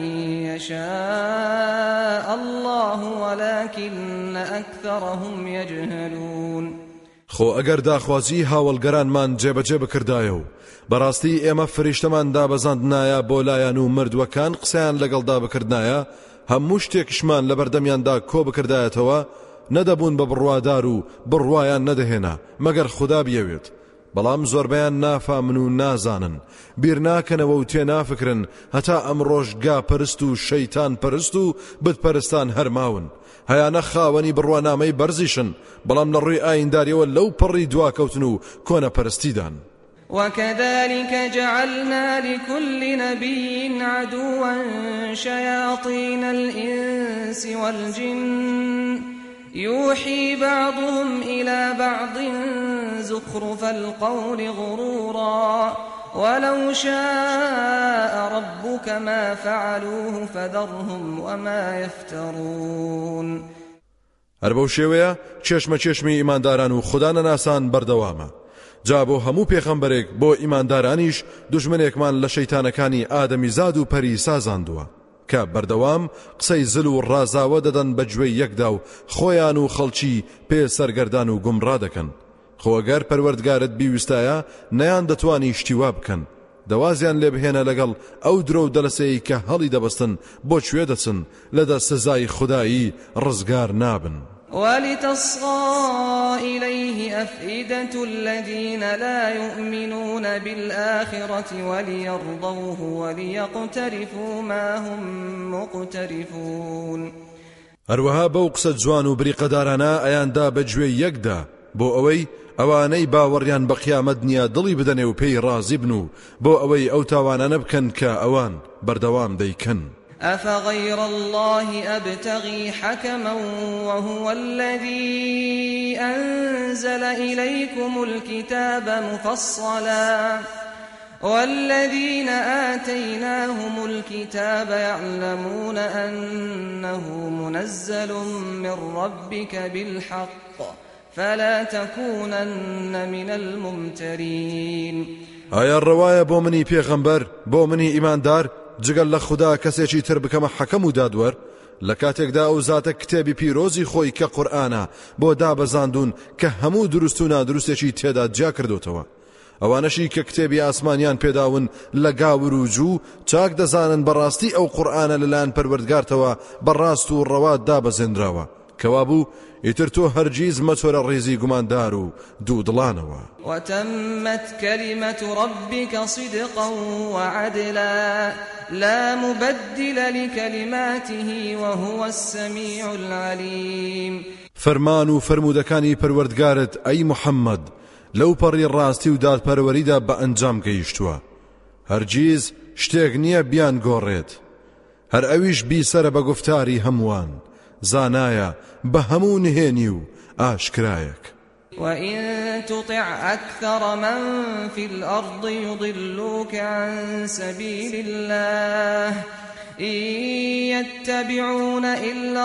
يشاء الله ولكن أكثرهم يجهلون. خۆ ئەگەر داخوازی هاوڵگەرانمان جێبەجێ بکردایە و بەڕاستی ئێمە فریشتەمان دابەزاندنایە بۆ لایەن و مردووەکان قسەیان لەگەڵدا بکردنایە هەموو شتێکشمان لە بەردەمیاندا کۆ بکردایەتەوە نەدەبوون بە بڕوادار و بڕوایان نەدەهێنا مەگەر خوددا بیەوێت. بەڵام زۆربەیان نافامن و نازانن بیر ناکەنەوە و تێ نافکرن هەتا ئەم ڕۆژگا پەرست و شەیتان پەرست و بتپەرستان هەرماون هەیانە خاوەنی بڕوانامەی بەرزیشن بەڵام لە ڕووی ئاینداریەوە لەو پەڕی دواکەوتن و کۆنە پەرستیدان. وكذلك جعلنا لكل نبي عدوا شياطين الإنس والجن يوحي بعضهم إلى بعض زخرف القول غرورا ولو شاء ربك ما فعلوه فذرهم وما يفترون. هەر بەو شێوەیە چێشمە چێشمی ئیمانداران و خوددا نەناسان بەردەوامە. جا بۆ هەموو پێغەمبەرێک بۆ ئیماندارانیش دوژمنێکمان لە شەیتانەکانی ئادەمیزاد و پەری سازاندووە کە بەردەوام قسەی زل و ڕازاوە دەدەن بە گوێی یەکدا و خۆیان و خەڵکی پێ سەرگەردان و گومڕا دەکەن. خۆگەر پەروەردگارت بیویستایە نەیان دەتوانی شتیوا بکەن، دەوازیان لێ بهێنە لەگەڵ ئەو درۆ و دەلەسەیە کە هەڵی دەبەستن بۆ کوێ دەچن لەدە سزای خودایی ڕزگار نابن. ولتصغى إليه أفئدة الذين لا يؤمنون بالآخرة وليرضوه وليقترفوا ما هم مقترفون. هەروەها بەو قسە جوان و بریقەدارانە ئەیاندا بەگوێی یەکدا بۆ ئەوەی ئەوانەی باوەڕیان بە قیامەت نییە دڵی بدەنێ و پێی ڕازی بن و بۆ ئەوەی ئەو تاوانانە بکەن کە ئەوان بەردەوام دەیکەن. أفغير الله أبتغي حكما وهو الذي أنزل إليكم الكتاب مفصلا والذين آتيناهم الكتاب يعلمون أنه منزل من ربك بالحق فلا تكونن من الممترين. آیا الرواية بۆ منی پێغەمبەر بۆ منی ئیماندار جگەل لە خوددا کەسێکی تر بکەمە حەکەم و دادوەر لە کاتێکدا ئەو زاتە کتێبی پیرۆزی خۆی کە قورئانە بۆ دابەزاندون کە هەموو دروست و نادروستێکی تێدا جیا کردوتەوە. ئەوانەشی کە کتێبی ئاسمانیان پێداون لە گاور و جوو چاک دەزانن بەڕاستی ئەو قورئانە لەلایەن پەروەردگارتەوە بەڕاست و ڕەوات دابەزێنراوە کەوابوو ئیتر تۆ هەرگیز مەچۆرە ڕێزی گوماندار و دوو دڵانەوە. وتمت كلمة ربك صدقا وعدلا لا مبدل لكلماته وهو السميع العليم. فەرمان و فەرموودەکانی پەروەردگارت ئەی محەممەد لەو پەڕی ڕاستی و دادپەروەریدا بە ئەنجام گەیشتووە، هەرگیز شتێک نییە بیان گۆڕێت، هەر ئەویش بیسەرە بە گفتاری هەمووان، زانایە بە هەموو نهێنی و ئاشکرایەک. وإن تطع أكثر من في الأرض يضلوك عن سبيل الله إن يتبعون إلا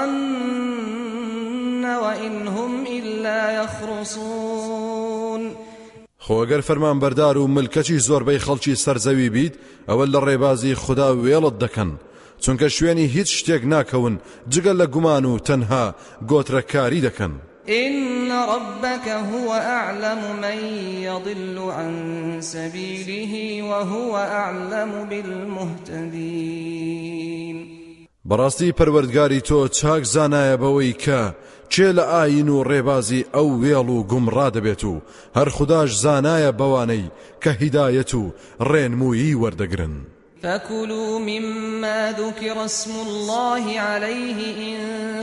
الظن وإن هم إلا يخرصون. خۆگەر فەرمان بەردار و ملکەچی زۆربەی خەڵکی سەرزەوی بیت ئەوە لە ڕێبازی خوددا وێڵت دەکەن، چونکە شوێنی هیچ شتێک ناکەون جگەل لە گومان و تەنها گۆترەکاری دەکەن. إن ربك هو أعلم من يضل عن سبيله وهو أعلم بالمهتدين. بەڕاستی پەروەردگاری تۆ چاک زانایە بەوەی کە چێ لە ئاین و ڕێبازی ئەو وێڵ و گومڕا دەبێت و هەر خودداش زانایە بەوانەی کە هیدایەت و ڕێنمویی وەردەگرن. فكلوا مما ذكر اسم الله عليه إن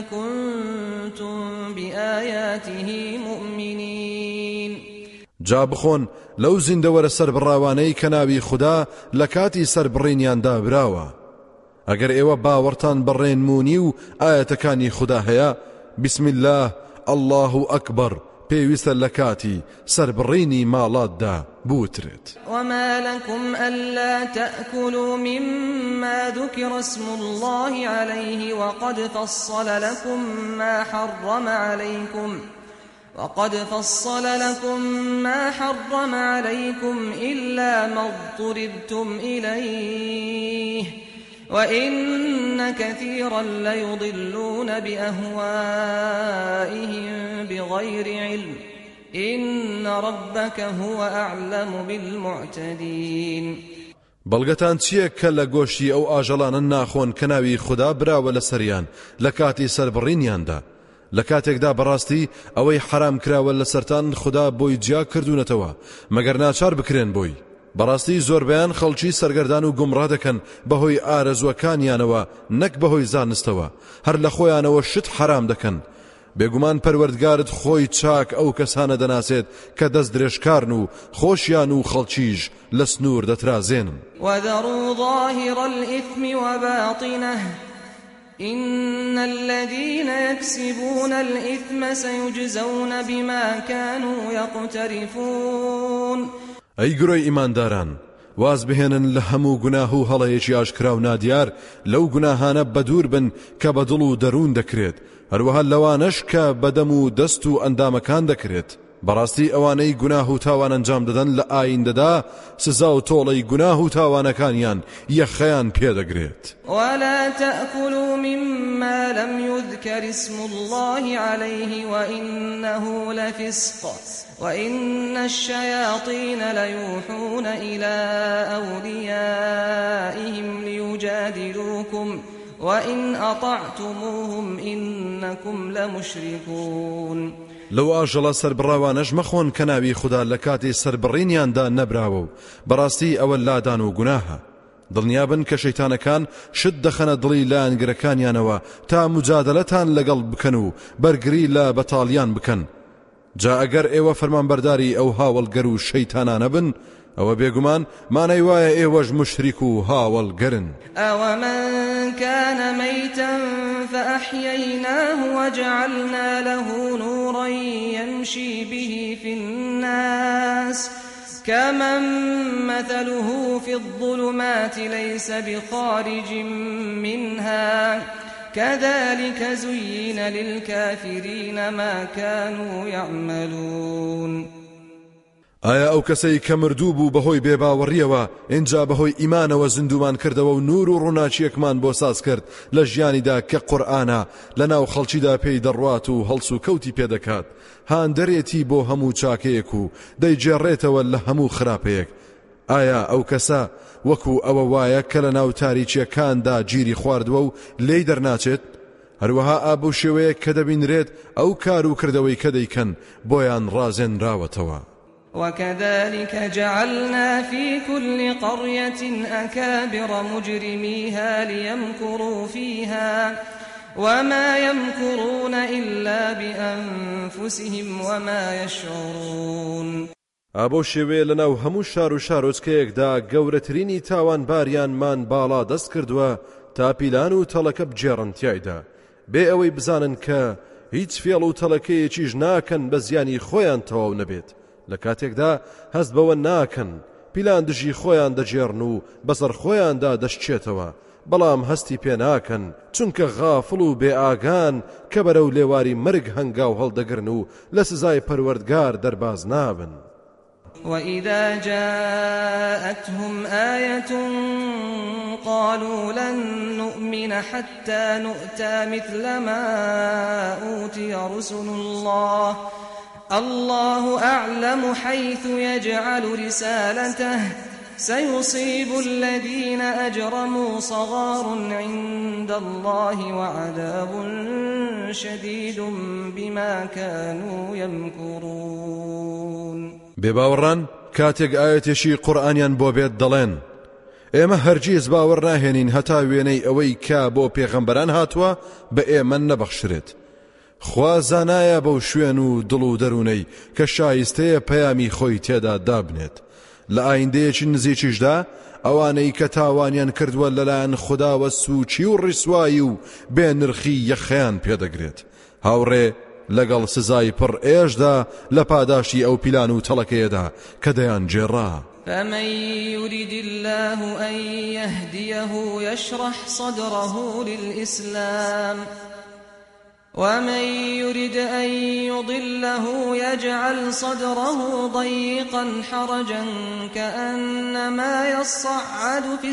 كنتم بآياته مؤمنين. جا بخۆن لەو زیندەوەرە سەربڕاوانەی کە ناوی خوددا لە کاتی سەربڕینیاندا براوە. ئەگەر ئێوە باوەڕتان بەڕێنمونی و ئاەتەکانی خوددا هەیە، بسم الله الله ئەکبەر پێویستە لە کاتی سەربڕینی ماڵاتدا بوترێت. وما لكم ألا تأكلوا مما ذكر اسم الله عليه وقد فصل لكم ما حرم عليكم وقد فصل لكم ما حرم عليكم إلا ما اضطررتم إليه وإن كثيرا ليضلون بأهوائهم بغير علم إن ربك هو أعلم بالمعتدين. بەڵگەتان چییە کە لە گۆشتی ئەو ئاژەڵانە ناخۆن کە ناوی خوددا براوە لە سەریان لە کاتی سەربڕینیاندا، لە کاتێکدا بەڕاستی ئەوەی حرام کراوە لە سەرتان خوددا بۆی جیا کردوونەتەوە مەگەر ناچار بکرێن بۆی. بەڕاستی زۆربیان خەڵکی سەرگەردان و گومڕا دەکەن بەهۆی ئارەزوەکانیانەوە نەک بەهۆی زانستەوە، هەر لە خۆیانەوە شت حرام دەکەن. بێگومان پەروەردگارت خۆی چاک ئەو کەسانە دەناسێت کە دەست درێژکارن و خۆشیان و خەڵکیش لە سنوور دەترازێنن. وذروا ظاهر الإثم وباطنه إن الذين يكسبون الإثم سيجزون بما كانوا يقترفون. ئەی گرۆی ئیمانداران واز بهێنن لە هەموو گوناه و هەڵەیەکی ئاشکرا و نادیار لەو گوناهانە بەدوور بن کە بە دڵ و دەروون دەکرێت هەروەها لەوانەش کە بەدەم و دەست و ئەندامەکان دەکرێت بەڕاستی ئەوانەی گوناه و تاوان ئەنجام دەدەن لە ئایندەدا سزا و تۆڵەی گوناه و تاوانەکانیان یەخەیان پێدەگرێت. ولا تأكلوا مما لم يذكر اسم الله عليه وإنه لفسق وإن الشياطين ليوحون إلى أوليائهم ليجادلوكم وإن أطعتموهم إنكم لمشركون. لو ئاژەڵە سەربڕاوانەش مەخۆن کە ناوی خوددا لە کاتی سەربڕینیاندا نەبراوە و بەڕاستی ئەوە لادان و گوناهە. دڵنیابن کە شەیتانەکان شت دەخەنە دڵی لایەنگرەکانیانەوە تا مجادلەتان لەگەڵ بکەن و بەرگری لە بەتاڵیان بکەن. جا ئەگەر ئێوە فەرمانبەرداری ئەو هاوڵگەر و شەیتانانە بن ئەوە بێگومان مانای وایە ئێوەش مشریک و هاوڵگەرن. ئەوەمن كان ميتا فأحييناه وجعلنا له نورا يمشي به في الناس كمن مثله في الظلمات ليس بخارج منها كذلك زين للكافرين ما كانوا يعملون. ئایا ئەو کەسەی کە مردوو بوو بەهۆی بێباوەڕیەوە ئینجا بەهۆی ئیمانەوە زیندومان کردەوە و نور و ڕووناچیەکمان بۆ ساز کرد لە ژیانیدا کە قورئانە لەناو خەڵکیدا پێی دەڕوات و هەڵس و کەوتی پێدەکات هان دەرێتی بۆ هەموو چاکەیەک و دەیجێڕێتەوە لە هەموو خراپەیەک. ئایا ئەو کەسە وەکو ئەوە وایە کە لە ناو تاریچیەکاندا گیری خواردووە و لێی دەرناچێت؟ هەروەها ئابوو شێوەیەک کە دەبینرێت ئەو کار و کردەوەی کە دەیکەن بۆیان ڕازێنراوەتەوە. وكذلك جعلنا في كل قرية أكابر مجرميها ليمكروا فيها وما يمكرون إلا بأنفسهم وما يشعرون. ئابۆ شێوەیە لەناو هەموو شار و شارۆچکەیەکدا گەورەترینی تاوان باریانمان باڵا دەست کردووە تا پیلان و تەڵەکە بجێڕن تیایدا بێ ئەوەی بزانن کە هیچ فێڵ و تەڵەکەیەکیش ناکەن بە زیانی خۆیان تەواو نەبێت. لە کاتێکدا هەست بەوە ناکەن پیلان دژی خۆیان دەجێڕن و بەسەر خۆیاندا دەشتێتەوە بەڵام هەستی پێ ناکەن چونکە غافڵ و بێئاگان کە بەرەو لێواری مرگ هەنگاو هەڵدەگرن و لە سزای پەروەردگار دەرباز نابن. وإذا جاءتهم آية قالوا لن نؤمن حتى نؤتى مثل ما أوتي رسل الله الله أعلم حيث يجعل رسالته سيصيب الذين أجرموا صغار عند الله وعذاب شديد بما كانوا يمكرون. بباوران کاتێک ئاەتێکی قورئانیان بۆ بێت دەڵێن ئێمە هەرگیز باوەڕ ناهێنین هەتا وێنەی ئەوەی کە بۆ پێغەمبەران هاتووە بە ئێمە نەبەخشرێت. خوا زانایە بەو شوێن و دڵ و دەروونەی کە شایستەیە پەیامی خۆی تێدا دابنێت. لە ئایندەیەکی نزیکیشدا ئەوانەی کە تاوانیان کردووە لەلایەن خوداوە سوچی و ڕیسوایی و بێنرخی یەخەیان پێدەگرێت. هاوڕێ لەگەڵ سزای پڕ ئێشدا لە پاداشی ئەو پیلان و تەڵەکەیەدا کە دەیان جێڕا. فمن يرد الله أن يهديه يشرح صدره للإسلام ومن يرد أن يضله يجعل صدره ضيقا حرجا كأنما يصعد في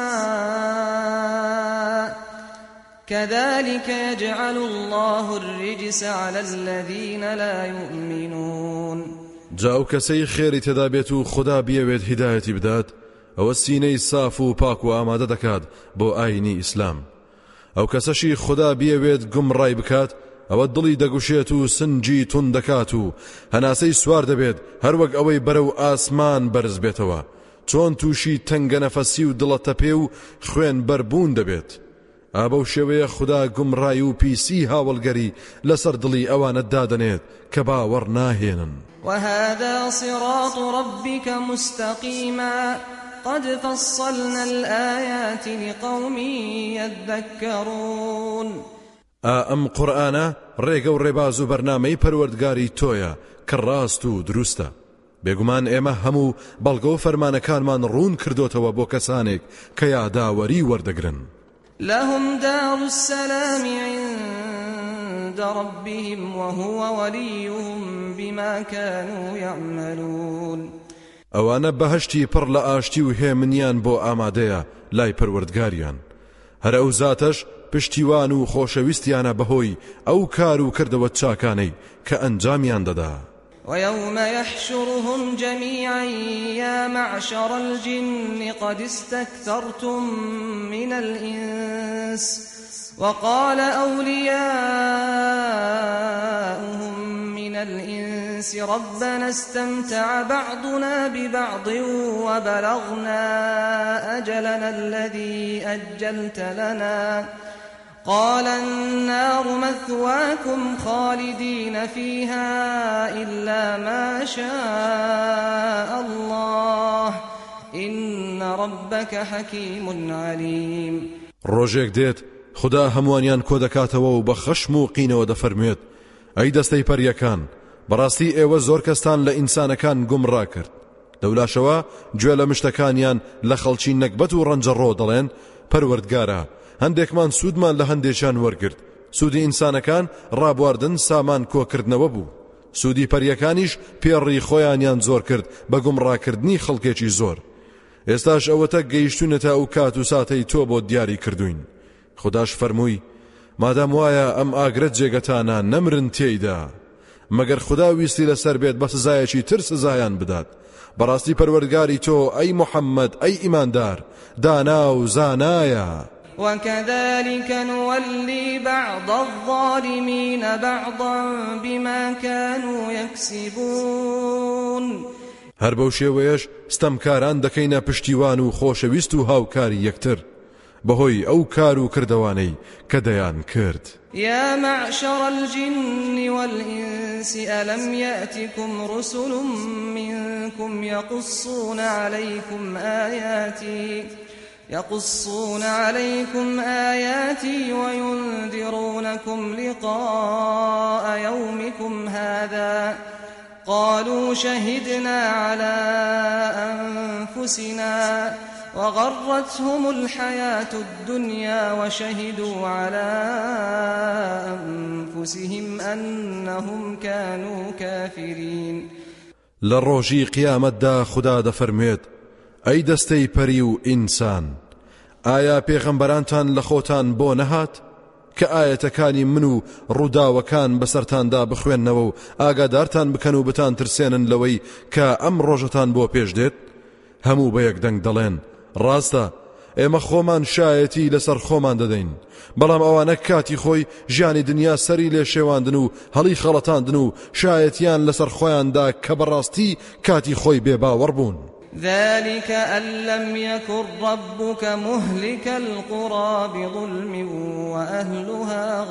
السماء كذلك يجعل الله الرجس على الذين لا يؤمنون. جاو کەسەی خێری تێدا بێت و خدا بیەوێت هیدایەتی بدات ئەوە سینەی صاف و پاک و ئامادە دەکات بۆ ئاینی ئیسلام. ئەو کەسەشی خدا بیەوێت گومڕای بکات ئەوە دڵی دەگوشێت و سنجی تون دەکات و هەناسەی سوار دەبێت هەروەک ئەوەی بەرەو ئاسمان بەرز بێتەوە چۆن تووشی تەنگە نەفەسی و دڵەتە پێ و خوێن بەربوون دەبێت. ئابە شێوەیە خدا گومڕای و پیسی هاوڵگەری لەسەر دڵی ئەوانە دادەنێت کە باوەڕ ناهێنن. وهذا صراط ربك مستقيما قد فصلنا الآيات لقوم يذكرون. ئەم قورئانە ڕێگە و ڕێباز و بەرنامەی پەروەردگاری تۆیە کە ڕاست و دروستە بێگومان ئێمە هەموو بەڵگە و فەرمانەکانمان ڕوون کردوتەوە بۆ کەسانێک کە یاداوەری وەردەگرن. لهم دار السلام عند ربهم وهو وليهم بما كانوا يعملون. ئەوانە بەهەشتی پڕ لە ئاشتی و هێمنیان بۆ ئامادەیە لای پەروەردگاریان. هەر ئەو زاتەش پشتیوان و خۆشەویستیانە بەهۆی ئەو کار و کردەوە چاکانەی کە ئەنجامیان دەدا. ويوم يحشرهم جميعا يا معشر الجن قد استكثرتم من الإنس وقال أولياؤهم من الإنس ربنا استمتع بعضنا ببعض وبلغنا أجلنا الذي أجلت لنا قال النار مثواكم خالدين فيها إلا ما شاء الله إن ربك حكيم عليم. ڕۆژێک دێت خدا هەمووانیان کۆ دەکاتەوە و بە خەشم و قینەوە دەفەرموێت ئەی دەستەی پەریەکان بەڕاستی ئێوە زۆر کەستان لە ئینسانەکان گومڕا کرد. لەولاشەوە گوێ لە مشتەکانیان لە خەڵکی نەکبەت و ڕەنجەڕۆ دەڵێن پەروەردگارە هەندێکمان سوودمان لە هەندێکیان وەرگرت. سوودی ئینسانەکان ڕابواردن سامان کۆکردنەوە بوو. سوودی پەریەکانیش پێڕی خۆیانیان زۆر کرد بە گومڕاکردنی خەڵکێکی زۆر. ئێستاش ئەوەتە گەیشتونەتە ئەو کات و ساتەی تۆ بۆ دیاری کردوین. خداش فەرمووی مادام وایە ئەم ئاگرەت جێگەتانە نەمرن تێیدا مەگەر خدا ویستی لەسەر بێت بە سزایەکی تر سزایان بدات. بەڕاستی پەروەردگاری تۆ ئەی محەممەد ئەی ئیماندار دانا و زانایە. وكذلك نولي بعض الظالمين بعضا بما كانوا يكسبون. هەر بەو شێوەیەش ستەمکاران دەکەینە پشتیوان و خۆشەویست و هاوکاری یەکتر بەهۆی ئەو کار و کردەوانەی کە دەیان کرد. يا معشر الجن والإنس ألم يأتكم رسل منكم يقصون عليكم آياتي يقصون عليكم آياتي وينذرونكم لقاء يومكم هذا قالوا شهدنا على أنفسنا وغرتهم الحياة الدنيا وشهدوا على أنفسهم أنهم كانوا كافرين. لروجي قيامت دا خدا دا فرميت أي دستي بريو إنسان آيا پیغمبرانتان لخوتان بو نهات كآيتكاني منو ڕووداوەکان بەسەرتاندا بخوێننەوە و ئاگادارتان بکەن و بتان ترسێنن لەوەی کە ئەم ڕۆژەتان بۆ پێش دێت. هەموو بە یەکدەنگ دەڵێن ڕاستە ئێمە خۆمان شایەتی لەسەر خۆمان دەدەین بەڵام ئەوانە کاتی خۆی ژیانی دنیا سەری لێ شێواندن و هەڵی خەڵەتاندن و شایەتیان لەسەر خۆیاندا کە بەڕاستی کاتی خۆی بێباوەڕ بوون. ذلك أن لم يكن ربك مهلك القرى بظلم وأهلها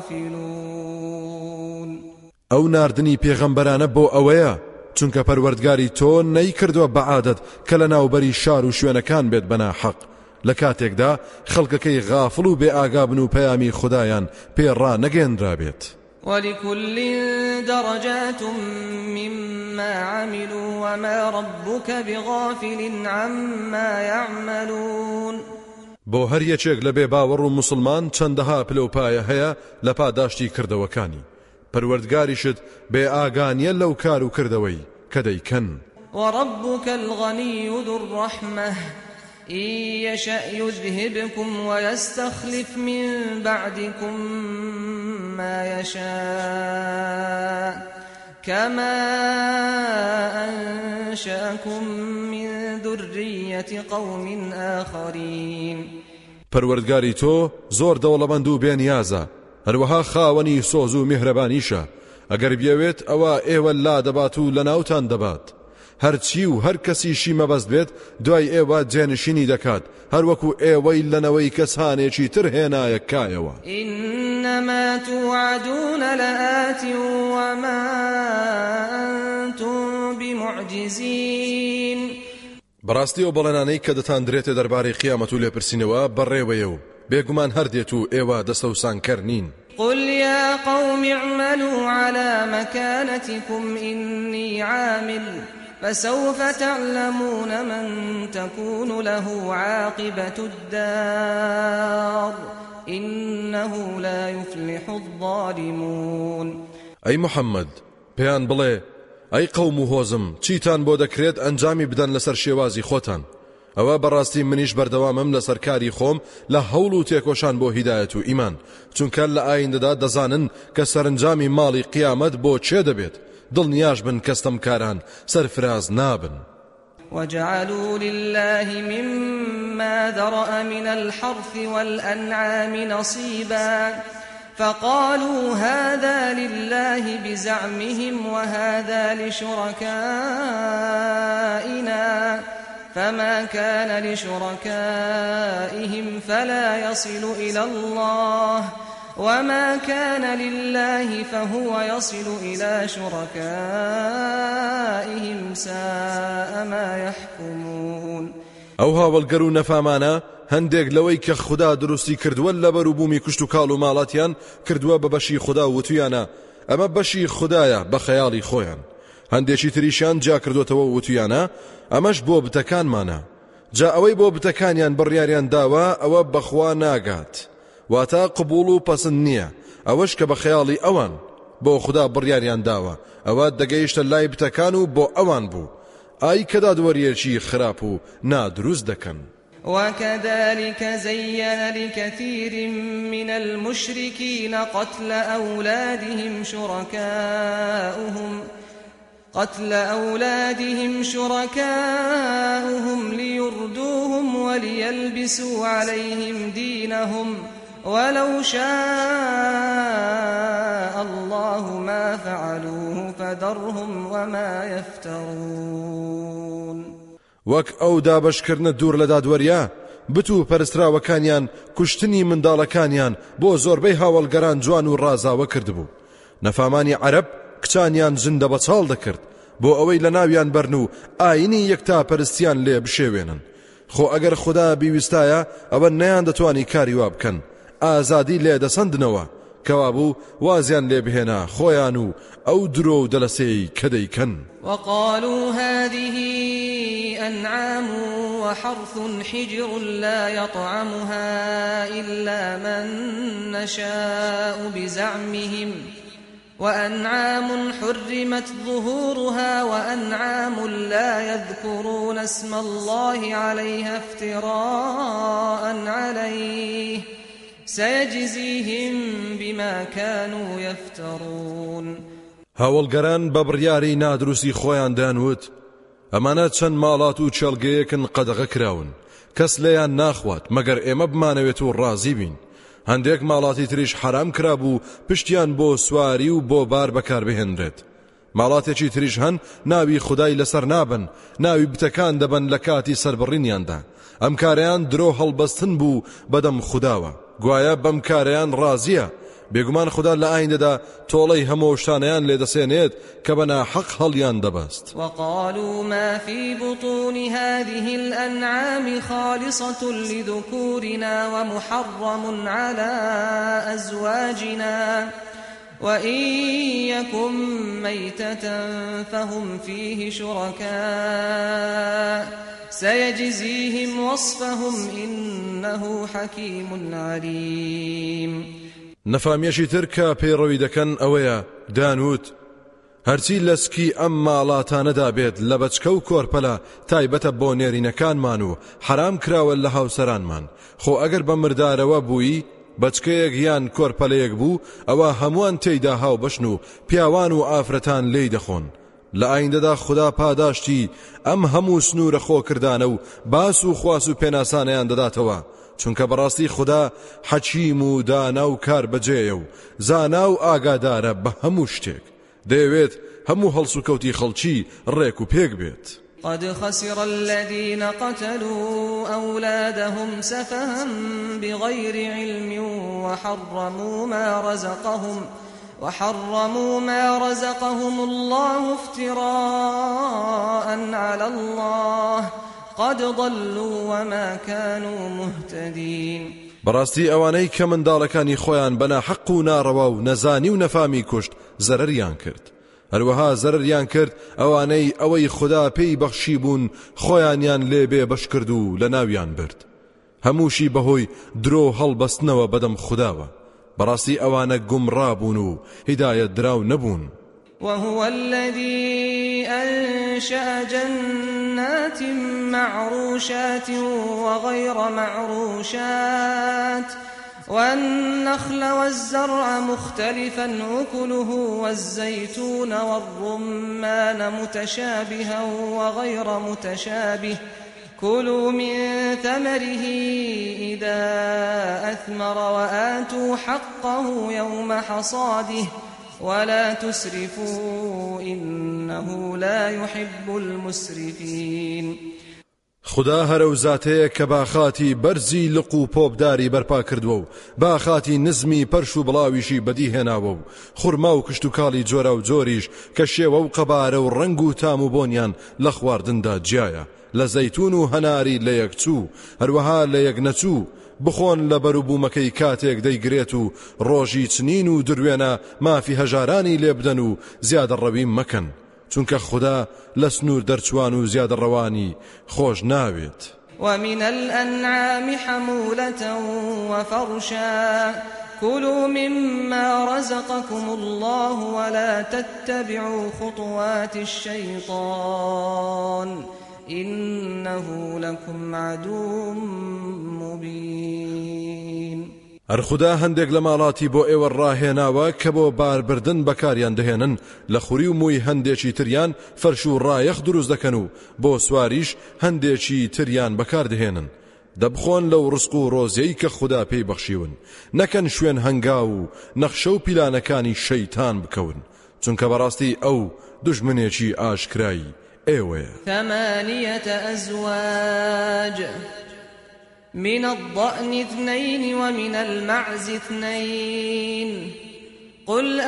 غافلون. ئەو ناردنی پێغەمبەرانە بۆ ئەوەیە چونکە پەروەردگاری تۆ نەیکردووە بەعادەت کە لە ناوبەری شار و شوێنەکان بێت بەناحەق لە کاتێکدا خەڵکەکەی غافڵ و بێ ئاگابن و پەیامی خودایان پێڕا نەگەێنرا بێت. ولكل درجات مما عملوا وما ربك بغافل عما يعملون. بۆ هەر یەکێک لە بێ باوەڕ و موسڵمان چەندەها پلەپایە هەیە لە پاداشتی کردەوەکانی. پەروەردگاریشت بێ ئاگانیە لەو کار و کردەوەی کە دەیکەن. وربك الغني ذو الرحمة إن يشأ يذهبكم ويستخلف من بعدكم ما يشاء كما أنشأكم من ذرية قوم آخرين. پەروەردگاری تۆ زۆر دەوڵەمەند و بێنیازە هەروەها خاوەنی سۆز و میهرەبانیشە ئەگەر بیەوێت ئەوە ئێوە لا دەبات و لە ناوتان دەبات. هەرچی و هەر کەسیشی مەبەست بێت دوای ئێوە جێنشینی دەکات هەروەکو ئێوەی لەنەوەی کەسانێکی تر هێنایە کایەوە. إنما توعدون لآت وما أنتم بمعجزين. بەڕاستی ئەو بەڵێنانەی کە دەتاندرێتە دەربارەی قیامەت و لێپرسینەوە بەڕێوەیە و بێگومان هەردێت و ئێوە دەسەوسانکەر نین. قل يا قوم اعملوا على مكانتكم إني عامل فسوف تعلمون من تكون له عاقبة الدار إنه لا يفلح الظالمون. أي محمد بيان بڵێ ئەی قەوم و هۆزم چیتان بۆ دەکرێت ئەنجامی بدەن لەسەر شێوازی خۆتان ئەوە بەڕاستی منیش بەردەوامم لەسەر کاری خۆم لە هەوڵ و تێکۆشان بۆ هیدایەت و ئیمان چونکە لە ئایندەدا دەزانن کە سەرنجامی ماڵی قیامەت بۆ چێ دەبێت دڵنیاش بن کەستەمکاران سەرفراز نابن. وجعلوا لله مما ذرأ من الحرث والأنعام نصيبا فقالوا هذا لله بزعمهم وهذا لشركائنا فما كان لشركائهم فلا يصل إلى الله وما كان لله فهو يصل إلى شركائهم ساء ما يحكمون. ئەوها وەڵگەر و نەفامانە هەندێک لەوەی کە خوددا دروستی کردووە لە بەروبوومی کوشت و کاڵ و ماڵاتیان کردووە بە بەشی خوددا و وتویانە ئەمە بەشی خوددایە بە خەیاڵی خۆیان هەندێکی تریشیان جا کردوتەوە و وتویانە ئەمەش بۆ بتەکانمانە جا ئەوەی بۆ بتەکانیان بڕیاریان داوە ئەوە بەخوا ناگات واتە قبول و پەسند نییە ئەوەش کە بە خەیاڵی ئەوان بۆ خوددا بڕیاریان داوە ئەوە دەگەیشتە لای بتەکان و بۆ ئەوان بوو ئای کە دادوەریەکی خراپ و نادروست دەکەن. وكذلك زين لكثير من المشركين قتل أولادهم شركاؤهم قتل أولادهم شركاؤهم ليردوهم وليلبسوا عليهم دينهم ولو شاء الله ما فعلوه فذرهم وما يفترون. وەک ئەو دابەشکردنە دوور لە دادوەریە بتو پەرستراوەکانیان کوشتنی منداڵەکانیان بۆ زۆربەی هاوڵگەران جوان و ڕازاوە کردبوو نەفامانی عەرەب کچانیان زندە بەچاڵ دەکرد بۆ ئەوەی لە ناویان بەرن و ئاینی یەکتا پەرستیان لێ بشێوێنن خۆ ئەگەر خوددا بیویستایە ئەوە نەیان دەتوانی کاری وا بکەن ئازادی لێ دەسەندنەوە کەوا بوو وازیان لێ بهێنا خۆیان و ئەو درۆ و دەلەسەی کە دەیکەن. وقالوا هذه أنعام وحرث حجر لا يطعمها إلا من نشاء بزعمهم وأنعام حرمت ظهورها وأنعام لا يذكرون اسم الله عليها افتراء عليه سيجزيهم بما كانوا يفترون. هاوڵگەران بە بڕیاری نادروستی خۆیان دانوت ئەمانە چەند ماڵات و چێڵگەیەکن قەدەغە کراون کەس لێیان ناخوات مەگەر ئێمە بمانەوێت و ڕازی بین هەندێک ماڵاتی تریش حرام کرابوو پشتیان بۆ سواری و بۆ بار بەکاربهێنرێت ماڵاتێکی تریش هەن ناوی خودای لەسەر نابن ناوی بتەکان دەبن لە کاتی سەربڕینیاندا ئەم کارەیان درۆ هەڵبەستن بوو بەدەم خودداوە گوایە بەم کارەیان ڕازیە بێگومان خوددا لە ئایندەدا تۆڵەی هەموو شتانەیان لێدەسێنێت کە بە ناحەق هەڵیان دەبەست. وقالوا ما في بطون هذه الأنعام خالصة لذكورنا ومحرم على أزواجنا وإن يكن ميتة فهم فيه شركاء سيجزيهم وصفهم إنه حكيم عليم. نەفامیەشی تر کە پەیڕەوی دەکەن ئەوەیە دانوت هەرچی لەسکی ئەم ماڵاتانەدا بێت لە بەچکە و کۆرپەلە تایبەتە بۆ نێرینەکانمان و حرام کراوە لە هاوسەرانمان خۆ ئەگەر بە مردارەوە بووی بەچکەیەک یان کۆرپەلەیەک بوو ئەوە هەمووان تێیدا هاو بەشن و پیاوان و ئافرەتان لێی دەخۆن لە ئایندەدا خوددا پاداشتی ئەم هەموو سنوورە خۆکردانە و باس و خواس و پێناسانیان دەداتەوە چونکە بەڕاستی خوددا حەکیم و دانا و کار بەجێیە و زانا و ئاگادارە بە هەموو شتێک دەیەوێت هەموو هەڵس و کەوتی خەڵکی ڕێک و پێک بێت. قد خسر الذين قتلوا أولادهم سفها بغير علم وحرموا ما رزقهم وحرموا ما رزقهم الله افتراء على الله قد ضلوا وما كانوا مهتدين. بەڕاستی ئەوانەی کە منداڵەکانی خۆیان بەنا حەق و ناڕەوا و نەزانی و نەفامی کوشت زەرەریان کرد هەروەها زەرریان کرد ئەوانەی ئەوەی خوددا پێی بەخشی بوون خۆیانیان لێبێ بەش کرد و لە ناویان برد هەمووشی بەهۆی درۆ هەڵبەستنەوە بەدەم خودداوە بەڕاستی ئەوانە گومڕابوون و هیدایەت دراو نەبوون. وهو الذي أنشأ جنات معروشات وغير معروشات والنخل والزرع مختلفا أكله والزيتون والرمان متشابها وغير متشابه كلوا من ثمره إذا أثمر وآتوا حقه يوم حصاده ولا تسرفوا إنه لا يحب المسرفين. خدا هەرە و زاتەیە کە باخاتی بەرزی لق و پۆپداری بەرپا کردووە و باخاتی نزمی پەرش و بڵاویشی بەدی هێناوە و خورما و کشت و کاڵی جۆرە و جۆریش کە شێوە و قەبارە و ڕنگ و تام و بۆنیان لە خواردندا جیایە لە زەیتون و هەناری لە یەکچوو هەروەها لە یەک نەچوو بخۆن لە بەروبوومەکەی کاتێک دەیگرێت و ڕۆژی چنین و دروێنە مافی هەژارانی لێ بدەن و زیادە ڕەوی مەکەن چونکە خوددا لە سنوور دەرچوان و زیادە ڕەوانی خۆش ناوێت. ومن الأنعام حمولة وفرشا كلوا مما رزقكم الله ولا تتبعوا خطوات الشيطان إنه لكم عدو مبين. هەر خوددا هەندێک لە ماڵاتی بۆ ئێوە ڕاهێناوە کە بۆ باربردن بەکاریان دەهێنن لە خوری و مووی هەندێکی تریان فەرش و ڕایەخ دروست دەکەن و بۆ سواریش هەندێکی تریان بەکار دەهێنن دەبخۆن لەو ڕزق و ڕۆزەی کە خوددا پێی بەخشیون نەکەن شوێن هەنگا و نەخشە و پیلانەکانی شەیتان بکەون چونکە بەڕاستی ئەو دوژمنێکی ئاشکرایی ئێوەیە. ثمانية أزواج من الضأن اثنين ومن المعز اثنين قل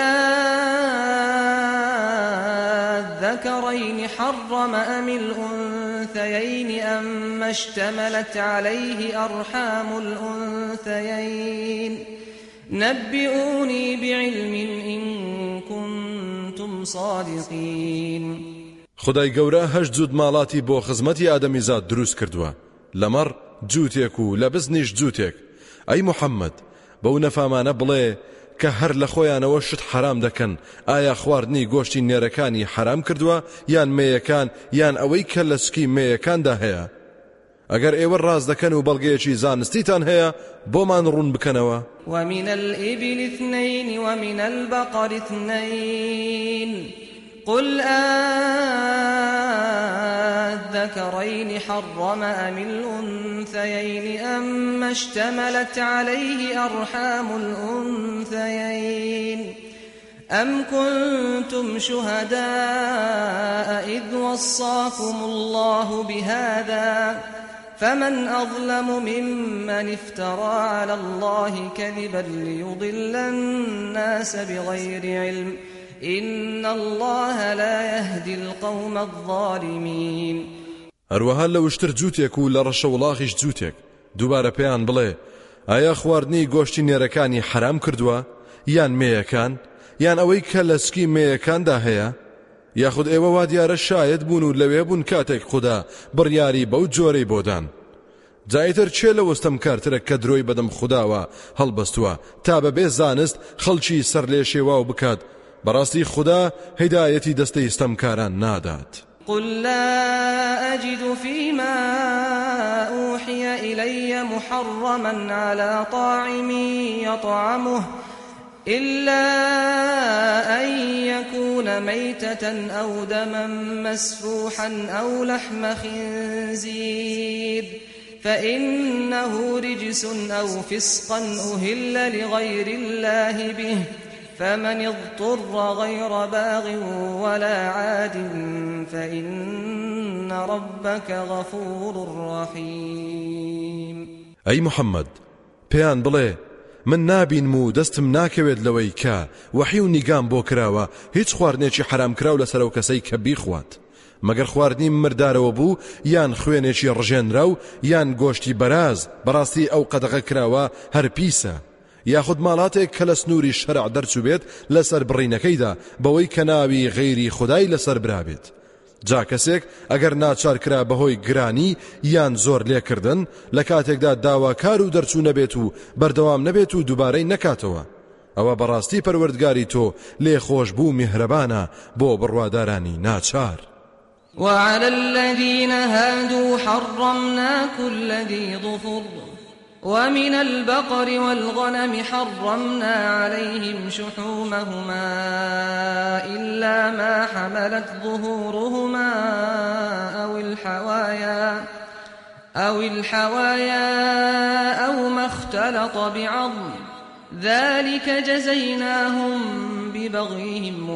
أذكرين حرم أم الأنثيين أما اشتملت عليه أرحام الأنثيين نبئوني بعلم إن كنتم صادقين. خدای گەورە هەشت جوود ماڵاتی بۆ خزمەتی ئادەمیزاد دروست کردووە لەمەڕ جووتێک و لە بزنیش جووتێک. ئەی محەممەد بەو نەفامانە بڵێ کە هەر لە خۆیانەوە شت حرام دەکەن ئایا خواردنی گۆشتی نێرەکانی حرام کردووە یان مێیەکان یان ئەوەی کە لە سکی مێیەکاندا هەیە ئەگەر ئێوە ڕاز دەکەن و بەڵگەیەکی زانستیتان هەیە بۆمان ڕوون بکەنەوە. ومن الإبل اثنين ومن البقر اثنين قل أذكرين حرم أم الأنثيين أما اشتملت عليه أرحام الأنثيين أم كنتم شهداء إذ وصاكم الله بهذا فمن أظلم ممن افترى على الله كذبا ليضل الناس بغير علم إن الله لا يهدي القوم الظالمين. هەروەها لە وشتر جووتێک و لە ڕەشە وڵاغیش جووتێک دووبارە پێیان بڵێ ئایا خواردنی گۆشتی نێرەکانی حرام کردووە یان مێیەکان یان ئەوەی کە لە سکی مێیەکاندا هەیە یاخود ئێوە وا دیارە شاید بوون و لەوێ بوون کاتێک خوددا بڕیاری بەو جۆرەی بۆدان جایتر چێ لە وەستەم کارترە کە درۆی بەدەم خودداوە هەڵبەستووە تا بەبێ زانست خەڵکی سەر لێ شێوا و بکات بەڕاستی خوددا هیدایەتی دەستەی ستەمکاران نادات. قل لا أجد فيما أوحي إلي محرما على طاعم يطعمه إلا أن يكون ميتة أو دما مسفوحا أو لحم خنزير فإنه رجس أو فسقا أهل لغير الله به فمن اضطر غير باغ ولا عاد فإن ربك غفور رحيم. أي محمد پێیان بڵێ من نابینم و دەستم ناکەوێت لەوەی کە وحی و نیگام بۆ کراوە هیچ خواردنێکی حرام کراو لەسەر ئەو کەسەی کە بیخوات مەگەر خواردنی مردارەوە بوو یان خوێنێکی ڕژێنرا و یان گۆشتی بەراز بەڕاستی ئەو قەدەغە کراوە هەر پیسە یاخود ماڵاتێک کە لە سنووری شەرع دەرچوو بێت لەسەر بڕینەکەیدا بەوەی کە ناوی غەیری خودای لەسەر برابێت. جا کەسێک ئەگەر ناچار کرا بەهۆی گرانی یان زۆر لێکردن لە کاتێکدا داواکار و دەرچوو نەبێت و بەردەوام نەبێت و دووبارەی نەکاتەوە، ئەوە بەڕاستی پەروەردگاری تۆ لێ خۆش بوو میهرەبانە بۆ بڕوادارانی ناچار. وعلى الذين هادوا حرمنا كل ذي ظفر ومن البقر والغنم حرمنا عليهم شحومهما إلا ما حملت ظهورهما أو الحوايا أو الحوايا أو ما اختلط بعظم ذلك جزيناهم ببغيهم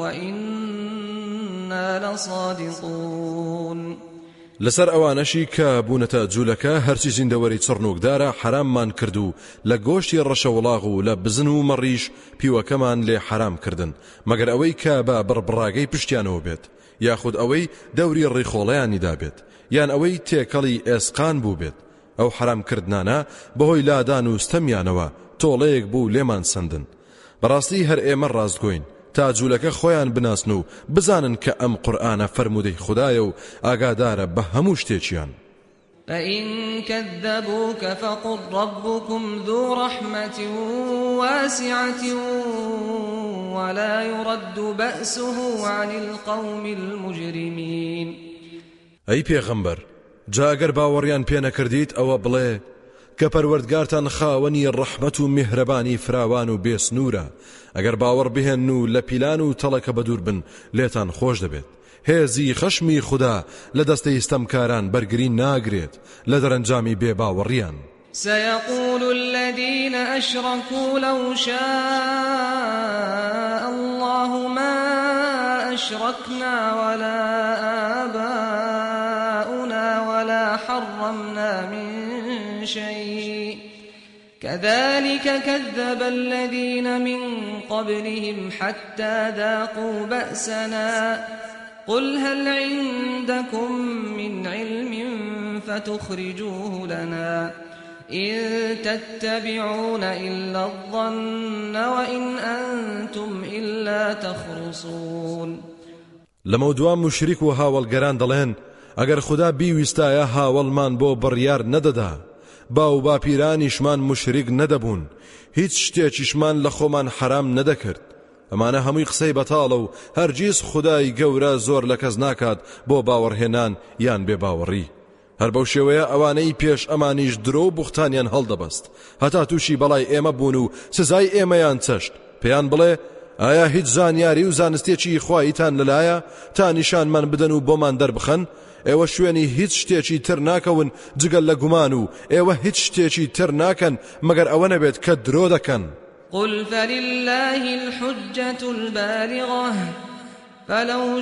وإنا لصادقون. لەسەر ئەوانەشی کە بوونەتە جوولەکە هەرچی زیندەوەری چڕنوکدارە حراممان کردو لە گۆشتی ڕەشەوڵاغ و لە بزن و مەڕیش پیوەکەمان لێ حرام کردن مەگەر ئەوەی کە بە بڕبڕاگەی پشتیانەوە بێت یاخود ئەوەی دەوری ڕیخۆڵەیانیدا بێت یان ئەوەی تێکەڵی ئێسقان بوو بێت. ئەو حرامکردنانە بەهۆی لادان و ستەمیانەوە تۆڵەیەک بوو لێمان سندن. بەڕاستی هەر ئێمە ڕاستگۆین تا جوولەکە خۆیان بناسن و بزانن کە ئەم قورئانە فەرموودەی خوددایە و ئاگادارە بە هەموو شتێکیان. فإن كذبوك فقل ربكم ذو رحمة واسعة ولا يرد بأسه عن القوم المجرمين. ئەی پێغەمبەر، جا ئەگەر باوەڕیان پێ نەکردیت ئەوە بڵێ کە پەروەردگارتان خاوەنی ڕەحمەت و میهرەبانی فراوان و بێسنوورە. ئەگەر باوەڕ بهێن و لە پیلان و تەڵەکە بەدوور بن لێتان خۆش دەبێت. هێزی خەشمی خوددا لە دەستەی ستەمکاران بەرگری ناگرێت لە دەرەنجامی بێ باوەڕیان. سيقول الذين أشركوا لو شاء الله ما أشركنا ولا آباؤنا ولا حرمنا من شيء كذلك كذب الذين من قبلهم حتى ذاقوا بأسنا قل هل عندكم من علم فتخرجوه لنا إن تتبعون إلا الظن وإن أنتم إلا تخرصون. لەمە دوام مشریک و هاوڵگەران دەڵێن ئەگەر خوددا بیویستایە هاوڵمان بۆ بڕیار نەدەدا باو باپیرانیشمان مشریک نەدەبوون هیچ شتێکیشمان لە خۆمان حرام نەدەکرد. ئەمانە هەمووی قسەی بەتاڵە و هەرگیز خودای گەورە زۆر لە کەس ناکات بۆ باوەڕهێنان یان بێ باوەڕی. هەر بەو شێوەیە ئەوانەی پێش ئەمانیش درۆ و بوختانیان هەڵدەبەست هەتا تووشی بەڵای ئێمە بوون و سزای ئێمەیان چەشت. پێیان بڵێ ئایا هیچ زانیاری و زانستێکی خوایتان لەلایە تا نیشانمان بدەن و بۆمان دەربخەن؟ ئێوە شوێنی هیچ شتێکی تر ناکەون جگەل لە گومان و ئێوە هیچ شتێکی تر ناکەن مەگەر ئەوە نەبێت کە درۆ دەکەن. قل فلله الحجة البالغة فلو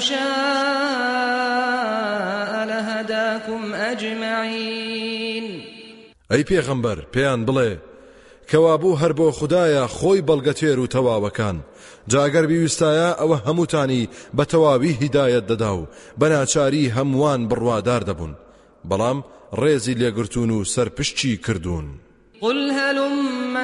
شاء لهداكم أجمعين. ئەی پێغەمبەر پێیان بڵێ کەوابوو هەر بۆ خوددایە خۆی بەڵگەتێر و تەواوەکان جاگەر بیویستایە ئەوە هەمووتانی بە تەواوی هیدایەت دەدا و بەناچاری هەمووان بڕوادار دەبوون بەڵام ڕێزی لێگرتون و سەرپشتی کردوون. قل هلم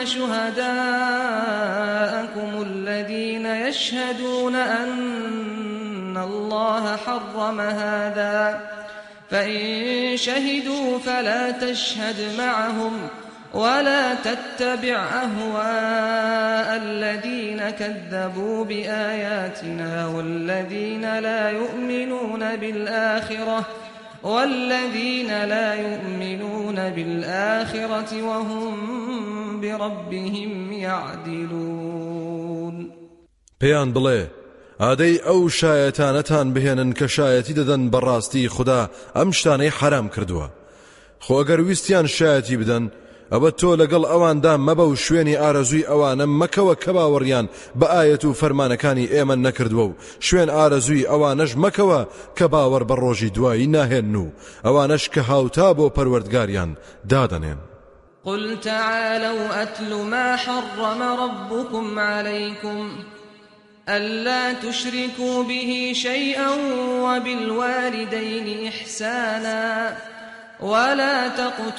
شهداءكم الذين يشهدون أن الله حرم هذا فإن شهدوا فلا تشهد معهم ولا تتبع أهواء الذين كذبوا بآياتنا والذين لا يؤمنون بالآخرة والذين لا يؤمنون بالآخرة وهم بربهم يعدلون. پێیان بڵێ ئادەی ئەو شایەتانەتان بهێنن کە شایەتی دەدەن بەڕاستی خوددا ئەم شتانەی حرام کردووە. خۆ ئەگەر ویستیان شایەتی بدەن ئەوە تۆ لەگەڵ ئەواندا مەبە و شوێنی ئارەزووی ئەوانە مەکەوە کە باوەڕیان بە ئایەت و فەرمانەکانی ئێمە نەکردووە و شوێن ئارەزووی ئەوانەش مەکەوە کە باوەڕ بە ڕۆژی دوایی ناهێن و ئەوانەش کە هاوتا بۆ پەروەردگاریان دادەنێن. قل تعالوا أتل ما حرم ربكم عليكم ألا تشركوا به شيئا وبالوالدين إحسانا ولا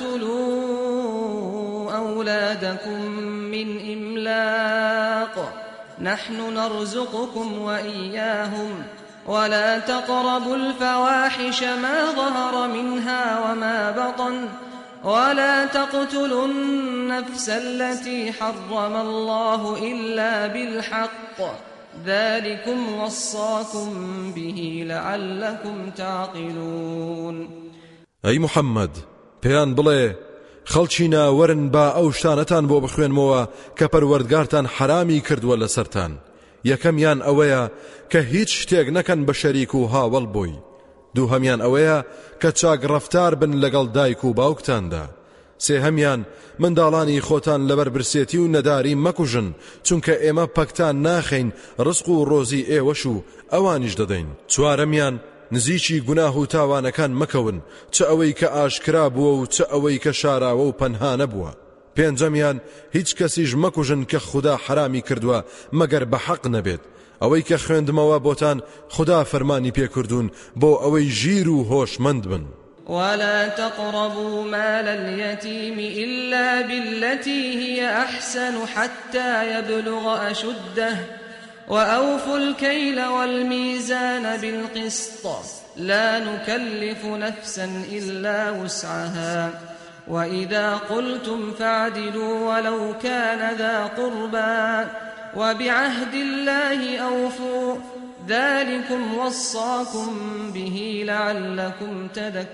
تقتلوا أولادكم من إملاق نحن نرزقكم وإياهم ولا تقربوا الفواحش ما ظهر منها وما بطن ولا تقتلوا النفس التي حرم الله إلا بالحق ذلكم وصاكم به لعلكم تعقلون. أي محمد بيان بڵێ خەڵچینە وەرن با ئەو شتانەتان بۆ بخوێنمەوە کە پەروەردگارتان حرامی کردووە لەسەرتان. یەکەمیان ئەوەیە کە هیچ شتێک نەکەن بە شەریک و هاوڵ بووی. دووهەمیان ئەوەیە کە چاک ڕەفتار بن لەگەڵ دایک و باوکتاندا. سێهەمیان منداڵانی خۆتان لەبەر برسێتی و نەداری مەکوژن چونکە ئێمە پەکتان ناخەین ڕزق و ڕۆزی ئێوەش و ئەوانیش دەدەین. چوارەمیان نزیکی گوناه و تاوانەکان مەکەون چ ئەوەی کە ئاشکرا بووە و چ ئەوەی کە شاراوە و پەنها نەبووە. پێنجەمیان هیچ کەسیش مەکوژن کە خوددا حرامی کردووە مەگەر بە حەق نەبێت. ئەوەی کە خوێندمەوە بۆتان خوددا فەرمانی پێکردوون بۆ ئەوەی ژیر و هۆشمەند بن. ولا تقربوا مال اليتيم إلا بالتي هي أحسن حتى يبلغ أشده وأوفوا الكيل والميزان بالقسط لا نكلف نفسا إلا وسعها وإذا قلتم فاعدلوا ولو كان ذا قربى وبعهد الله أوفوا ذلكم وصاكم به لعلكم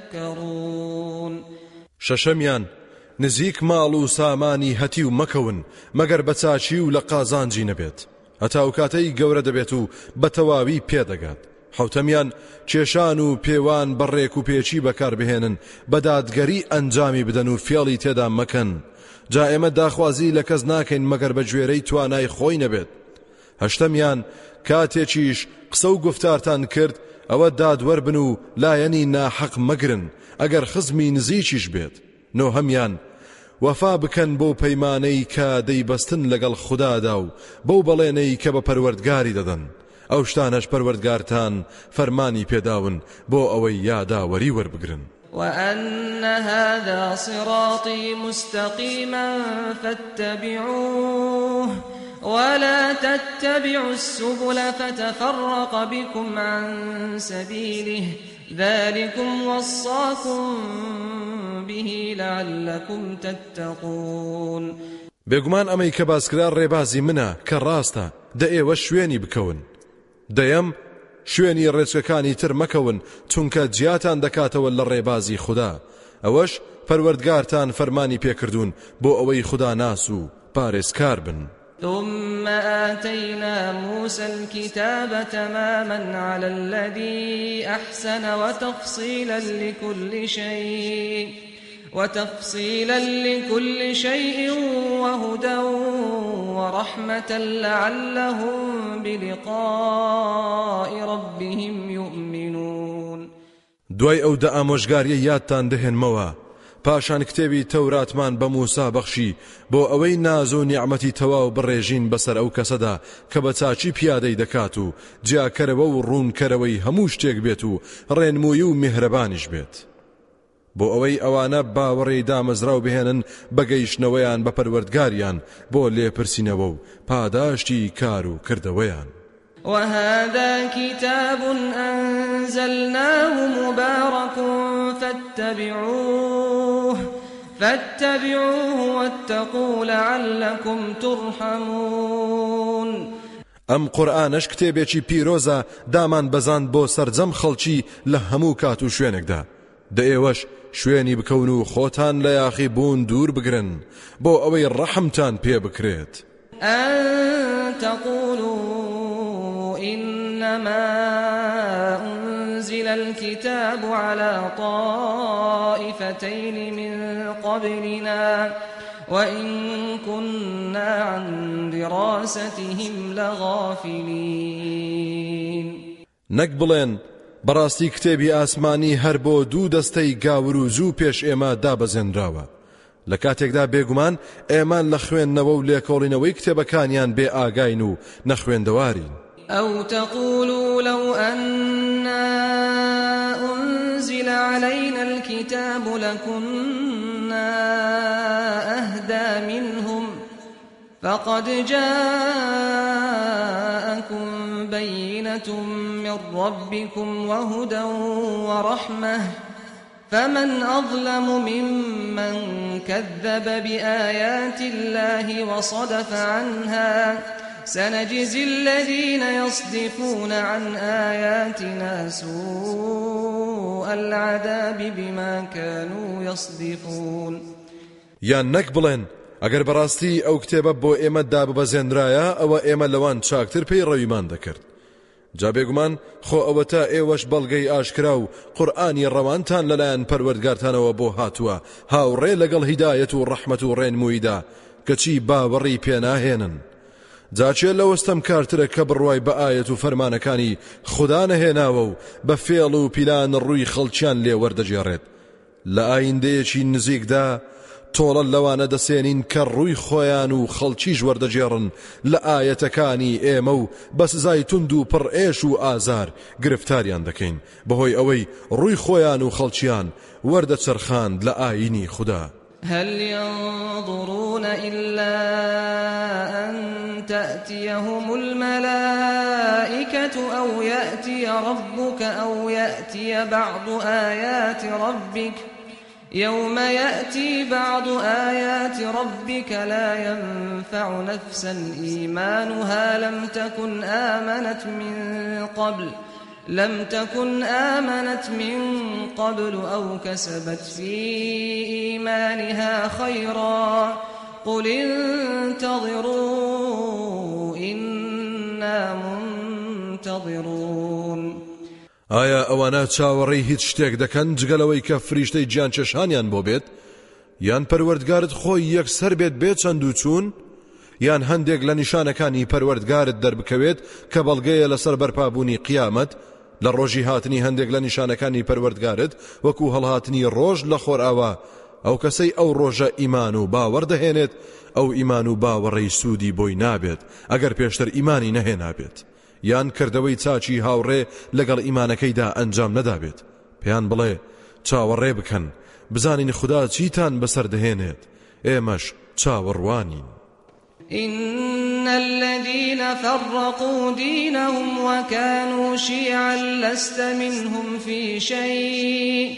تذكرون. شەشەمیان نزیک ماڵ و سامانی هەتی و مەکەون مەگەر بە چاچی و لە قازانجی نەبێت هەتا و کاتەی گەورە دەبێت و بە تەواوی پێدەگات. حوتەمیان کێشان و پێوان بەڕێک و پێچی بەکار بهێنن بە دادگەری ئەنجامی بدەن و فێڵی تێدا مەکەن. جا ئێمە داخوازی لە کەس ناکەین مەگەر بە گوێرەی توانای خۆی نەبێت. هەشتەمیان کاتێکیش قسە و گفتارتان کرد ئەوە دادوەربن و لایەنی ناحەق مەگرن ئەگەر خزمی نزیکیش بێت. نۆهەمیان وەفا بکەن بۆ پەیمانەی کە دەیبەستن لەگەڵ خوددادا و بەو بەڵێنەی کە بە پەروەردگاری دەدەن. ئەو شتانەش پەروەردگارتان فەرمانی پێداون بۆ ئەوەی یاداوەری وەربگرن. وأن هذا صراطي مستقيما فاتبعوه ولا تتبعوا السبل فتفرق بكم عن سبيله ذلكم وصاكم به لعلكم تتقون. بێگومان ئەمەی کە باسکرا ڕێبازی منە کە ڕاستە دە ئێوە شوێنی بکەون. دەیەم شوێنی ڕێچکەکانی تر مەکەون چونکە جیاتان دەکاتەوە لە ڕێبازی خوددا. ئەوەش پەروەردگارتان فەرمانی پێکردوون بۆ ئەوەی خوددا ناس و پارێزکار بن. ثم آتينا موسى الكتاب تماما على الذي أحسن وتفصيلا لكل شيء وتفصيلا لكل شيء وهدى ورحمة لعلهم بلقاء ربهم يؤمنون. دوای ئەو دە ئامۆژگاریە یادتان دەهێنمەوە پاشان کتێبی تەوراتمان بە موسا بەخشی بۆ ئەوەی ناز و نیعمەتی تەواو بڕێژین بەسەر ئەو کەسەدا کە بە چاچی پیادەی دەکات و جیاکەرەوە و ڕوونکەرەوەی هەموو شتێک بێت و ڕێنمووی و میهرەبانیش بێت بۆ ئەوەی ئەوانە باوەڕێی دامەزراو بهێنن بەگەیشتنەوەیان بە پەروەردگاریان بۆ لێپرسینەوە و پاداشتی کار و کردەوەیان. وهذا كتاب أنزلناه مبارك فاتبعوه فاتبعوه واتقوا لعلكم ترحمون. ئەم قورئانەش کتێبێکی پیرۆزە دامان بەزاند بۆ سەرجەم خەڵکی لە هەموو کات و شوێنێکدا. دە ئێوەش شوێنی بکەون و خۆتان لە یاخی بوون دوور بگرن بۆ ئەوەی ڕەحمتان پێ بکرێت. أن تقولوا إنما أنزل الكتاب على طائفتين من قبلنا وإن كنا عن دراستهم لغافلين. نەک بڵێن بەڕاستی کتێبی ئاسمانی هەر بۆ دوو دەستەی گاور و زوو پێش ئێمە دابەزێنراوە لە کاتێکدا بێگومان ئێمان لە خوێندنەوە و لێکۆڵینەوەی کتێبەکانیان بێ ئاگاین و نەخوێندەوارین. أو تقولوا لو أنا أنزل علينا الكتاب لكنا أهدى منهم فقد جاءكم بينة من ربكم وهدى ورحمة فمن أظلم ممن كذب بآيات الله وصدف عنها سنجزي الذين يصدفون عن آياتنا سوء العذاب بما كانوا يصدفون. یان نەک بڵێن ئەگەر بەڕاستی ئەو کتێبە بۆ ئێمە داببەزێنرایە ئەوە ئێمە لەوان چاکتر پێی ڕەویمان دەکرد. جا بێگومان خۆ ئەوە تا ئێوەش بەڵگەی ئاشکرا و قورئانی ڕەوانتان لەلایەن پەروەردگارتانەوە بۆ هاتووە هاوڕێ لەگەڵ هیدایەت و ڕەحمەت و ڕێنموویدا کەچی باوەڕی پێناهێنن. جاچێ لەوەستەم کارترە کە بڕوای بە ئایەت و فەرمانەکانی خوددا نەهێناوە و بە فێڵ و پیلان ڕووی خەڵکیان لێ وەردەجێڕێت. لە ئایندەیەکی نزیکدا تۆڵە لەوانە دەسێنین کە ڕووی خۆیان و خەڵکیش وەردەجێڕن لە ئایەتەکانی ئێمە و بە سزای توند و پڕ ئێش و ئازار گرفتاریان دەکەین بەهۆی ئەوەی ڕووی خۆیان و خەڵکیان وەردەچەرخاند لە ئاینی خوددا. هل ينظرون إلا أن تأتيهم الملائكة أو يأتي ربك أو يأتي بعض آيات ربك يوم يأتي بعض آيات ربك لا ينفع نفسا إيمانها لم تكن آمنت من قبل لم تكن آمنت من قبل أو كسبت في إيمانها خيرا قل انتظروا إنا منتظرون. ئایا ئەوانە چاوەڕێی هیچ شتێک دەکەن جگەلەوەی کە فریشتەی گیان چێشانیان بۆ بێت یان پەروەردگارت خۆی یەکسەر بێت بێت چەند و چوون یان هەندێک لە نیشانەکانی پەروەردگارت دەربکەوێت کە بەڵگەیە لەسەر بەرپابوونی قیامەت لە ڕۆژی هاتنی هەندێک لە نیشانەکانی پەروەردگارت وەکو هەڵهاتنی ڕۆژ لە خۆرئاوا ئەو کەسەی ئەو ڕۆژە ئیمان و باوەڕ دەهێنێت ئەو ئیمان و باوەڕەی سوودی بۆی نابێت ئەگەر پێشتر ئیمانی نەهێنابێت یان کردەوەی چاچی هاوڕێ لەگەڵ ئیمانەکەیدا ئەنجام نەدابێت. پێیان بڵێ چاوەڕێ بکەن بزانین خوددا چیتان بەسەر دەهێنێت ئێمەش چاوەڕوانین. إن الذين فرقوا دينهم وكانوا شيعا لست منهم في شيء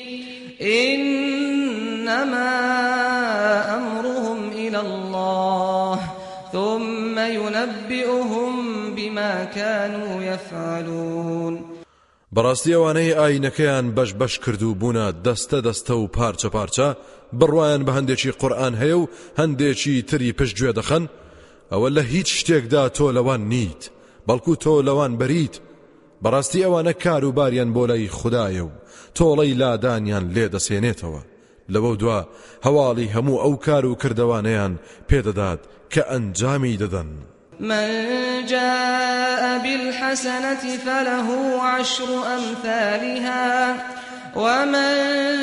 إنما أمرهم إلى الله ثم ينبئهم بما كانوا يفعلون. بەڕاستی ئەوانەی ئاینەکەیان بەش بەش کردو بوونە دەستە دەستە و پارچە پارچە بڕوایان بە هەندێکی قورئان هەیە و هەندێکی تری پشت گوێ دەخەن ئەوە لە هیچ شتێکدا تۆ لەوان نیت بەڵکو تۆ لەوان بەریت. بەڕاستی ئەوانە کاروباریان بۆ لای خوددایە و تۆڵەی لادانیان لێ دەسێنێتەوە لەوە دوا هەواڵی هەموو ئەو کار و کردەوانەیان پێدەدات کە ئەنجامی دەدەن. من جاء بالحسنة فله عشر أمثالها ومن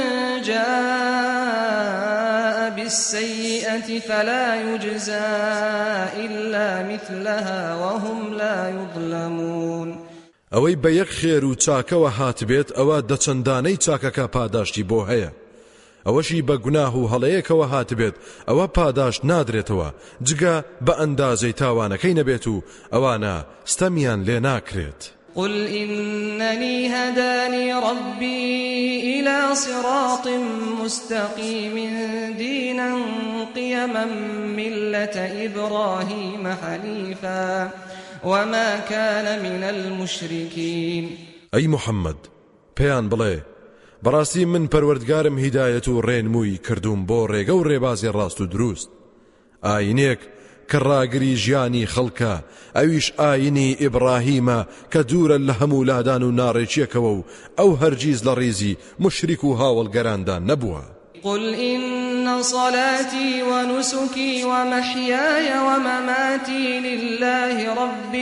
جاء بالسيئة فلا يجزى إلا مثلها وهم لا يظلمون. ئەوەی بە یەک خێر و چاکەوە هاتبێت ئەوە دەچەندانەی چاکەکە پاداشتی بۆ هەیە ئەوەشی بە گوناه و هەڵەیەکەوە هاتبێت ئەوە پاداش نادرێتەوە جگە بە ئەندازەی تاوانەکەی نەبێت و ئەوانە ستەمیان لێ ناکرێت. قل إنني هداني ربي إلى صراط مستقيم دينا قيما ملة إبراهيم حنيفا وما كان من المشركين. أي محمد پێیان بڵێ بەڕاستی من پەروەردگارم هیدایەت و ڕێنمووی کردوم بۆ ڕێگە و ڕێبازی ڕاست و دروست ئاینێک کە ڕاگری ژیانی خەڵکە ئەویش ئاینی ئیبراهیمە کە دوورە لە هەموو لادان و ناڕێکیەکەوە و ئەو هەرگیز لە ڕیزی مشریک و هاوڵگەراندا نەبووە. قل إن صلاتي ونسكي ومحياي ومماتي لله رب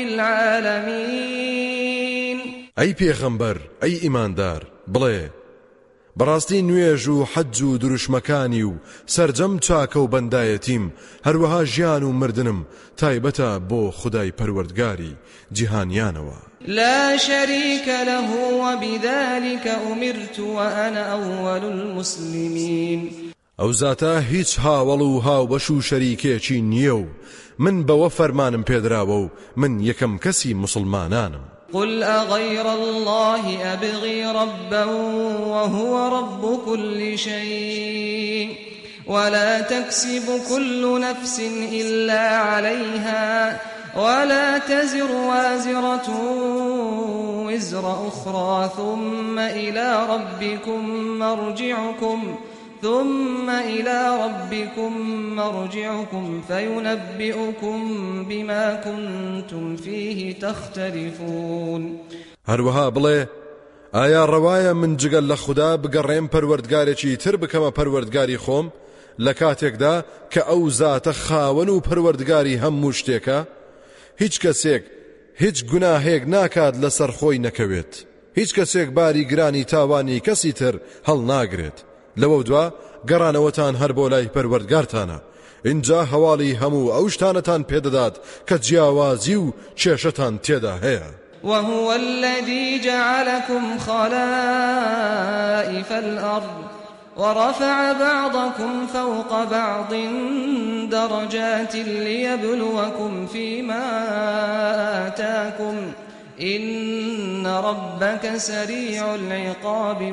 العالمين. أي پیغمبر أي إيماندار بڵێ بەڕاستی نوێژ و حەج و دروشمەکانی و سەرجەم چاکە و بەندایەتیم هەروەها ژیان و مردنم تایبەتە بۆ خودای پەروەردگاری جیهانیانەوە لا شريك له وبذلك أمرت وأنا أول المسلمين ئەو زاتە هیچ هاوڵ و هاوبەش و شەریکێکی نییە و من بەوە فەرمانم پێدراوە و من یەکەم کەسی مسلمانانم قل أغير الله أبغي ربا وهو رب كل شيء ولا تكسب كل نفس إلا عليها ولا تزر وازرة وزر أخرى ثم إلى ربكم مرجعكم ثم إلى ربكم مرجعكم فينبئكم بما كنتم فيه تختلفون هەروەها بڵێ ئایا ڕەوایە من جگەل لە خوددا بگەڕێم پەروەردگارێکی تر بکەمە پەروەردگاری خۆم لە کاتێکدا کە ئەو زاتە خاوەن و پەروەردگاری هەموو شتێکە هیچ کەسێک هیچ گوناهێک ناکات لەسەر خۆی نەکەوێت هیچ کەسێک باری گرانی تاوانی کەسی تر هەڵ ناگرێت لەوە دوا گەڕانەوەتان هەر بۆ لای پەروەردگارتانە اینجا هەواڵی هەموو ئەو شتانەتان پێدەدات کە جیاوازی و کێشەتان تێدا هەیە وهو الذي جعلكم خلائف الأرض ورفع بعضكم فوق بعض درجات ليبلوكم فيما آتاكم إن ربك سريع العقاب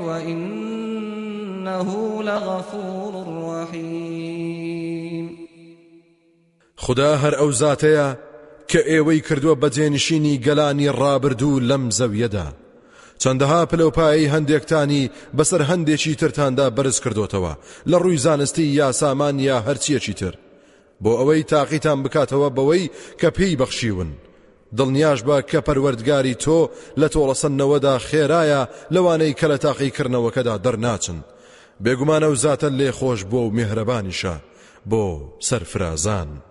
وإنه لغفور رحيم خدا هەر ئەو زاتەیە کە ئێوەی کردووە بەجێنشینی گەلانی ڕابردوو لەم زەویەدا چەندەها پلەپایی هەندێکتانی بەسەر هەندێکی ترتاندا بەرز کردوتەوە لە ڕووی زانستی یا سامان یا هەرچیەکی تر بۆ ئەوەی تاقیتان بکاتەوە بەوەی کە پێی بەخشیون دڵنیاش بە کە پەروەردگاری تۆ لە تۆڵەسەندنەوەدا خێرایە لەوانەی کە لە تاقیکردنەوەکەدا دەرناچن بێگومانە و زاتە لێ خۆش بۆ و میهرەبانیشە بۆ سەرفرازان